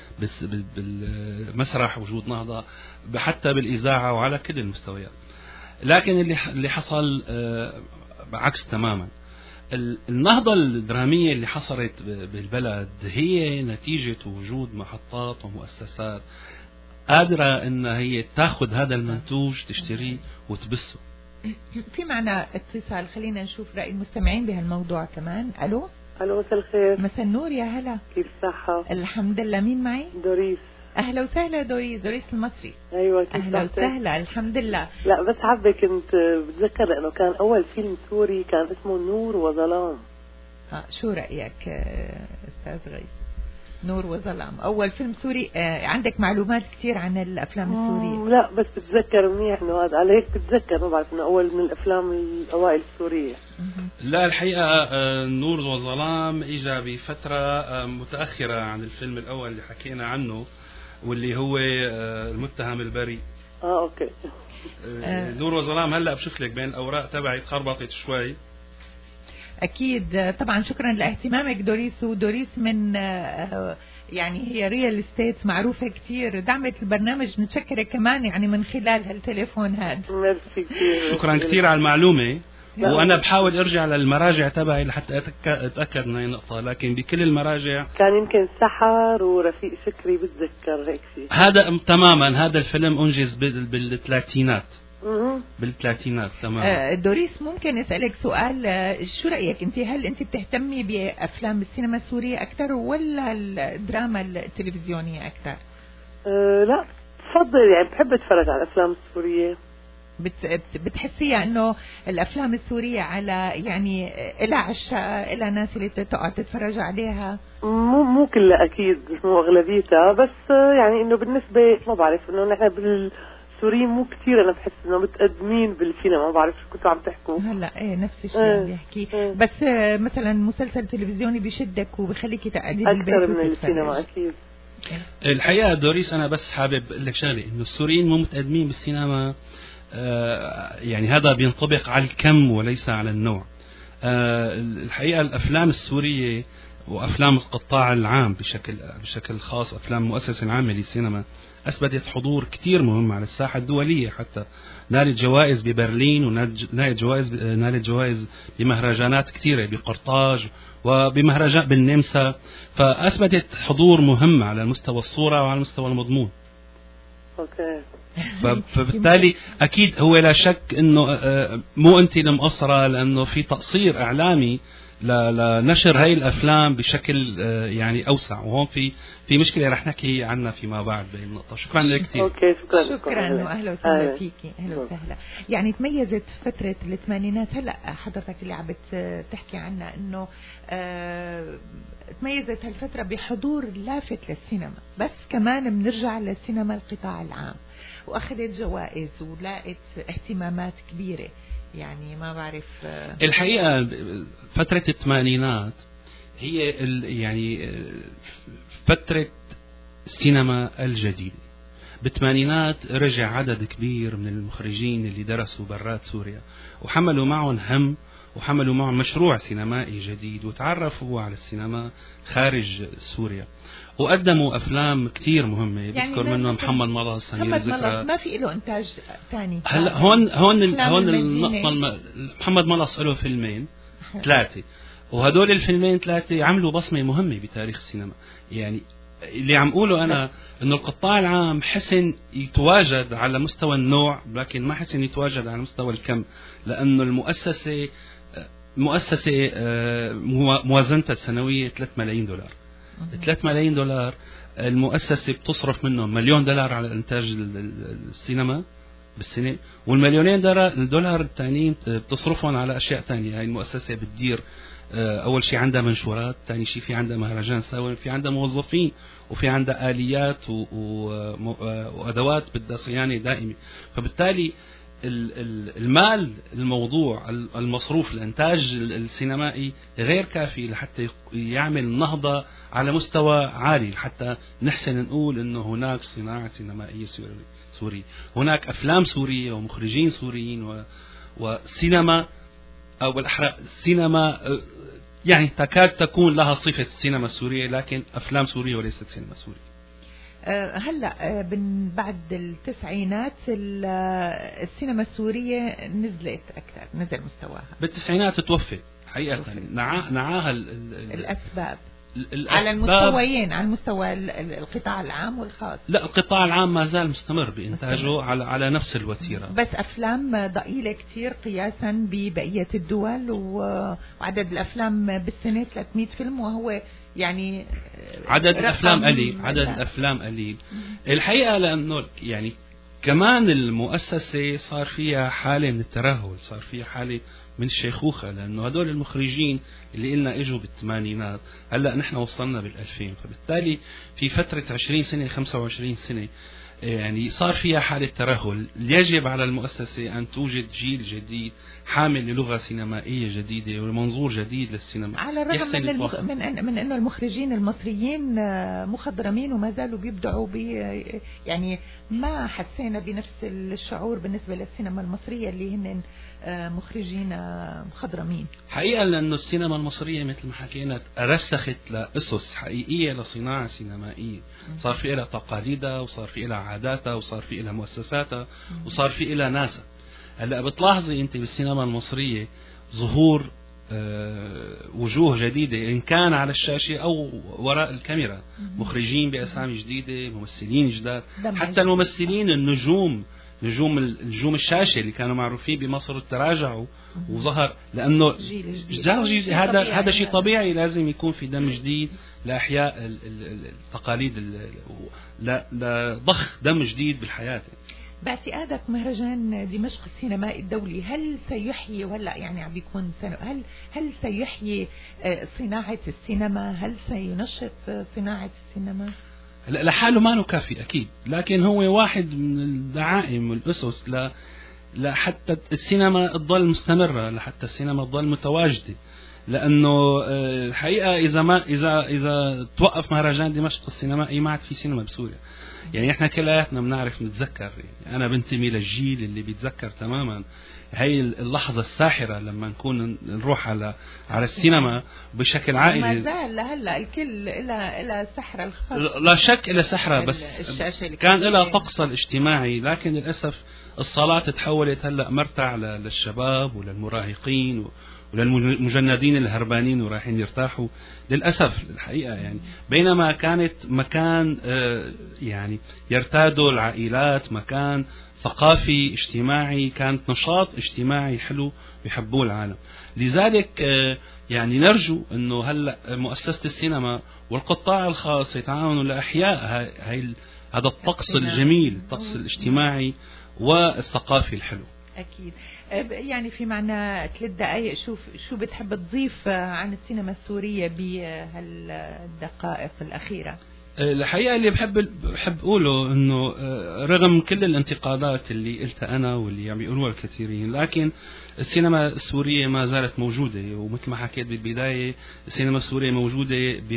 بالمسرح، وجود نهضة حتى بالإذاعة وعلى كل المستويات. لكن اللي حصل عكس تماما. النهضة الدرامية اللي حصلت بالبلد هي نتيجة وجود محطات ومؤسسات قادرة ان هي تاخذ هذا المنتوج تشتريه وتبثه. في معنا اتصال، خلينا نشوف رأي المستمعين بهالموضوع كمان. الو مساء الخير. مساء النور، يا هلا، كيف الصحة؟ الحمد لله. مين معي؟ دوريس. اهلا وسهلا دوريس المصري. ايوه كيف اهلا وسهلا. الحمد لله. لا بس حابة كنت بتذكر انه كان اول فيلم سوري كان اسمه نور وظلام. شو رأيك استاذ غيث؟ نور وظلام اول فيلم سوري. عندك معلومات كثير عن الافلام السورية؟ لا بس بتذكر منيح انه هذا، على هيك بتذكر، ما بعرف انه اول من الافلام الاوائل السورية. لا الحقيقة نور وظلام اجى بفترة متأخرة عن الفيلم الاول اللي حكينا عنه واللي هو المتهم البريء. اوكي. نور وظلام هلا بشوف لك بين الاوراق تبعي خربطت شوي. اكيد طبعا. شكرا لاهتمامك دوريس. ودوريس من يعني هي ريال استيت معروفة كتير، دعمت البرنامج، نتشكرك كمان يعني من خلال هالتليفون هذا. شكرا كتير على المعلومة. وانا بحاول ارجع للمراجع تبعي لحتى اتاكد من هاي النقطه، لكن بكل المراجع كان يمكن سحر ورفيق شكري، بتذكر هيك شيء. هذا تماما، هذا الفيلم انجز بالثلاثينات. بالثلاثينات تماما. دوريس ممكن اسالك سؤال؟ شو رايك انت؟ هل انت بتهتمي بافلام السينما السوريه اكثر ولا الدراما التلفزيونيه اكثر؟ لا بفضل، يعني بحب اتفرج على الافلام السوريه. بتحسيها انه الافلام السوريه على يعني لها عشاق، لها ناس اللي تقعد تتفرج عليها؟ مو كلها اكيد، مو اغلبيتها، بس يعني انه بالنسبه ما بعرف انه نحن بالسوريين مو كثير، انا بحس انه متقدمين بالسينما. ما بعرف شو كنتوا عم تحكوا هلا. ايه نفس الشيء عم بيحكي. بس مثلا مسلسل تلفزيوني بيشدك وبيخليك تقعدي بالبيت اكثر من السينما اكيد. الحقيقه دوريس انا بس حابب اقول لك شغله، انه السوريين مو متقدمين بالسينما، يعني هذا بينطبق على الكم وليس على النوع. الحقيقة الأفلام السورية وأفلام القطاع العام بشكل خاص، أفلام المؤسسة العامة للسينما أثبتت حضور كتير مهم على الساحة الدولية، حتى نالت جوائز ببرلين ونالت جوائز بمهرجانات كثيرة بقرطاج وبمهرجان بالنمسا، فأثبتت حضور مهم على مستوى الصورة وعلى مستوى المضمون. أوكي. فبالتالي أكيد هو لا شك أنه مو أنت المقصرة، لأنه في تقصير إعلامي لنشر هاي الافلام بشكل يعني اوسع، وهون في مشكله رح نحكي عنها فيما بعد بهي النقطه. شكرا لك كثير. اوكي شكرا واهلا وسهلا فيكي. اهلا وسهلا. يعني تميزت فتره الثمانينات، هلا حضرتك اللي عم تحكي عنها انه تميزت هالفتره بحضور لافت للسينما، بس كمان بنرجع للسينما القطاع العام واخذت جوائز ولقت اهتمامات كبيره. يعني ما بعرف الحقيقة فترة الثمانينات هي يعني فترة السينما الجديدة. بالثمانينات رجع عدد كبير من المخرجين اللي درسوا برات سوريا وحملوا معهم هم وحملوا معهم مشروع سينمائي جديد وتعرفوا على السينما خارج سوريا وقدموا أفلام كتير مهمة. يعني بذكر منهم محمد ملص، سمير ذكرى. ما في له إنتاج ثاني. هلا هون النقطة، محمد ملص له فيلمين 3 وهدول الفيلمين 3 عملوا بصمة مهمة بتاريخ السينما. يعني اللي عم قوله أنا إنه القطاع العام حسن يتواجد على مستوى النوع لكن ما حسن يتواجد على مستوى الكم، لأنه المؤسسة موازنتها السنوية $3 ملايين. 3 ملايين دولار المؤسسة بتصرف منهم $1 مليون على إنتاج السينما بالسنة، والمليونين دولار التانيين بتصرفهم على أشياء تانية. هاي المؤسسة بتدير أول شيء عندها منشورات، تاني شيء في عندها مهرجان سوا، في عندها موظفين وفي عندها آليات وأدوات بدها صيانة دائمة. فبالتالي المال الموضوع المصروف للإنتاج السينمائي غير كافي لحتى يعمل نهضة على مستوى عالي، حتى نحسن نقول إنه هناك صناعة سينمائية سورية، هناك أفلام سورية ومخرجين سوريين وسينما أو بالأحرى السينما يعني تكاد تكون لها صفة السينما السورية لكن أفلام سورية وليست سينما سورية. هلا بعد التسعينات السينما السورية نزلت أكثر، نزل مستواها. بالتسعينات توفت حقيقة، نعاها الأسباب على المستويين، على المستوى القطاع العام والخاص. لا، القطاع العام ما زال مستمر بإنتاجه على نفس الوتيرة، بس أفلام ضئيلة كتير قياسا ببقية الدول، وعدد الأفلام بالسنة 300 فيلم وهو يعني عدد الأفلام قليل الحقيقة، لأنه يعني كمان المؤسسة صار فيها حالة من الترهل، صار فيها حالة من الشيخوخة، لأنه هدول المخرجين اللي إلنا إجوا بالثمانينات هلأ نحن وصلنا بال2000، فبالتالي في فترة 20 سنة 25 سنة يعني صار فيها حالة ترهل. يجب على المؤسسة أن توجد جيل جديد حامل للغة سينمائية جديدة ومنظور جديد للسينما، على الرغم من أنه المخرجين المصريين مخضرمين وما زالوا بيبدعوا يعني ما حسينا بنفس الشعور بالنسبة للسينما المصرية اللي هن مخرجين مخضرمين حقيقة، لأنه السينما المصرية مثل ما حكينا رسخت لأسس حقيقية لصناعة سينمائية، صار في لها تقاليدها وصار في لها عاداتها وصار في لها مؤسساتها وصار في لها ناسها. هلا بتلاحظي أنت بالسينما المصرية ظهور وجوه جديدة إن كان على الشاشة أو وراء الكاميرا، مخرجين بأسامي جديدة، ممثلين جداد، حتى الممثلين النجوم نجوم الشاشة اللي كانوا معروفين بمصر تراجعوا وظهر، لأنه جيل هذا شيء طبيعي، لازم يكون في دم جديد لإحياء التقاليد، لضخ دم جديد بالحياة. باعتقادك مهرجان دمشق السينمائي الدولي هل سيحيي، ولا يعني عم بيكون هل سيحيي صناعة السينما؟ هل سينشط صناعة السينما؟ لحاله ما له كافي أكيد، لكن هو واحد من الدعائم والأسس لحتى السينما تضل مستمرة، لحتى السينما تضل متواجدة. لأنه الحقيقة إذا توقف مهرجان دمشق السينمائي ما عاد في سينما بسوريا. يعني احنا كلياتنا بنعرف نتذكر، يعني أنا بنتمي للجيل اللي بيتذكر تماما هاي اللحظة الساحرة لما نكون نروح على السينما بشكل عائلي. ما زال هلا الكل إلى سحرة الخاص، لا شك إلى سحرة، بس كان لها طقسها الاجتماعي، لكن للأسف الصالات تحولت هلا مرتع للشباب وللمراهقين وللمجندين الهربانين ورايحين يرتاحوا للأسف الحقيقة. يعني بينما كانت مكان يعني يرتادوا العائلات، مكان ثقافي اجتماعي، كانت نشاط اجتماعي حلو بيحبوه العالم. لذلك يعني نرجو أنه هلأ مؤسسة السينما والقطاع الخاص يتعاونوا لإحياء هذا الطقس الجميل، الطقس الاجتماعي والثقافي الحلو. أكيد. يعني في معنا 3 دقائق، شو بتحب تضيف عن السينما السورية بهالدقائق الأخيرة؟ الحقيقة اللي بحب أقوله أنه رغم كل الانتقادات اللي قلتها أنا واللي عم يقولوها الكثيرين، لكن السينما السورية ما زالت موجودة، ومثل ما حكيت بالبداية السينما السورية موجودة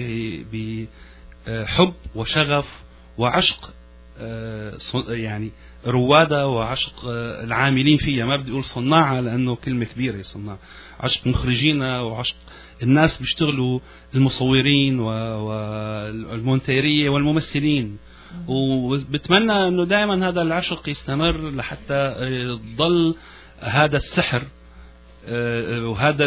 بحب وشغف وعشق يعني روادة وعشق العاملين فيها. ما بدي أقول صناعة لأنه كلمة كبيرة، صناع، عشق مخرجينا وعشق الناس بيشتغلوا، المصورين والمونتيرية والممثلين. وبتمنى أنه دائما هذا العشق يستمر لحتى يضل هذا السحر وهذا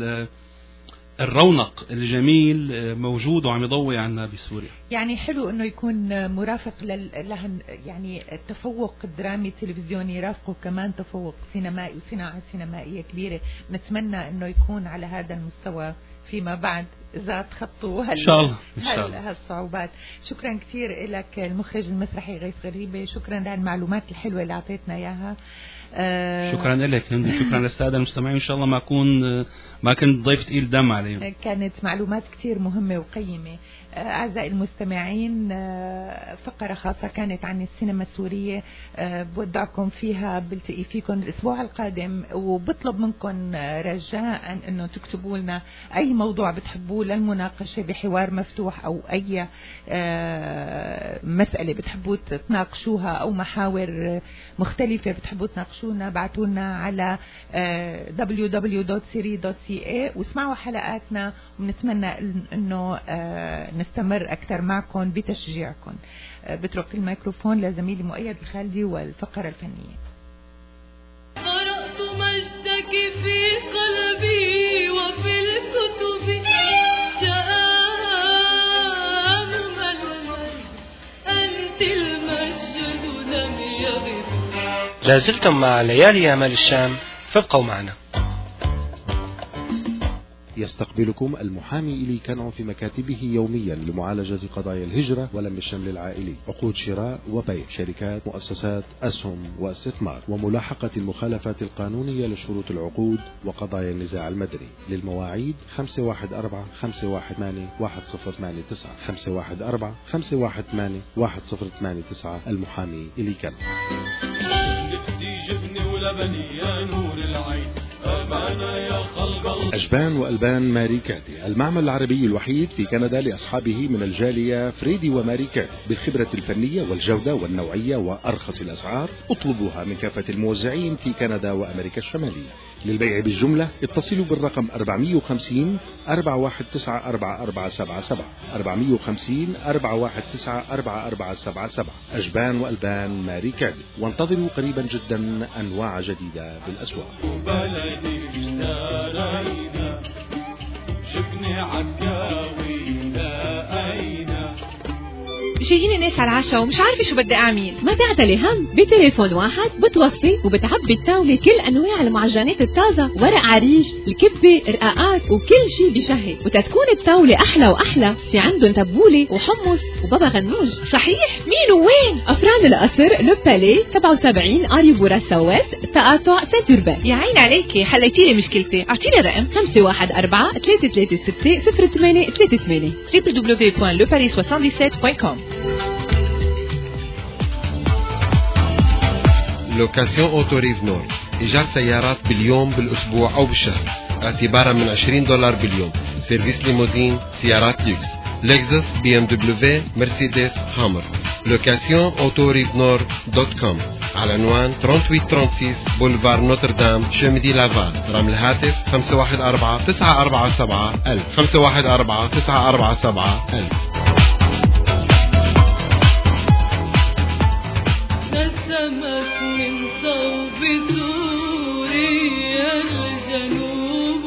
الرونق الجميل موجود وعم يضوي عنا بسوريا. يعني حلو انه يكون مرافق لها، يعني التفوق الدرامي التلفزيوني يرافقه كمان تفوق سينمائي وصناعة سينمائية كبيرة. نتمنى انه يكون على هذا المستوى فيما بعد إذا تخطوا هالصعوبات. شكرا كثير لك المخرج المسرحي غيث غريبة، شكرا للمعلومات الحلوة اللي أعطيتنا إياها. شكرا لك هندي، شكرا للسادة المستمعين. إن شاء الله ما كنت ضيف تقيل دم عليهم. كانت معلومات كثير مهمة وقيمة. أعزائي المستمعين، فقرة خاصة كانت عن السينما السورية، بودعكم فيها، بلتقي فيكم الأسبوع القادم، وبطلب منكم رجاء أنه تكتبوا لنا أي موضوع بتحبوه للمناقشة بحوار مفتوح، أو أي مسألة بتحبوا تناقشوها، أو محاور مختلفة بتحبوا تناقشونا. بعتولنا على www.siri.ca واسمعوا حلقاتنا، ونتمنى أنه نستمر أكثر معكم بتشجيعكم. بترك الميكروفون لزميلي مؤيد الخالدي والفقرة الفنية. قرأت مجدك في قلبي وفي الكتب تأمل أنت المجد لم يغب. لازلتم مع ليالي أمل الشام، فابقوا معنا. يستقبلكم المحامي إلي كنعو في مكاتبه يوميا لمعالجة قضايا الهجرة ولم الشمل العائلي، عقود شراء وبيع، شركات، مؤسسات، أسهم واستثمار، وملاحقة المخالفات القانونية لشروط العقود وقضايا النزاع المدني. للمواعيد 514-518-1089 514-518-1089. المحامي إلي كنعو. نفسي جبني ولبني يا نور العين، أمانة يا خلق الله. أجبان وألبان ماري كادي، المعمل العربي الوحيد في كندا لأصحابه من الجالية فريدي وماري كادي، بالخبرة الفنية والجودة والنوعية وأرخص الأسعار. اطلبوها من كافة الموزعين في كندا وأمريكا الشمالية. للبيع بالجملة اتصلوا بالرقم 450-419-4477 450-419-4477. أجبان وألبان ماري كادي، وانتظروا قريبا جدا أنواع جديدة بالأسواق. بلدي اشترينا شفني عكاوي لقينا. جايين الناس على العشاء ومش عارفة شو بدي أعمل. ما تعتلي هم، بتليفون واحد بتوصي وبتعبي الطاولة كل أنواع المعجنات الطازة، ورق عريش، الكبة، رقاقات، وكل شي بشهي. وتتكون الطاولة أحلى وأحلى، في عندهم تبولة وحمص وبابا غنوج. صحيح؟ مين وين؟ أفران القصر، لو بالي 77 أريبورا سويس، تقاطع سنتوربان. يا عين عليكي، حليتيلي مشكلتي. أعطيني الرقم 514-336-0838 www.leparis77.com. لوكاسيون أوتو ريف نور، إيجار سيارات باليوم، بالأسبوع أو بالشهر، اعتبارا من $20 باليوم. سيرفيس ليموزين، سيارات لوكس، لكزس، BMW، مرسيدس، هامر. لوكاسيون أوتو ريف نور .com، على عنوان 3836 بولفار نوتردام، شمدي لافال. رقم الهاتف 514-947-1000 514-947-1000. نسمت من صوب سوريا الجنوب،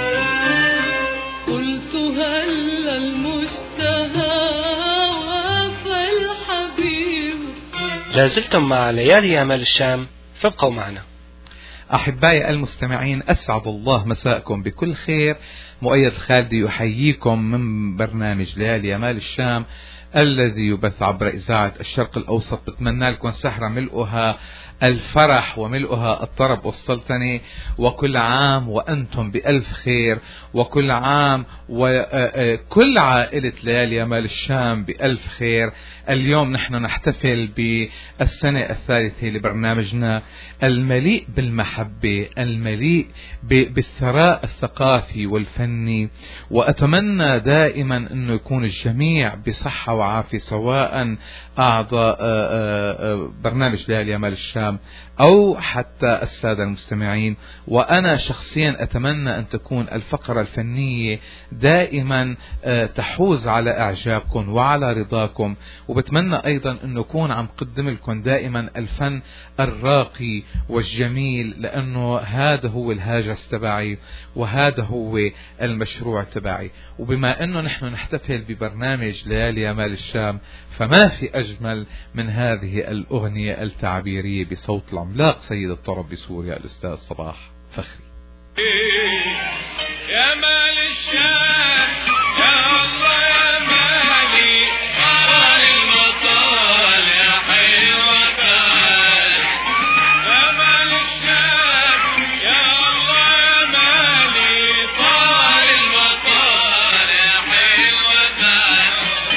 قلت هل المشتهى وفى الحبيب. لازلتم مع ليالي أمل الشام، فابقوا معنا. أحبائي المستمعين، أسعد الله مساءكم بكل خير. مؤيد الخالدي يحييكم من برنامج ليالي يمال الشام الذي يبث عبر إذاعة الشرق الأوسط. بتمنى لكم سهرة ملؤها الفرح وملؤها الطرب والسلطنة، وكل عام وأنتم بألف خير، وكل عام وكل عائلة ليالي يمال الشام بألف خير. اليوم نحن نحتفل بالسنة الثالثة لبرنامجنا المليء بالمحبة، المليء بالثراء الثقافي والفني، وأتمنى دائما أنه يكون الجميع بصحة وعافية، سواء أعضاء برنامج ليالي يمال الشام أو حتى السادة المستمعين. وأنا شخصيا أتمنى أن تكون الفقرة الفنية دائما تحوز على إعجابكم وعلى رضاكم، وبتمنى أيضا أن نكون عم قدم لكم دائما الفن الراقي والجميل، لأنه هذا هو الهاجس تبعي وهذا هو المشروع تبعي. وبما أنه نحن نحتفل ببرنامج ليالي يمال الشام، فما في أجمل من هذه الأغنية التعبيرية بصوت العملاق سيد الطرب بسوريا الأستاذ صباح فخري. يا مال الشام يا الله يا مالي طال المطال يا حي وكال. يا مال الشام يا الله يا مالي طال المطال يا حي وكال.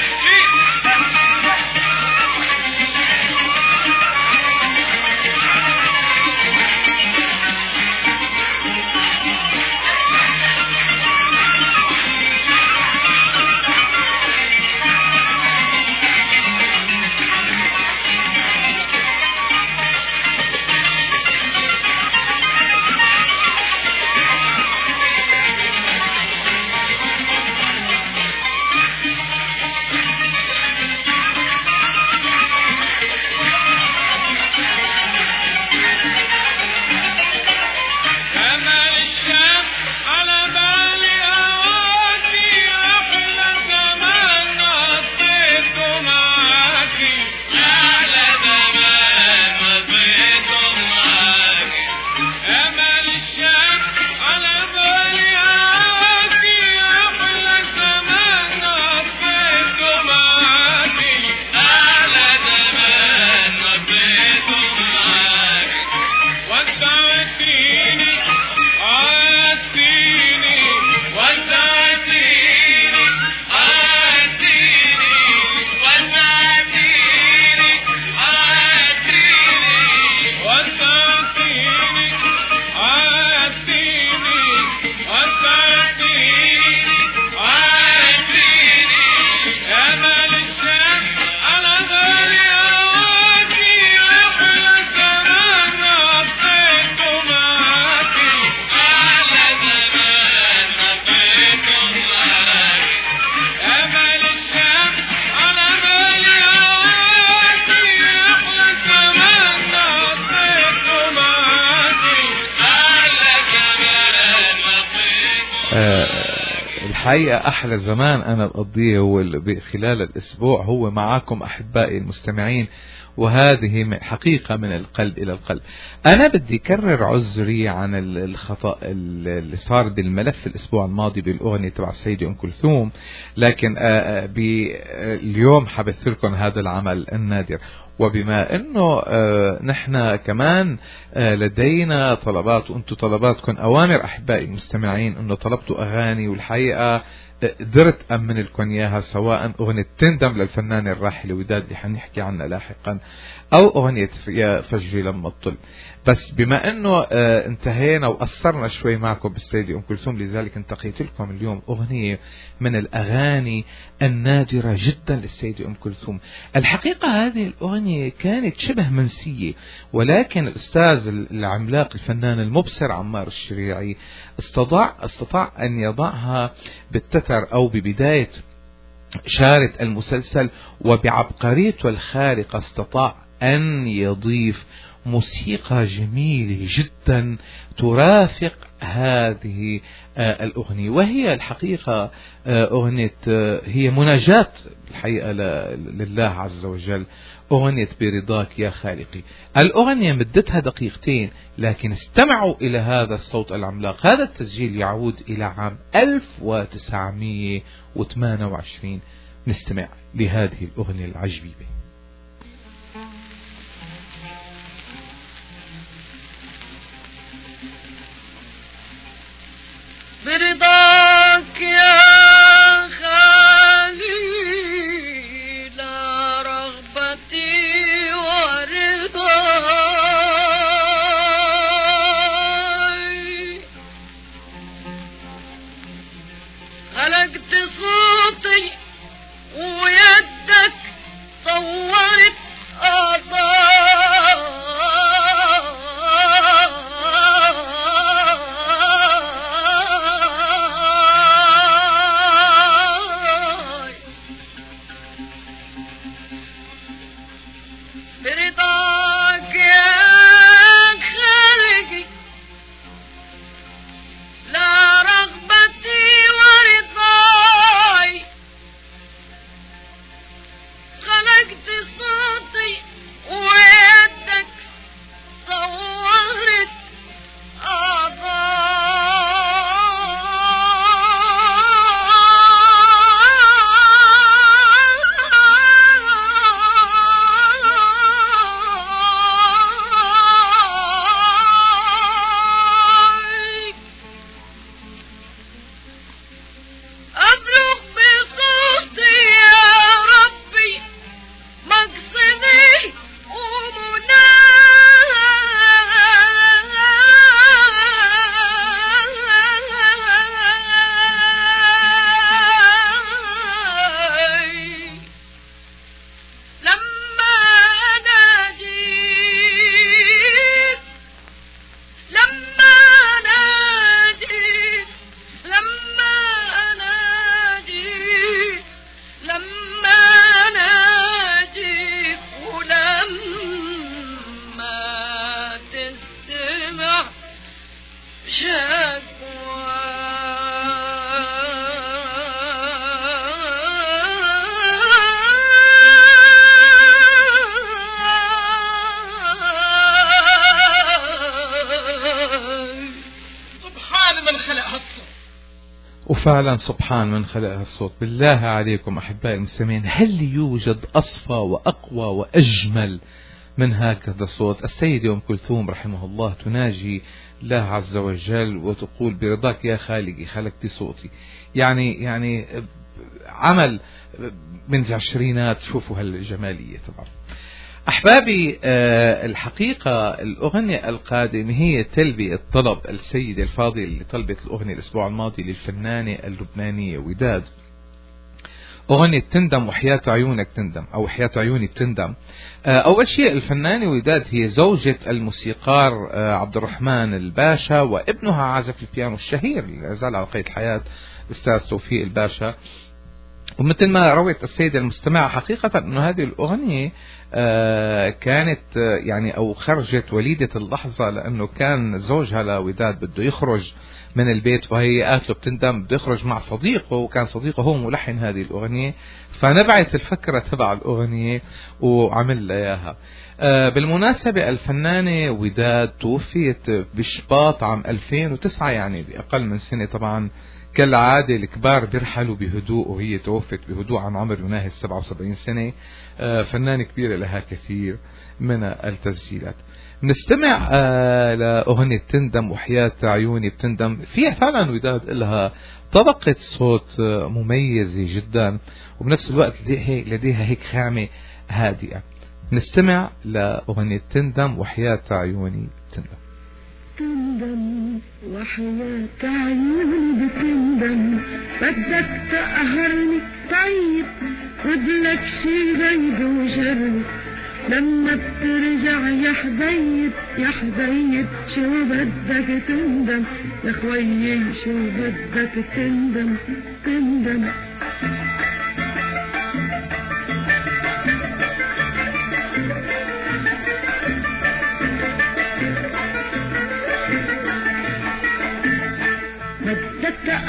الحقيقة أحلى زمان أنا بقضيه خلال الأسبوع هو معاكم أحبائي المستمعين، وهذه حقيقة من القلب إلى القلب. أنا بدي كرر عذري عن الخطأ اللي صار بالملف الأسبوع الماضي بالأغنية تبع السيدة أم كلثوم، لكن اليوم حبث لكم هذا العمل النادر. وبما أنه نحن كمان لدينا طلبات، وأنتم طلباتكم أوامر أحبائي المستمعين، أنه طلبتوا أغاني، والحقيقة قدرت أمن لكم إياها، سواء أغنية تندم للفنان الراحل وداد اللي حنحكي عنها لاحقا، أو أغنية يا فجري لما تطل. بس بما أنه انتهينا وقصرنا شوي معكم بالسيدة أم كلثوم، لذلك انتقيت لكم اليوم أغنية من الأغاني النادرة جدا للسيدة أم كلثوم. الحقيقة هذه الأغنية كانت شبه منسية، ولكن الأستاذ العملاق الفنان المبصر عمار الشريعي استطاع أن يضعها بالتتر أو ببداية شارة المسلسل، وبعبقريته الخارقة استطاع أن يضيف موسيقى جميلة جدا ترافق هذه الأغنية، وهي الحقيقة أغنية هي مناجاة الحقيقة لله عز وجل، أغنية برضاك يا خالقي. الأغنية مدتها دقيقتين، لكن استمعوا إلى هذا الصوت العملاق. هذا التسجيل يعود إلى عام 1928. نستمع لهذه الأغنية العجيبة. برضاك يا خالي لا رغبتي ورضاي، خلقت صوتي ويدك صورت برضاك يا خالقي لا رغبتي ورضاي، خلقت صوتي ويدك صورت أبلغ بصوتي يا ربي مقصدي ومناي، لما ناديت لما ناديت لما ناديت لما ناديت ولما تستمع سبحان من خلق هالصوت. وفعلا سبحان من خلق هالصوت. بالله عليكم أحبائي المستمعين، هل يوجد أصفى وأقوى وأجمل من هكذا صوت؟ السيدة أم كلثوم رحمه الله تناجي الله عز وجل وتقول برضاك يا خالقي خلقت صوتي. يعني عمل من العشرينات. شوفوا هالجمالية طبعا. أحبابي الحقيقة الأغنية القادمة هي تلبية طلب السيدة الفاضلة اللي طلبت الأغنية الأسبوع الماضي للفنانة اللبنانية وداد، أغنية تندم وحياة عيونك تندم أو حياة عيوني بتندم. أول شيء الفنانة وداد هي زوجة الموسيقار عبد الرحمن الباشا، وابنها عازف البيانو الشهير اللي لا زال على قيد الحياة الأستاذ توفيق الباشا. ومثل ما رويت السيدة المستمعة حقيقة أنه هذه الأغنية كانت يعني أو خرجت وليدة اللحظة، لأنه كان زوجها لوداد بده يخرج من البيت وهي قالت له بتندم، بده يخرج مع صديقه، وكان صديقه هو ملحن هذه الأغنية، فنبعت الفكرة تبع الأغنية وعمل لها إياها. بالمناسبة الفنانة وداد توفيت بشباط عام 2009، يعني بأقل من سنة. طبعا كالعادة الكبار بيرحلوا بهدوء، وهي توفت بهدوء عن عمر يناهز 77 سنة. فنانة كبيرة لها كثير من التسجيلات. نستمع لأغنية تندم وحياة عيوني بتندم. فيها فعلا وداد لها طبقة صوت مميزة جدا، وبنفس الوقت لديها هيك خامة هادئة. نستمع لأغنية تندم وحياة عيوني بتندم. تندم وحياة عيوني بتندم، بدك تقهرني طيب خدلك شي بيد وجرني، لما بترجع يا حبيب يا حبيب شو بدك تندم، يا خويي شو بدك تندم تندم.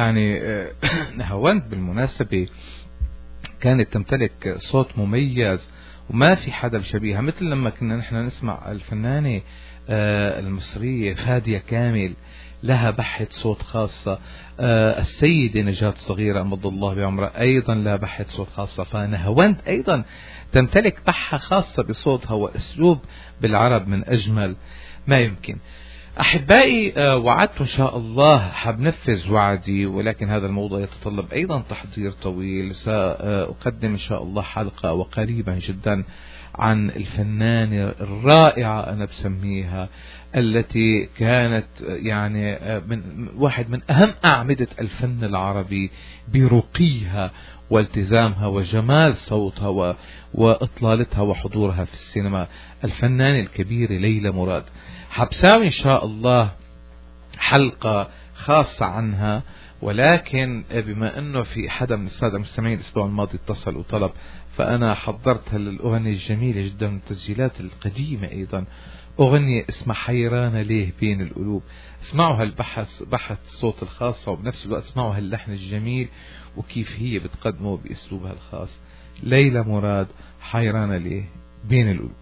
يعني نهاوند بالمناسبة كانت تمتلك صوت مميز وما في حدا بشبيهها، مثل لما كنا نحن نسمع الفنانة المصرية فادية كامل لها بحة صوت خاصة، السيدة نجاة صغيرة مضى الله بعمرها أيضا لها بحة صوت خاصة. فنهاوند أيضا تمتلك بحة خاصة بصوتها وأسلوب بالعرب من أجمل ما يمكن. أحبائي وعدت إن شاء الله حبنفذ وعدي، ولكن هذا الموضوع يتطلب أيضا تحضير طويل. سأقدم إن شاء الله حلقة وقريبا جدا عن الفنانة الرائعة أنا بسميها، التي كانت يعني واحد من أهم أعمدة الفن العربي برقيها والتزامها وجمال صوتها وإطلالتها وحضورها في السينما، الفنانة الكبيرة ليلى مراد. حبساوي إن شاء الله حلقة خاصة عنها، ولكن بما أنه في حدا من السادة المستمعين الأسبوع الماضي اتصل وطلب، فأنا حضرتها للأغنية الجميلة جدا من التسجيلات القديمة أيضا، أغنية اسمها حيرانة ليه بين القلوب. اسمعوا هالبحث صوت الخاصة، وبنفس الوقت اسمعوا هاللحن الجميل وكيف هي بتقدمه بأسلوبها الخاص. ليلى مراد، حيرانة ليه بين القلوب.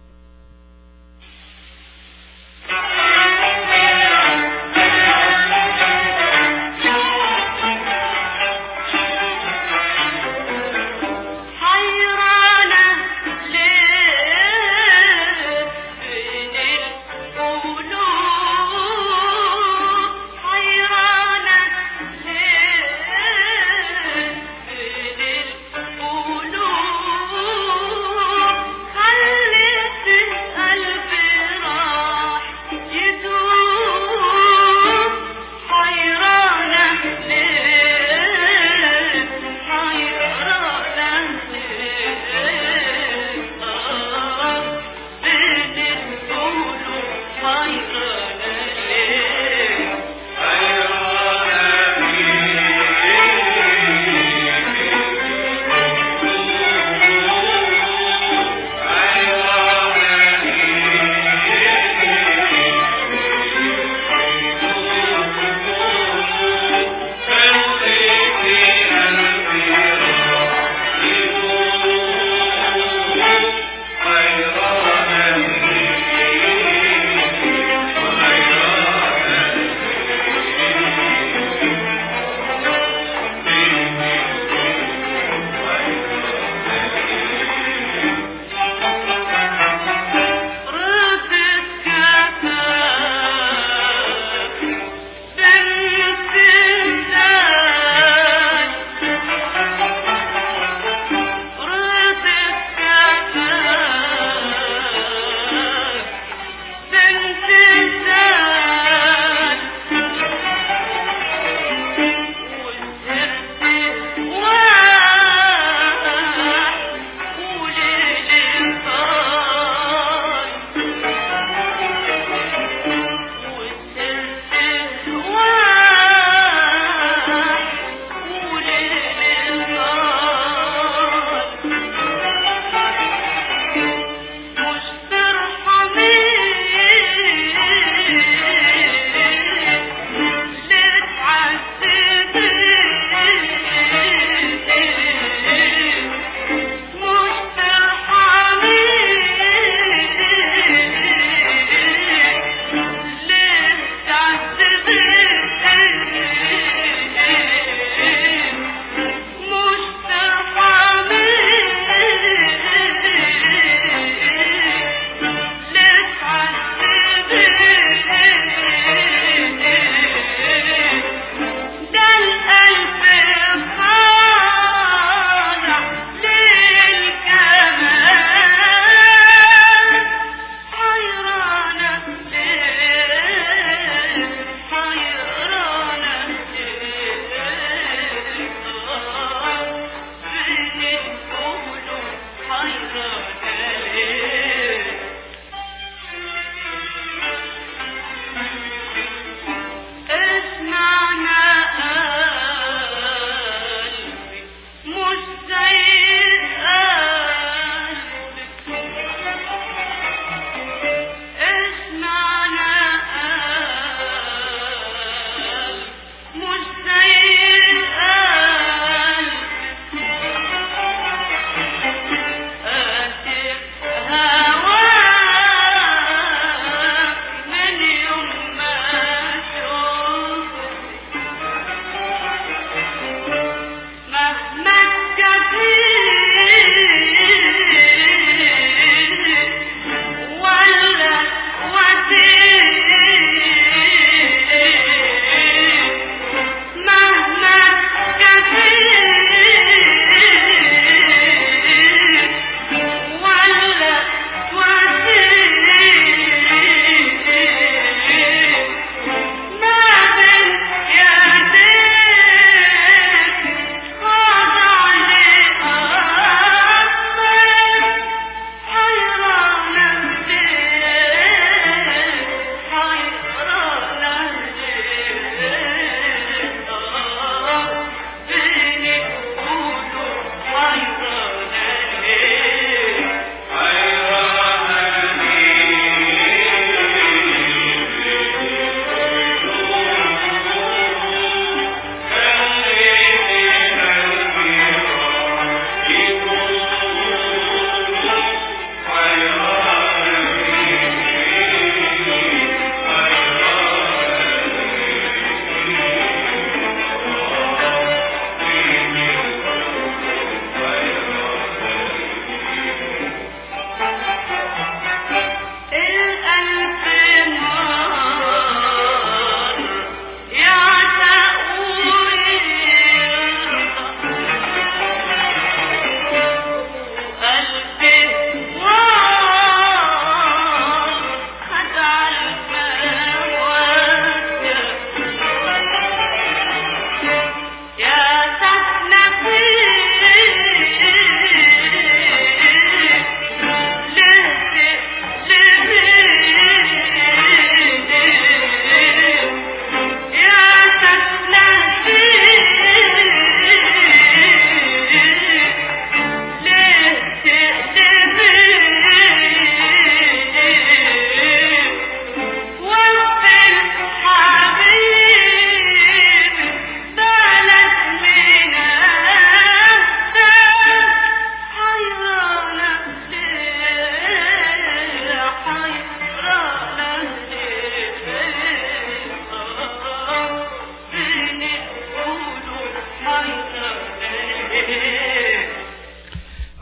خلي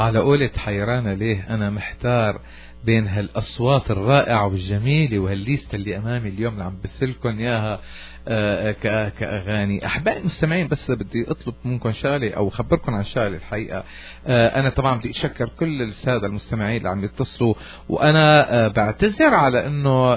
على قولة حيرانة ليه أنا محتار بين هالأصوات الرائعة والجميلة وهالليست اللي أمامي اليوم اللي عم بسلكن إياها كأغاني. أحبائي المستمعين، بس بدي أطلب منكم شغلة أو أخبركم عن شغلة. الحقيقة أنا طبعا بدي أشكر كل السادة المستمعين اللي عم يتصلوا، وأنا بعتذر على أنه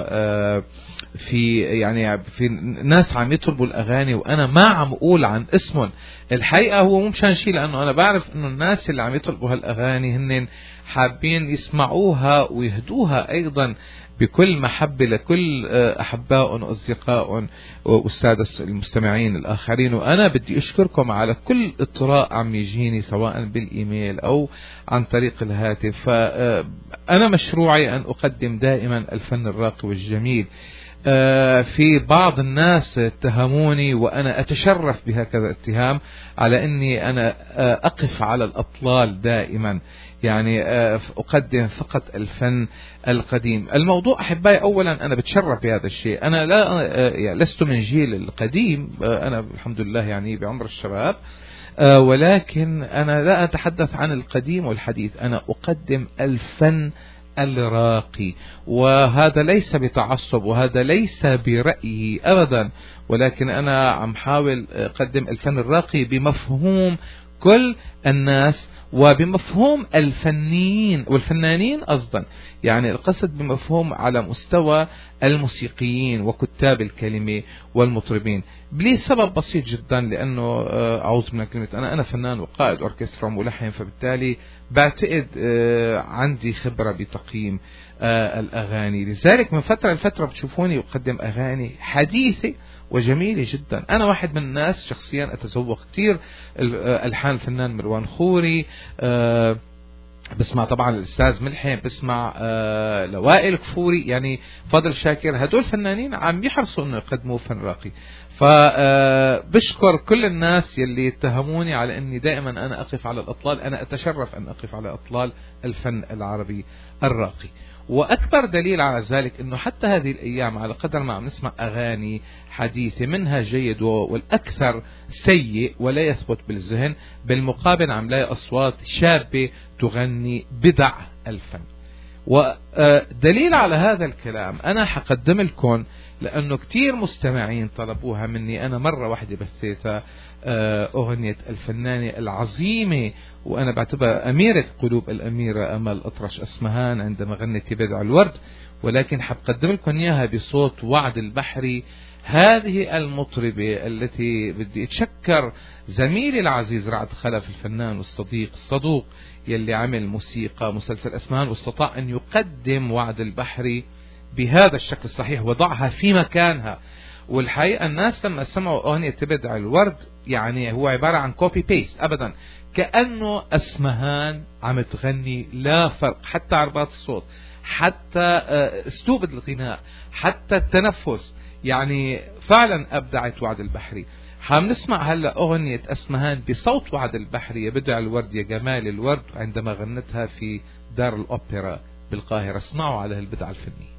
في ناس عم يطلبوا الأغاني وأنا ما عم أقول عن اسمهم. الحقيقة هو مو مشان شيء، لأنه أنا بعرف أنه الناس اللي عم يطلبوا هالأغاني هن حابين يسمعوها ويهدوها أيضا بكل محبة لكل أحبائهم وأصدقائهم والسادة المستمعين الآخرين. وأنا بدي أشكركم على كل اطراء عم يجيني سواء بالإيميل أو عن طريق الهاتف. فأنا مشروعي أن أقدم دائما الفن الراقي والجميل. في بعض الناس اتهموني وأنا أتشرف بهكذا اتهام على أني أنا أقف على الأطلال دائما، يعني أقدم فقط الفن القديم. الموضوع أحبائي، أولا أنا بتشرف بهذا الشيء. أنا لست من جيل القديم، أنا الحمد لله يعني بعمر الشباب، ولكن أنا لا أتحدث عن القديم والحديث، أنا أقدم الفن الراقي، وهذا ليس بتعصب وهذا ليس برأيي أبدا، ولكن أنا عم حاول أقدم الفن الراقي بمفهوم كل الناس وبمفهوم الفنيين والفنانين أصلا، يعني القصد بمفهوم على مستوى الموسيقيين وكتاب الكلمة والمطربين. بلي سبب بسيط جدا، لأنه أعوذ من كلمة أنا فنان وقائد أوركسترا وملحن، فبالتالي بعتقد عندي خبرة بتقييم الأغاني. لذلك من فترة لفترة بتشوفوني أقدم أغاني حديثة وجميلة جدا. أنا واحد من الناس شخصيا أتذوق كتير ألحان الفنان مروان خوري، بسمع طبعا الأستاذ ملحم، بسمع لوائل كفوري، يعني فاضل شاكر. هدول فنانين عم يحرصوا أنه يقدموا فن راقي. فبشكر كل الناس يلي اتهموني على أني دائما أنا أقف على الأطلال. أنا أتشرف أن أقف على أطلال الفن العربي الراقي. وأكبر دليل على ذلك أنه حتى هذه الأيام على قدر ما عم نسمع أغاني حديثة منها جيد والأكثر سيء ولا يثبت بالذهن، بالمقابل عم لاقي أصوات شابة تغني بدع الفن. ودليل على هذا الكلام أنا حقدم لكم، لأنه كتير مستمعين طلبوها مني. أنا مرة واحدة بثيتها أغنية الفنانة العظيمة وأنا بعتبرها أميرة قلوب الأميرة أمل الأطرش أسمهان عندما غنت بدع الورد، ولكن حقدم لكم إياها بصوت وعد البحري. هذه المطربة التي بدي أتشكر زميلي العزيز رعد خلف الفنان والصديق الصدوق يلي عمل موسيقى مسلسل أسمهان واستطاع أن يقدم وعد البحري بهذا الشكل الصحيح وضعها في مكانها. والحقيقة الناس لما سمعوا أغنية بدع الورد يعني هو عبارة عن كوبي بيست أبدا، كأنه أسمهان عم تغني، لا فرق، حتى عربات الصوت، حتى اسلوب الغناء، حتى التنفس، يعني فعلا أبدعت وعد البحري. عم نسمع هلا أغنية أسمهان بصوت وعد البحري، يا بدع الورد يا جمال الورد، عندما غنتها في دار الأوبرا بالقاهرة. اسمعوا على هالبدعة الفنية.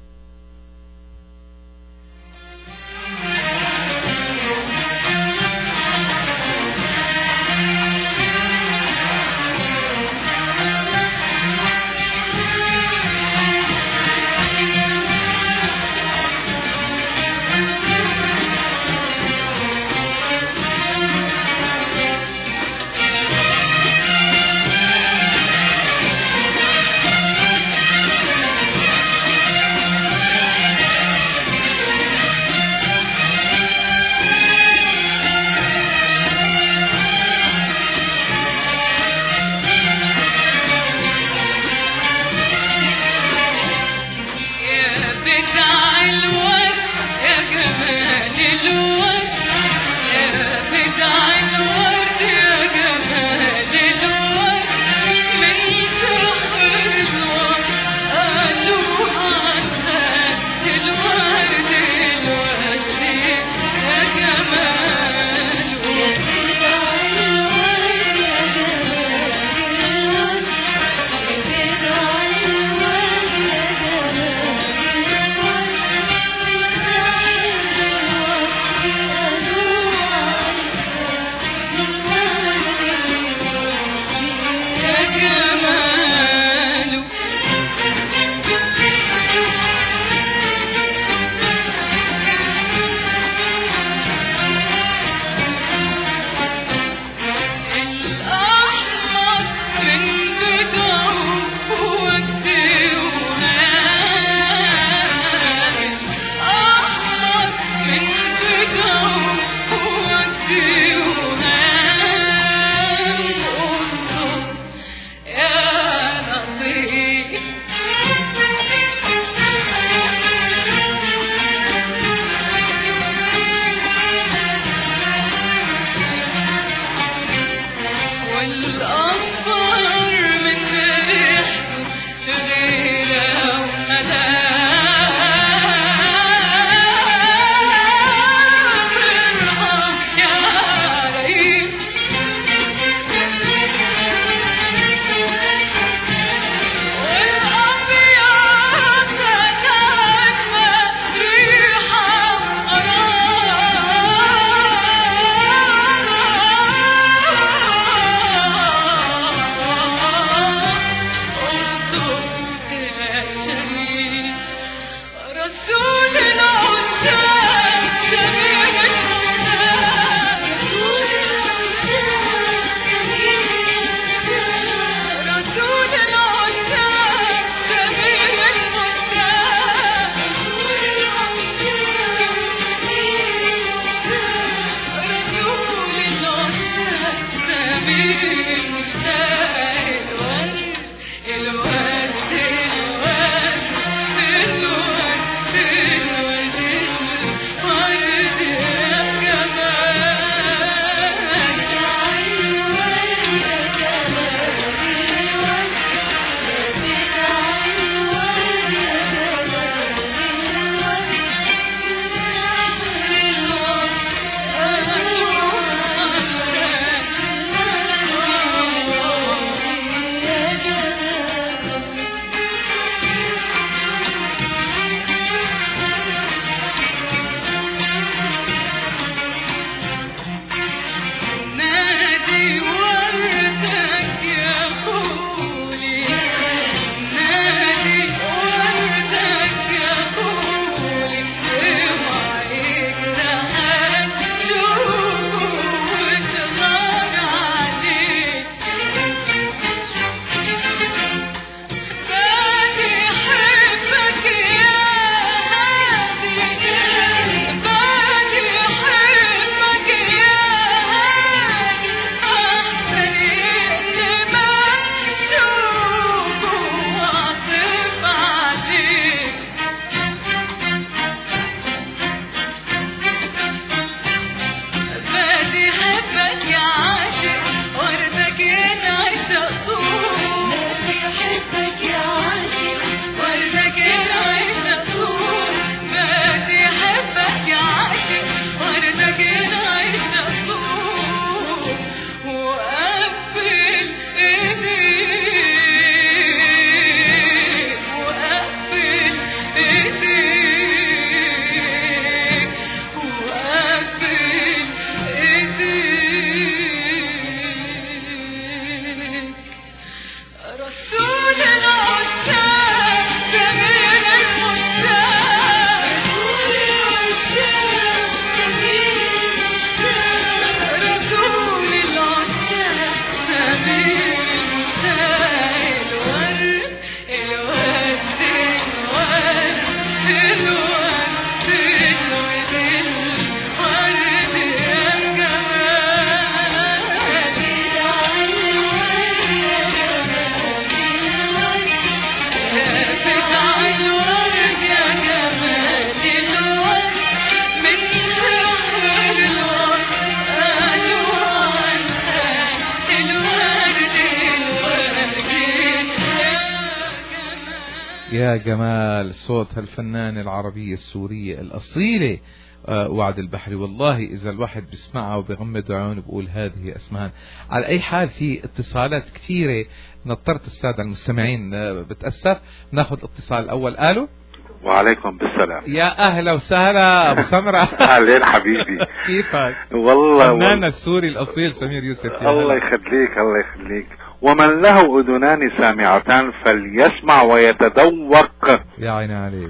يا جمال صوت هالفنانة العربية السورية الأصيلة وعد البحري. والله إذا الواحد بيسمعها وبيغمض عيونه بقول هذه أسمهان. على أي حال في اتصالات كثيرة، نضطرت السادة المستمعين بتأسف ناخذ الاتصال الأول. ألو. وعليكم بالسلام. يا أهلا وسهلا أبو سمرة. أهلين حبيبي. كيفك؟ والله فنان السوري الأصيل سمير يوسف. الله يخليك الله يخليك. ومن له أذنان سامعتان فليسمع ويتذوق. يا عيني عليك.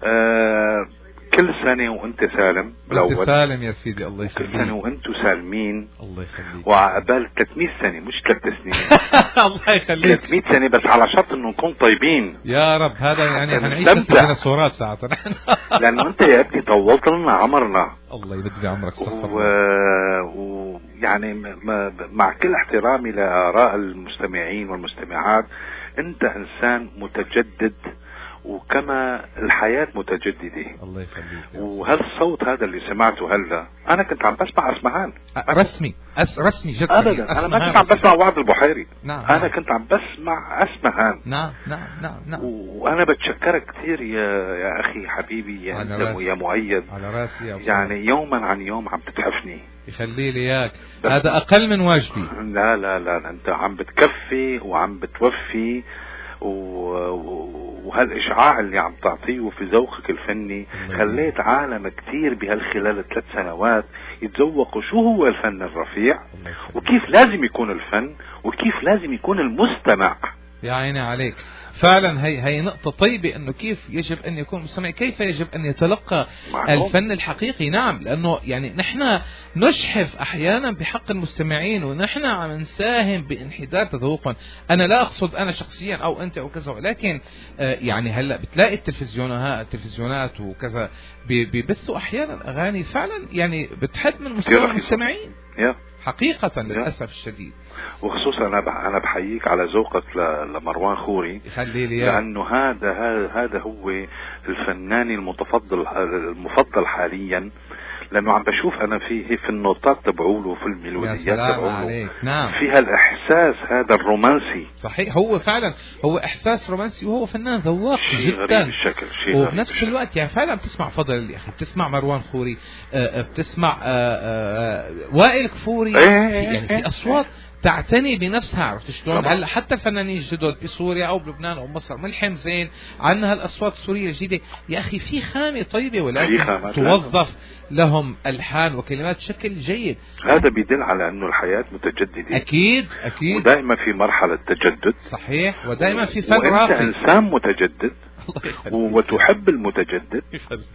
كل سنة وانت سالم. وانت سالم يا سيدي الله يخليك. كل سنة وانتم سالمين. الله يخليك. وعقبال 300 سنة مش 3 سنين. الله يخليك. 300 سنة بس على شرط انه نكون طيبين. يا رب هذا يعني هنعيش مثل ديناصورات ساعتها. لانه انت يا ابني طولت لنا عمرنا. الله يمد بعمرك صح. يعني مع كل احترامي لآراء المستمعين والمستمعات، انت انسان متجدد وكما الحياة متجددة. الله يخليك. وهالصوت هذا اللي سمعته هلا، أنا كنت عم بسمع أسمهان. رسمي رسمي جد. أبدا أنا ما كنت عم بسمع وعد البحيري. نعم. أنا كنت عم بسمع أسمهان. نعم نعم نعم نعم. وأنا بتشكرك كثير يا أخي حبيبي يا أنت ويا مؤيد. على راسي يا يعني يوما عن يوم عم تتحفني. يخلي لي إياك، هذا أقل من واجبي. لا لا لا أنت عم بتكفي وعم بتوفي وهالإشعاع اللي عم تعطيه في ذوقك الفني خليت عالم كتير بهالخلال 3 سنوات يتذوقوا شو هو الفن الرفيع وكيف لازم يكون الفن وكيف لازم يكون المستمع. يا عيني عليك. فعلا هي نقطة طيبة انه كيف يجب ان يكون المستمع، كيف يجب ان يتلقى الفن الحقيقي. نعم، لانه يعني نحن نشحف احيانا بحق المستمعين ونحن عم نساهم بانحدار تذوقهم. انا لا اقصد انا شخصيا او انت او كذا، ولكن يعني هلا بتلاقي التلفزيونات وكذا بيبثوا احيانا اغاني فعلا يعني بتحد من مستوى المستمعين حقيقة للاسف الشديد. وخصوصا انا بحييك على ذوقك لمروان خوري، لانه هذا هو الفنان المفضل حاليا، لانه عم بشوف انا في النوتات تبعوله في الميلوديات تبعوله نعم. فيها الاحساس هذا الرومانسي. صحيح، هو فعلا هو احساس رومانسي وهو فنان ذواق جدا. غريب الشكل وبنفس الوقت يعني فعلا بتسمع فضل يا اخي، بتسمع مروان خوري، بتسمع وائل كفوري، يعني في اصوات تعتني بنفسها. عرفت شلون؟ هلا حتى الفنانين الجدد بسوريا او بلبنان او مصر ملحم زين عندنا هالاصوات السوريه الجديده يا اخي، في خامه طيبه ولكن توظف لهم الحان وكلمات بشكل جيد. هذا بيدل على انه الحياه متجدده. اكيد ودائما في مرحله تجدد. صحيح، ودائما في فن وانت انسان متجدد وتحب المتجدد.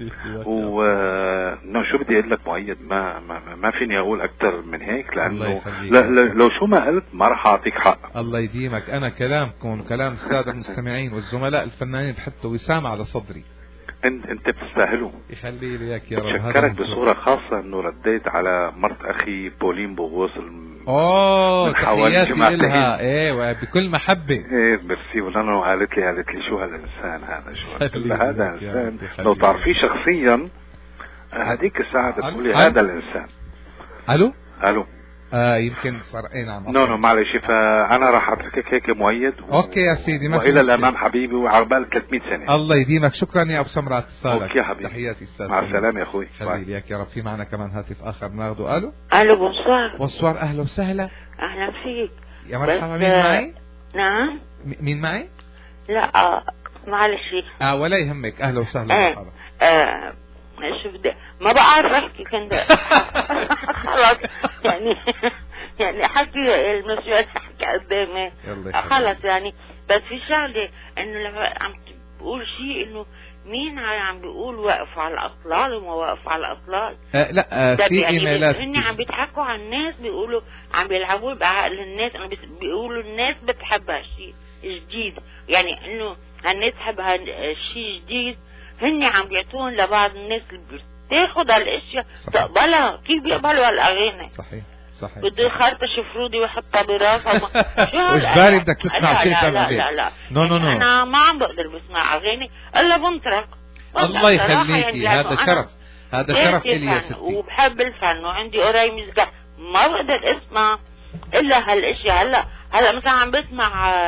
شو بدي اقول لك مؤيد، ما فيني اقول اكثر من هيك، لانه لو شو ما قلت ما راح اعطيك حق. الله يديمك. انا كلامكم وكلام الساده المستمعين والزملاء الفنانين بحطوا وسام على صدري. انت بتستاهله. يخلي لي اياك يا رب. بشكرك بصوره خاصه انه رديت على مرت اخي بولين بوغوص تحياتي لها. ايه بكل محبه. ايه ميرسي. وانا قالت لي شو هالانسان هذا، شو هذا انسان لو تعرفيه شخصيا هذيك الساعه تقولي هذا الانسان. الو يمكن صار نعم. نو معلش، فانا راح اتركك هيك مؤيد اوكي يا سيدي، والى الامام حبيبي وعقبال 300 سنه. الله يديمك. شكرا يا ابو سمرة اتصالك. اوكي يا حبيبي، تحياتي استاذ. مع السلامه يا اخوي. خلي لك يا رب. في معنا كمان هاتف اخر ناخده. الو بونسوار. بونسوار، اهلا وسهلا. اهلا فيك يا مرحبا. مين معي؟ نعم مين معي؟ لا معلش ولا يهمك. اهلا وسهلا. مرحبا. شو بدي ما بعرف احكي كنت خلاص يعني حكي المسؤول حكي قدامي خلص يعني. بس في شغله انه لما عم بقول شيء انه مين عم بيقول واقف على الاطلال وما واقف على الاطلال. لا في يعني ايميلات هن عم بيضحكوا على الناس، بيقولوا عم بيلعبوا بعقل الناس. انا بيقولوا الناس بتحب هالشيء جديد، يعني انه الناس تحب هالشيء جديد. هن عم بيعطون لبعض الناس اللي بتاخد هالاشياء تقبلها. كيف بيقبلوا هالاغاني؟ صحيح بده يخرطش فرودي ويحطها براسها. مش بالي بدك تسمع شيء تبع لا لا نو انا ما عم بقدر بسمع اغاني الا بنترك. الله يخليكي، هذا شرف، هذا شرف الي يا ستي. وبحب الفن وعندي قرايه موسيقى، ما بقدر اسمع الا هالاشياء. هلا مثلا عم بسمع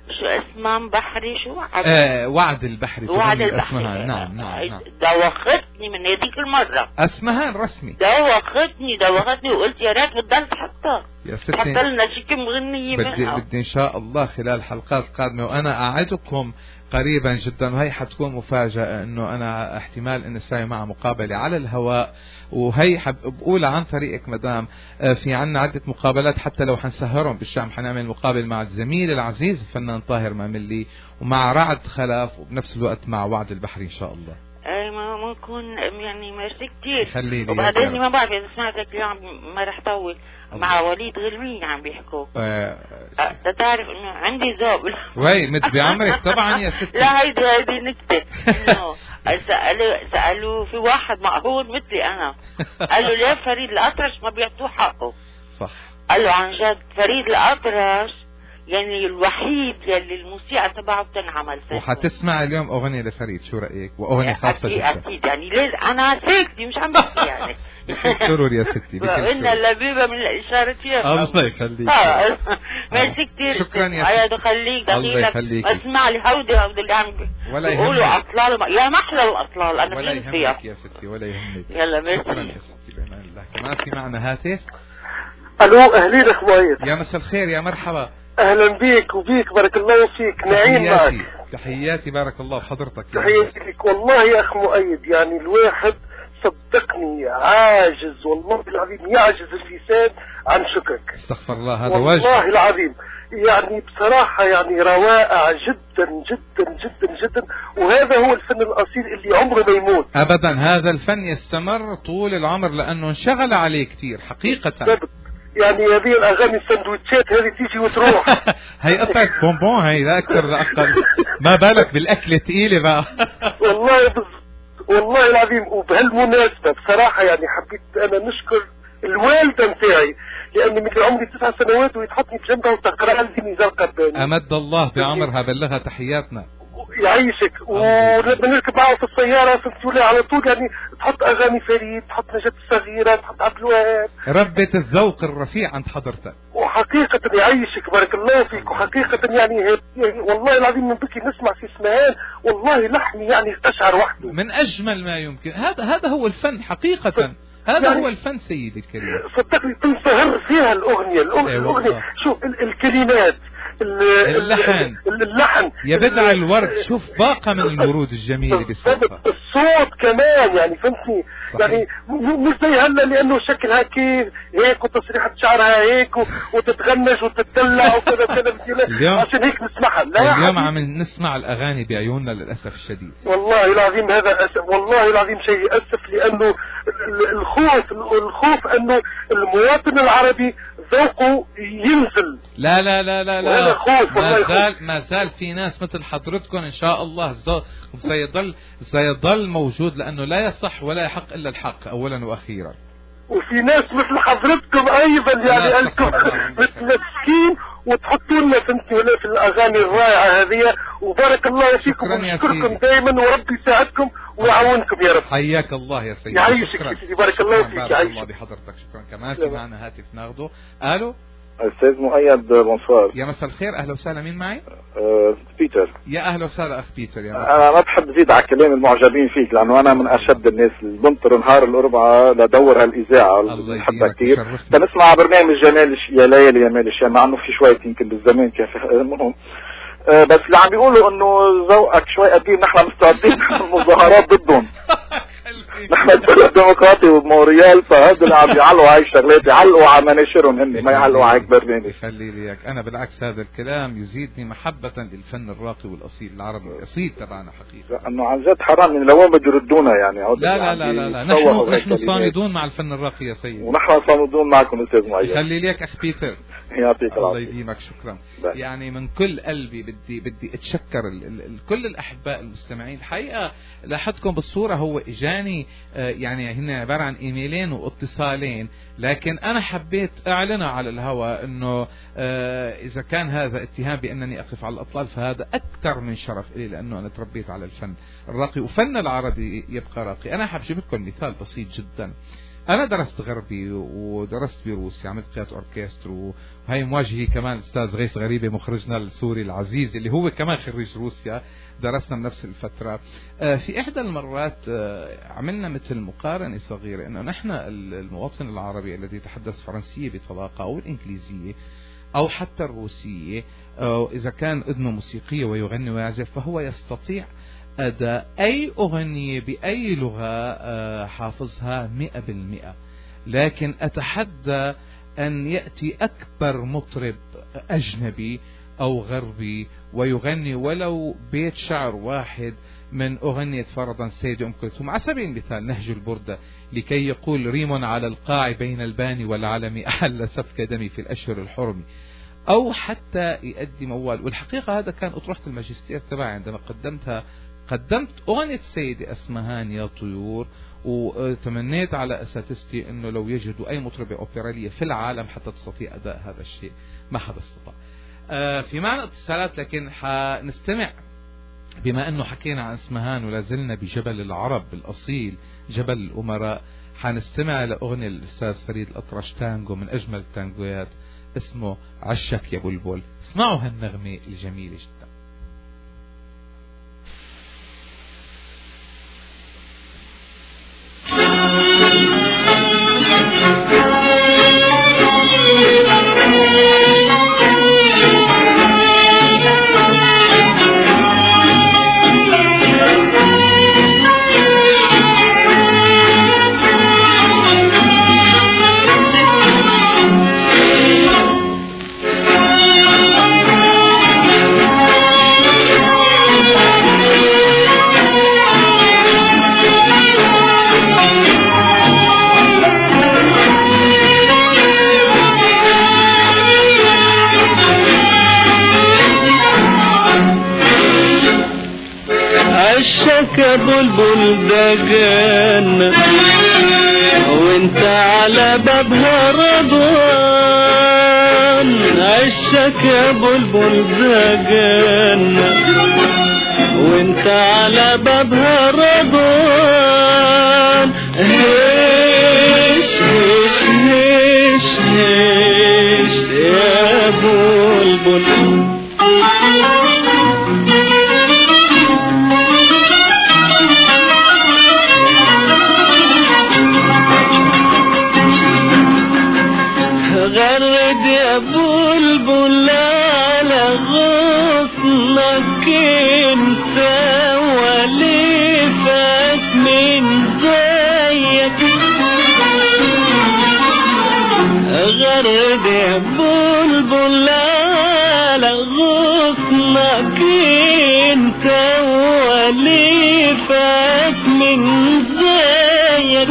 شو اسمها بحري شو وعد البحري. وعد البحري. اسمهان. نعم. دوختني من هذيك المرة. اسمهان رسمي. دوختني وقلت يا ريت بتضل تحطها يا ستي. حط لنا شي كم غنية منها. بدي ان شاء الله خلال حلقات قادمة، وانا اعدكم قريبا جدا، وهي حتكون مفاجأة انه انا احتمال ان اسوي معها مقابلة على الهواء، وهي بقولها عن طريقك مدام. في عنا عدة مقابلات حتى لو حنسهرهم بالشام، حنعمل مقابل مع الزميل العزيز الفنان طاهر ماملي، ومع رعد خلف، وبنفس الوقت مع وعد البحري ان شاء الله. اي ما نكون يعني ميرسي كتير. خليلي. وبعدين ما بعرف اذا سمعتك اليوم ما رح طول مع وليد غلمية عم بيحكوا. تعرف انه عندي ذوق. وي مد بعمرك طبعا يا ستي. لا هيدي نكتة. انه سألوا في واحد مقهور مثلي انا، قال له ليه فريد الأطرش ما بيعطوه حقه؟ صح. قال له عن جد فريد الأطرش يعني الوحيد يلي الموسيقى تبعه بتنعمل. وحتسمع اليوم اغنية لفريد، شو رأيك؟ واغنية خاصة جدا. اكيد يعني ليش انا ساكتة مش عم بحكي يعني. سرور يا ستي. وإن اللبيبة من الإشارة فيها. الله يخليك. ميرسي كتير. شكرا يا ستي. خليك الله يخليك. اسمع لي هودي اللي عم بيقولوا أطلال، يا محلى الأطلال أنا ولا فيها. يهمك يا ستي ولا يهمك. يلا ميرسي. شكرا يا ستي بأمان الله. كمان في معنا هاتف. ألو أهلين أخويا. يا مساء الخير يا مرحبا. أهلا بيك وبيك، بارك الله فيك. نعيم معك. تحياتي بارك الله بحضرتك. تحياتي لك والله يا أخ مؤيد. يعني الواحد صدقني عاجز والله العظيم، يعجز اللسان عن شكرك. استغفر الله، هذا واجب والله العظيم. يعني بصراحة يعني روائع جدا جدا جدا جدا، وهذا هو الفن الأصيل اللي عمره ما يموت أبدا. هذا الفن يستمر طول العمر لأنه انشغل عليه كتير حقيقة. بالضبط. يعني هذه الأغاني السندويتشات هذه تيجي وتروح. هي قطعة بونبون، هي لا أكثر لا أقل. ما بالك بالأكل تقيلة بقى. والله العظيم. وبهالمناسبة بصراحة يعني حبيت أنا نشكر الوالدة متاعي، لأني مثل عمري 9 سنوات ويتحطني بجنبها وتقرأ لي نزار قدامي. أمد الله بعمرها، بلغها تحياتنا. يعيشك. ولما نركب معه في السيارة فهمتوا على طول يعني تحط أغاني فريد، تحط نجاة الصغيرة، تحط عبد الوهاب. ربة الذوق الرفيع عند حضرتك. وحقيقة يعيشك بارك الله فيك. وحقيقة يعني والله العظيم من بكي نسمع في اسمهان والله لحني يعني أشعر وحده من أجمل ما يمكن. هذا هو الفن حقيقة. هذا يعني هو الفن سيدي الكريم. صدقني تنصهر فيها الأغنية. شوف الكلمات، اللحن يا بدع الورد. شوف باقة من الورود الجميلة بالصوت. الصوت كمان يعني فهمتني. يعني مش زي هلا لأنه شكلها هيك وتصريحة شعرها هيك وتتغنج وتتدلع وكذا كذا عشان هيك نسمعها. لا اليوم عم نسمع الأغاني بعيوننا للأسف الشديد. والله العظيم هذا أسف. والله العظيم شيء يأسف، لأنه الخوف أنه المواطن العربي ذوقه ينزل. لا لا لا لا لا. خوف. ما زال في ناس مثل حضرتكم إن شاء الله سيظل موجود، لأنه لا يصح ولا يحق إلا الحق أولا وأخيرا. وفي ناس مثل حضرتكم أيضا يعني أنتم متمسكين وتحطوا لنا في الأغاني الرائعة هذه. وبارك الله فيكم ونشكركم دائما، وربي يساعدكم ويعاونكم يا رب. حياك الله يا سيدي. يعيشك يا سيدي. بارك الله فيك. بارك الله بحضرتك. شكرا. كمان في معنا هاتف ناخده. ألو أستاذ مؤيد بونسوار. يا مساء الخير. أهلا وسهلا. مين معي؟ بيتر. يا أهلا وسهلا أخ بيتر. أنا ما بحب زيد على كلام المعجبين فيك، لأنه أنا من أشد الناس اللي بنطر نهار الأربعاء لدور هالإذاعة اللي بحبها كثير. بنسمع برنامج جمال يا ليالي يا مال الشام، مع إنه في شوية يمكن بالزمان كان في المهم. بس اللي عم بيقولوا إنه ذوقك شوي قديم، نحن مستعدين المظاهرات ضدهم. نحن البلد ديمقراطي وموريال، فهذا اللي عم يعلقوا هاي الشغلات يعلقوا على مناشرهم هن، ما يعلقوا على هيك برنامج. خلي لي اياك. انا بالعكس هذا الكلام يزيدني محبة للفن الراقي والاصيل العربي الاصيل تبعنا حقيقة. انه عن جد حرام من لوين بده يردونا يعني. لا لا لا لا. نحن صامدون مع الفن الراقي يا سيدي. ونحن صامدون معكم استاذ مؤيد. خلي لي اياك اخ بيتر. يعطيك الله يديمك. شكرا. يعني من كل قلبي بدي اتشكر كل الاحباء المستمعين. الحقيقة لاحظتكم بالصورة هو اجاني يعني هن عبارة عن ايميلين واتصالين، لكن انا حبيت اعلنها على الهواء انه اذا كان هذا اتهام بانني اقف على الاطلال فهذا اكثر من شرف لي، لانه انا تربيت على الفن الراقي وفن العربي يبقى راقي. انا حاب اجيب لكم مثال بسيط جدا. أنا درست غربي ودرست بروسيا، عملت قيادة أوركستر، وهي مواجهي كمان الأستاذ غيث غريبة مخرجنا السوري العزيز اللي هو كمان خريج روسيا، درسنا بنفس الفترة. في إحدى المرات عملنا مثل مقارنة صغيرة إنه نحن المواطن العربي الذي يتحدث فرنسية بطلاقة أو الإنجليزية أو حتى الروسية، أو إذا كان أذنه موسيقية ويغني ويعزف، فهو يستطيع أداء أي أغنية بأي لغة حافظها 100%. لكن أتحدى أن يأتي أكبر مطرب أجنبي أو غربي ويغني ولو بيت شعر واحد من أغنية فرضا سيدة أم كلثوم على سبيل المثال نهج البردة، لكي يقول ريم على القاع بين الباني والعلم أحل سفك دمي في الأشهر الحرم، أو حتى يقدم موال. والحقيقة هذا كان أطروحة الماجستير تبعي عندما قدمت أغنية سيدة أسمهان يا طيور، وتمنيت على أساتذتي أنه لو يجدوا أي مطربة أوبرالية في العالم حتى تستطيع أداء هذا الشيء، ما حدا استطاع. في معنى اتصالات، لكن حنستمع بما أنه حكينا عن اسمهان ولازلنا بجبل العرب الأصيل جبل الأمراء، حنستمع لأغنية الأستاذ فريد الأطرش، تانجو من أجمل التانجويات اسمه عشك يا بلبل. اسمعوا هالنغمة الجميلة جدا. بلبل دقن وانت على بابها رضوان، عشك يا بلبل دقن وانت على بابها رضوان، هيش هيش هيش هيش يا بلبل. غرد يا بلبل على غصنك انت وليفك من زيك، غرد يا بلبل على غصنك انت وليفك من زيك،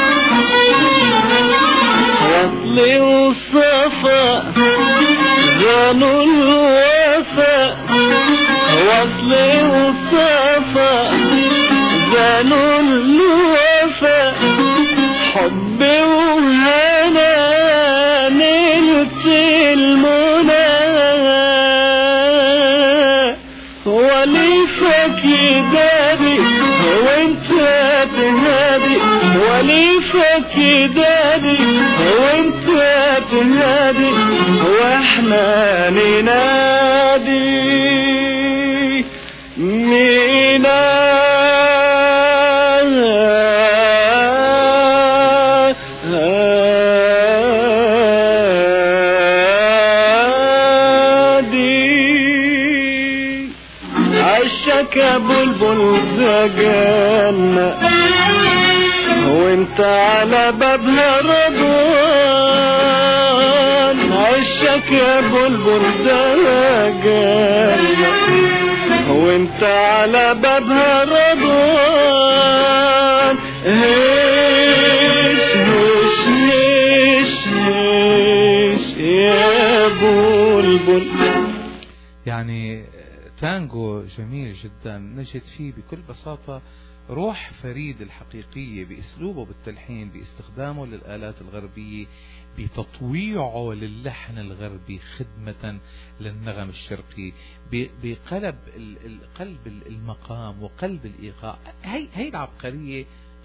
وصلي وصفا زانوا الوفا، وصلي وصفا زانوا الوفا، حبي وهنا نلت المنى، وليفك يدادي وانت تهادي، وليفك يدادي وانت تنادي واحنا ننادي عشك يا بلبل زقنا وانت على بابها رضوان، عشك يا بلبل زقنا وانت على بابها رضوان، هيش هيش هيش هيش يا بلبل. يعني تانجو جميل جدا، نجد فيه بكل بساطة روح فريد الحقيقية بأسلوبه بالتلحين، باستخدامه للآلات الغربية، بتطويعه للحن الغربي خدمة للنغم الشرقي، بقلب المقام وقلب الإيقاع. هي العبقرية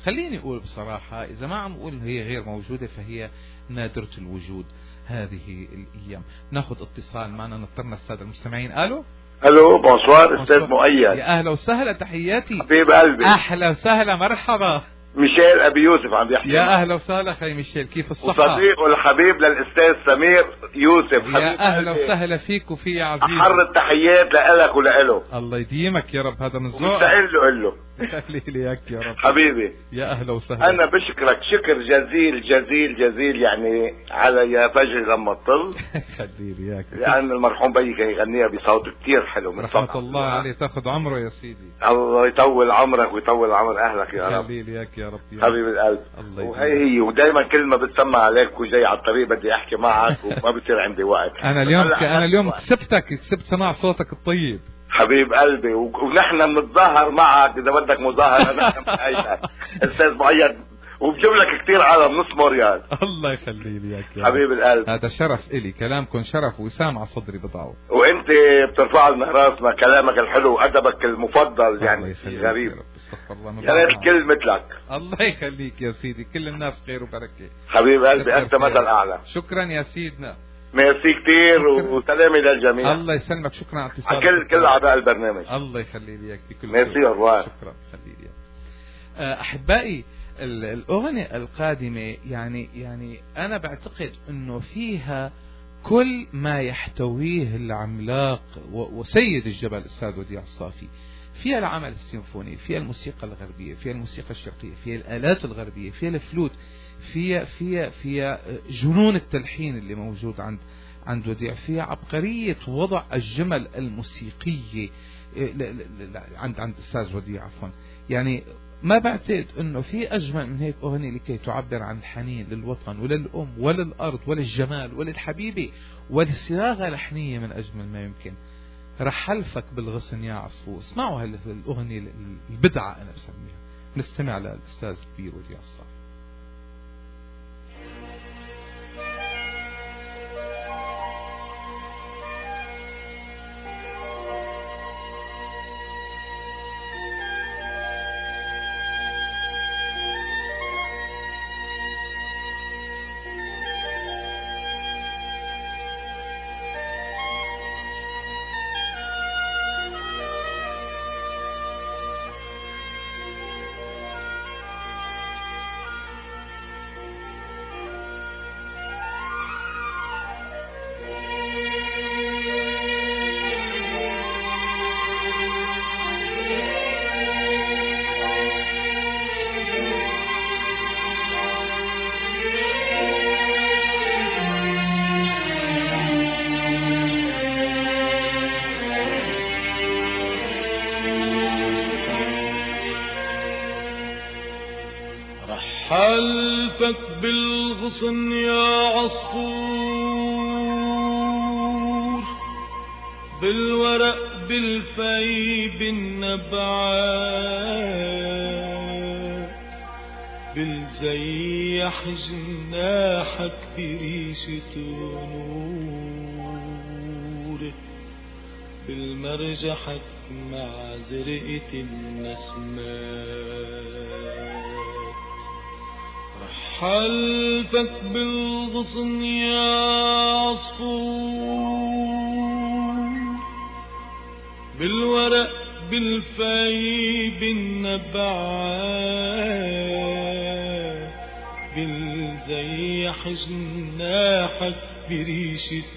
خليني أقول بصراحة إذا ما عم أقول هي غير موجودة فهي نادرة الوجود هذه الأيام. ناخذ اتصال معنا، نضطرنا السادة المستمعين. الو بونسوار استاذ مؤيد. يا اهلا وسهلا، تحياتي حبيب قلبي. اهلا وسهلا، مرحبا. ميشيل ابي يوسف عم بيحكي. يا اهلا وسهلا خي ميشيل، كيف الصحة؟ وصديقه الحبيب للأستاذ سمير يوسف. يا اهلا وسهلا فيك وفي يا عزيزي. أحر التحيات لك ولإله. الله يديمك يا رب، هذا من ذوقك. مستقل له قل له. خلي لي اياك يا رب حبيبي. يا اهلا وسهلا. انا بشكرك شكر جزيل جزيل جزيل يعني على يا فجر لما تطل. خلي لي اياك. لان المرحوم بي كان يغنيها بصوت كثير حلو من رحمة الله عليه، تاخذ عمره يا سيدي. الله يطول عمرك ويطول عمر اهلك يا رب. خلي لي اياك يا رب يا حبيب القلب. وهي ودائما كل ما بتسمع عليك وجاي على الطريق بدي احكي معك وما بصير عندي وقت. انا اليوم كسبت سماع صوتك الطيب حبيب قلبي، ونحن بنتظاهر معك اذا بدك مظاهره نحن بنأيدك استاذ مؤيد، وبجيب لك كثير عالم نص ريال. الله يخلي لي اياك يا حبيب القلب. هذا شرف الي، كلامكم شرف وسام على صدري بضعه. وانت بترفع لنا راسنا، كلامك الحلو وادبك المفضل يعني غريب. استغفر الله، يا ريت الكل مثلك. الله يخليك يا سيدي، كل الناس خير وبركه. حبيب قلبي انت مثل اعلى. شكرا يا سيدنا. ميرسي كثير وسلامي للجميع. الله يسلمك، شكرا على اتصالك. كل اعضاء البرنامج. الله يخلي لي اياك بكل ميرسي أرواح. شكرا خلي لي. احبائي الاغنية القادمة يعني انا بعتقد انه فيها كل ما يحتويه العملاق وسيد الجبل الاستاذ وديع الصافي. فيها العمل السيمفوني، فيها الموسيقى الغربية، فيها الموسيقى الشرقية، فيها الآلات الغربية، فيها الفلوت، فيها جنون التلحين اللي موجود عند وديع، فيها عبقرية وضع الجمل الموسيقية عند الأستاذ وديع عفوا. يعني ما بعتقد انه في اجمل من هيك اغنية لكي تعبر عن الحنين للوطن وللام وللارض وللجمال وللحبيبة ولصياغة لحنية من اجمل ما يمكن. رح حلفك بالغصن يا عصفور. اسمعوا هالأغنية البدعة أنا بسميها. نستمع للأستاذ الكبير وديع الصافي. حلفك بالغصن يا عصفور، بالورق بالفي بالنبعات، بالزيح جناحك بريشة نور، بالمرجحك مع زرقة النسمات. حلفك بالغصن يا عصفور، بالورق بالفي بالنبعات، بالزيح جناحك بريشة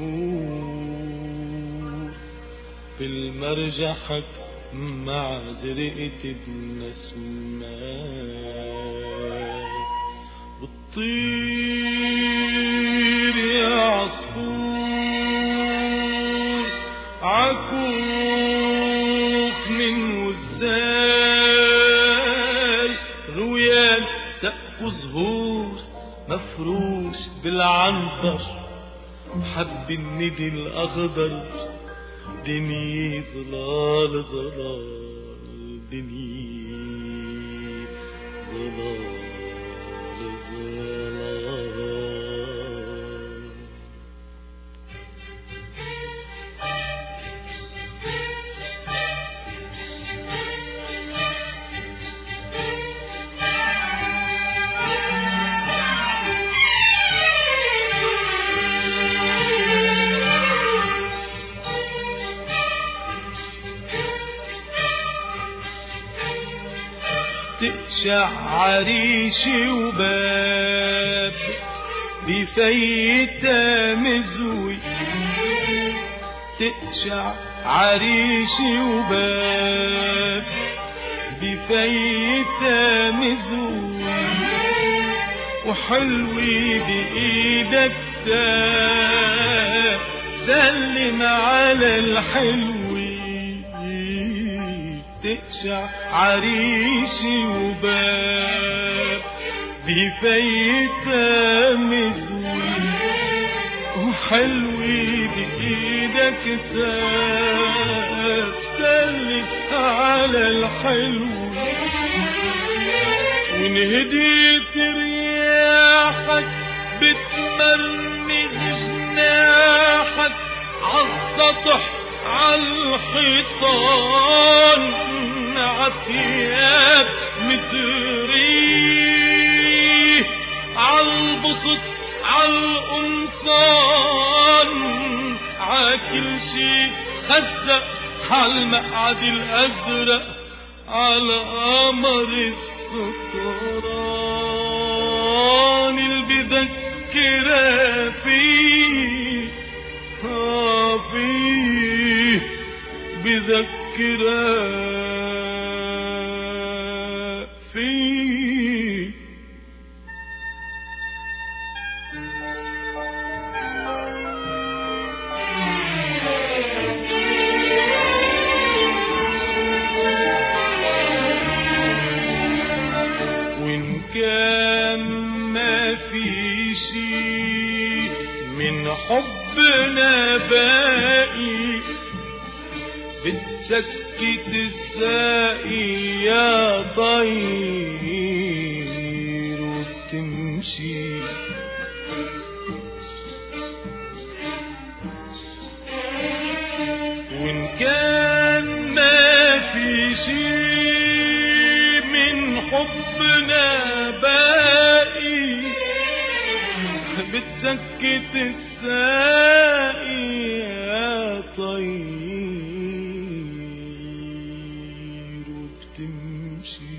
نور، بالمرجحك مع زرقة النسمات. طير يا عصفور عكوخ من وزال، رويان سقف زهور مفروش بالعنبر، حب الندي الأخضر، دني ظلال ظلال، دني ظلال. تقشع عريشي وباب بفيتها مزوي تقشع عريشي وباب بفيتها مزوي وحلوي بإيدك سلم على الحلوي تقشع عريشي وباب بفيتها مزوي وحلوي بإيدك سلم على الحلوي وانهديت رياحك بتمرمغ جناحك عالسطح عالحيطان عالثياب متريه عالبسط عالقمصان عاكل شي خزق عالمقعد الأزرق عالقمر السطران اللي بذكرها فيه فيه بذكرها فيه وإن كان ما في شي من حبنا باقي بتسكت الساقي يا طير وتمشي وإن كان ما في شي من حبنا باقي بتسكت الساقي يا طير وبتمشي.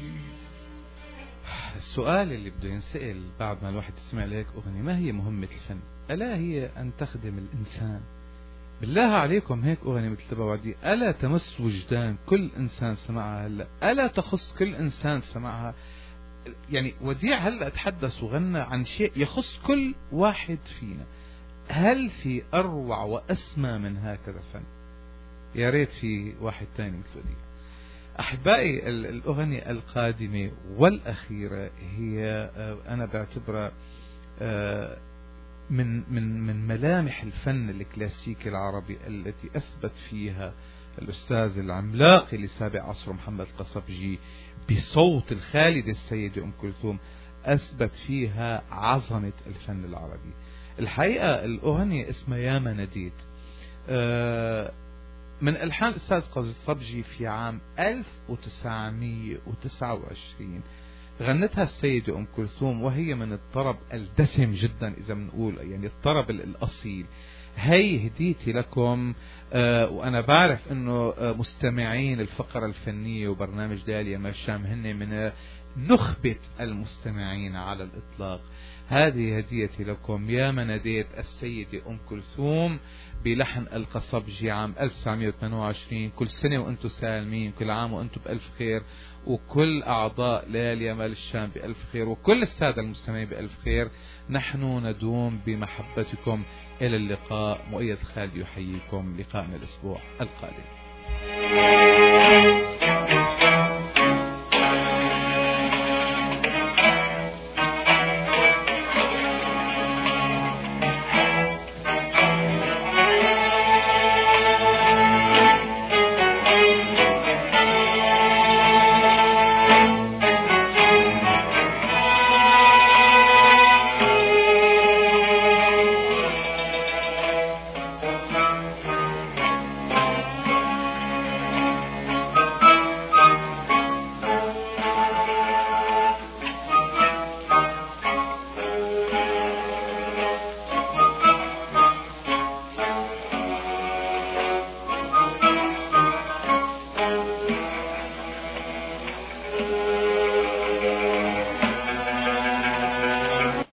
السؤال اللي بده ينسأل بعد ما الواحد يسمع لهيك أغنية، ما هي مهمة الفن؟ ألا هي أن تخدم الإنسان؟ بالله عليكم هيك أغنية مثل تبعودي ألا تمس وجدان كل إنسان سمعها هلا؟ ألا تخص كل إنسان سمعها؟ يعني وديع هلا تحدث وغنى عن شيء يخص كل واحد فينا. هل في أروع وأسمى من هكذا فن؟ يا ريت في واحد تاني مثل وديع. أحبائي، الأغنية القادمة والأخيرة هي أنا بعتبرها من ملامح الفن الكلاسيكي العربي التي أثبت فيها الأستاذ العملاق اللي سابع عصره محمد القصبجي بصوت الخالدة السيدة أم كلثوم، أثبت فيها عظمة الفن العربي. الحقيقة الأغنية اسمها يا ما نديت، من ألحان الأستاذ قصبجي في عام 1929 غنتها السيدة أم كلثوم، وهي من الطرب الدسم جدا إذا بنقول يعني الطرب الأصيل. هي هديتي لكم، وأنا بعرف أنه مستمعين الفقرة الفنية وبرنامج ليالي يا الشام هن من نخبة المستمعين على الإطلاق. هذه هديتي لكم، يا ما ناديت السيدة أم كلثوم بلحن القصبجي عام 1928. كل سنة وأنتم سالمين، كل عام وأنتم بألف خير، وكل أعضاء ليالي يا الشام بألف خير، وكل السادة المستمعين بألف خير. نحن ندوم بمحبتكم. إلى اللقاء. مؤيد خالد يحييكم. لقاءنا الأسبوع القادم.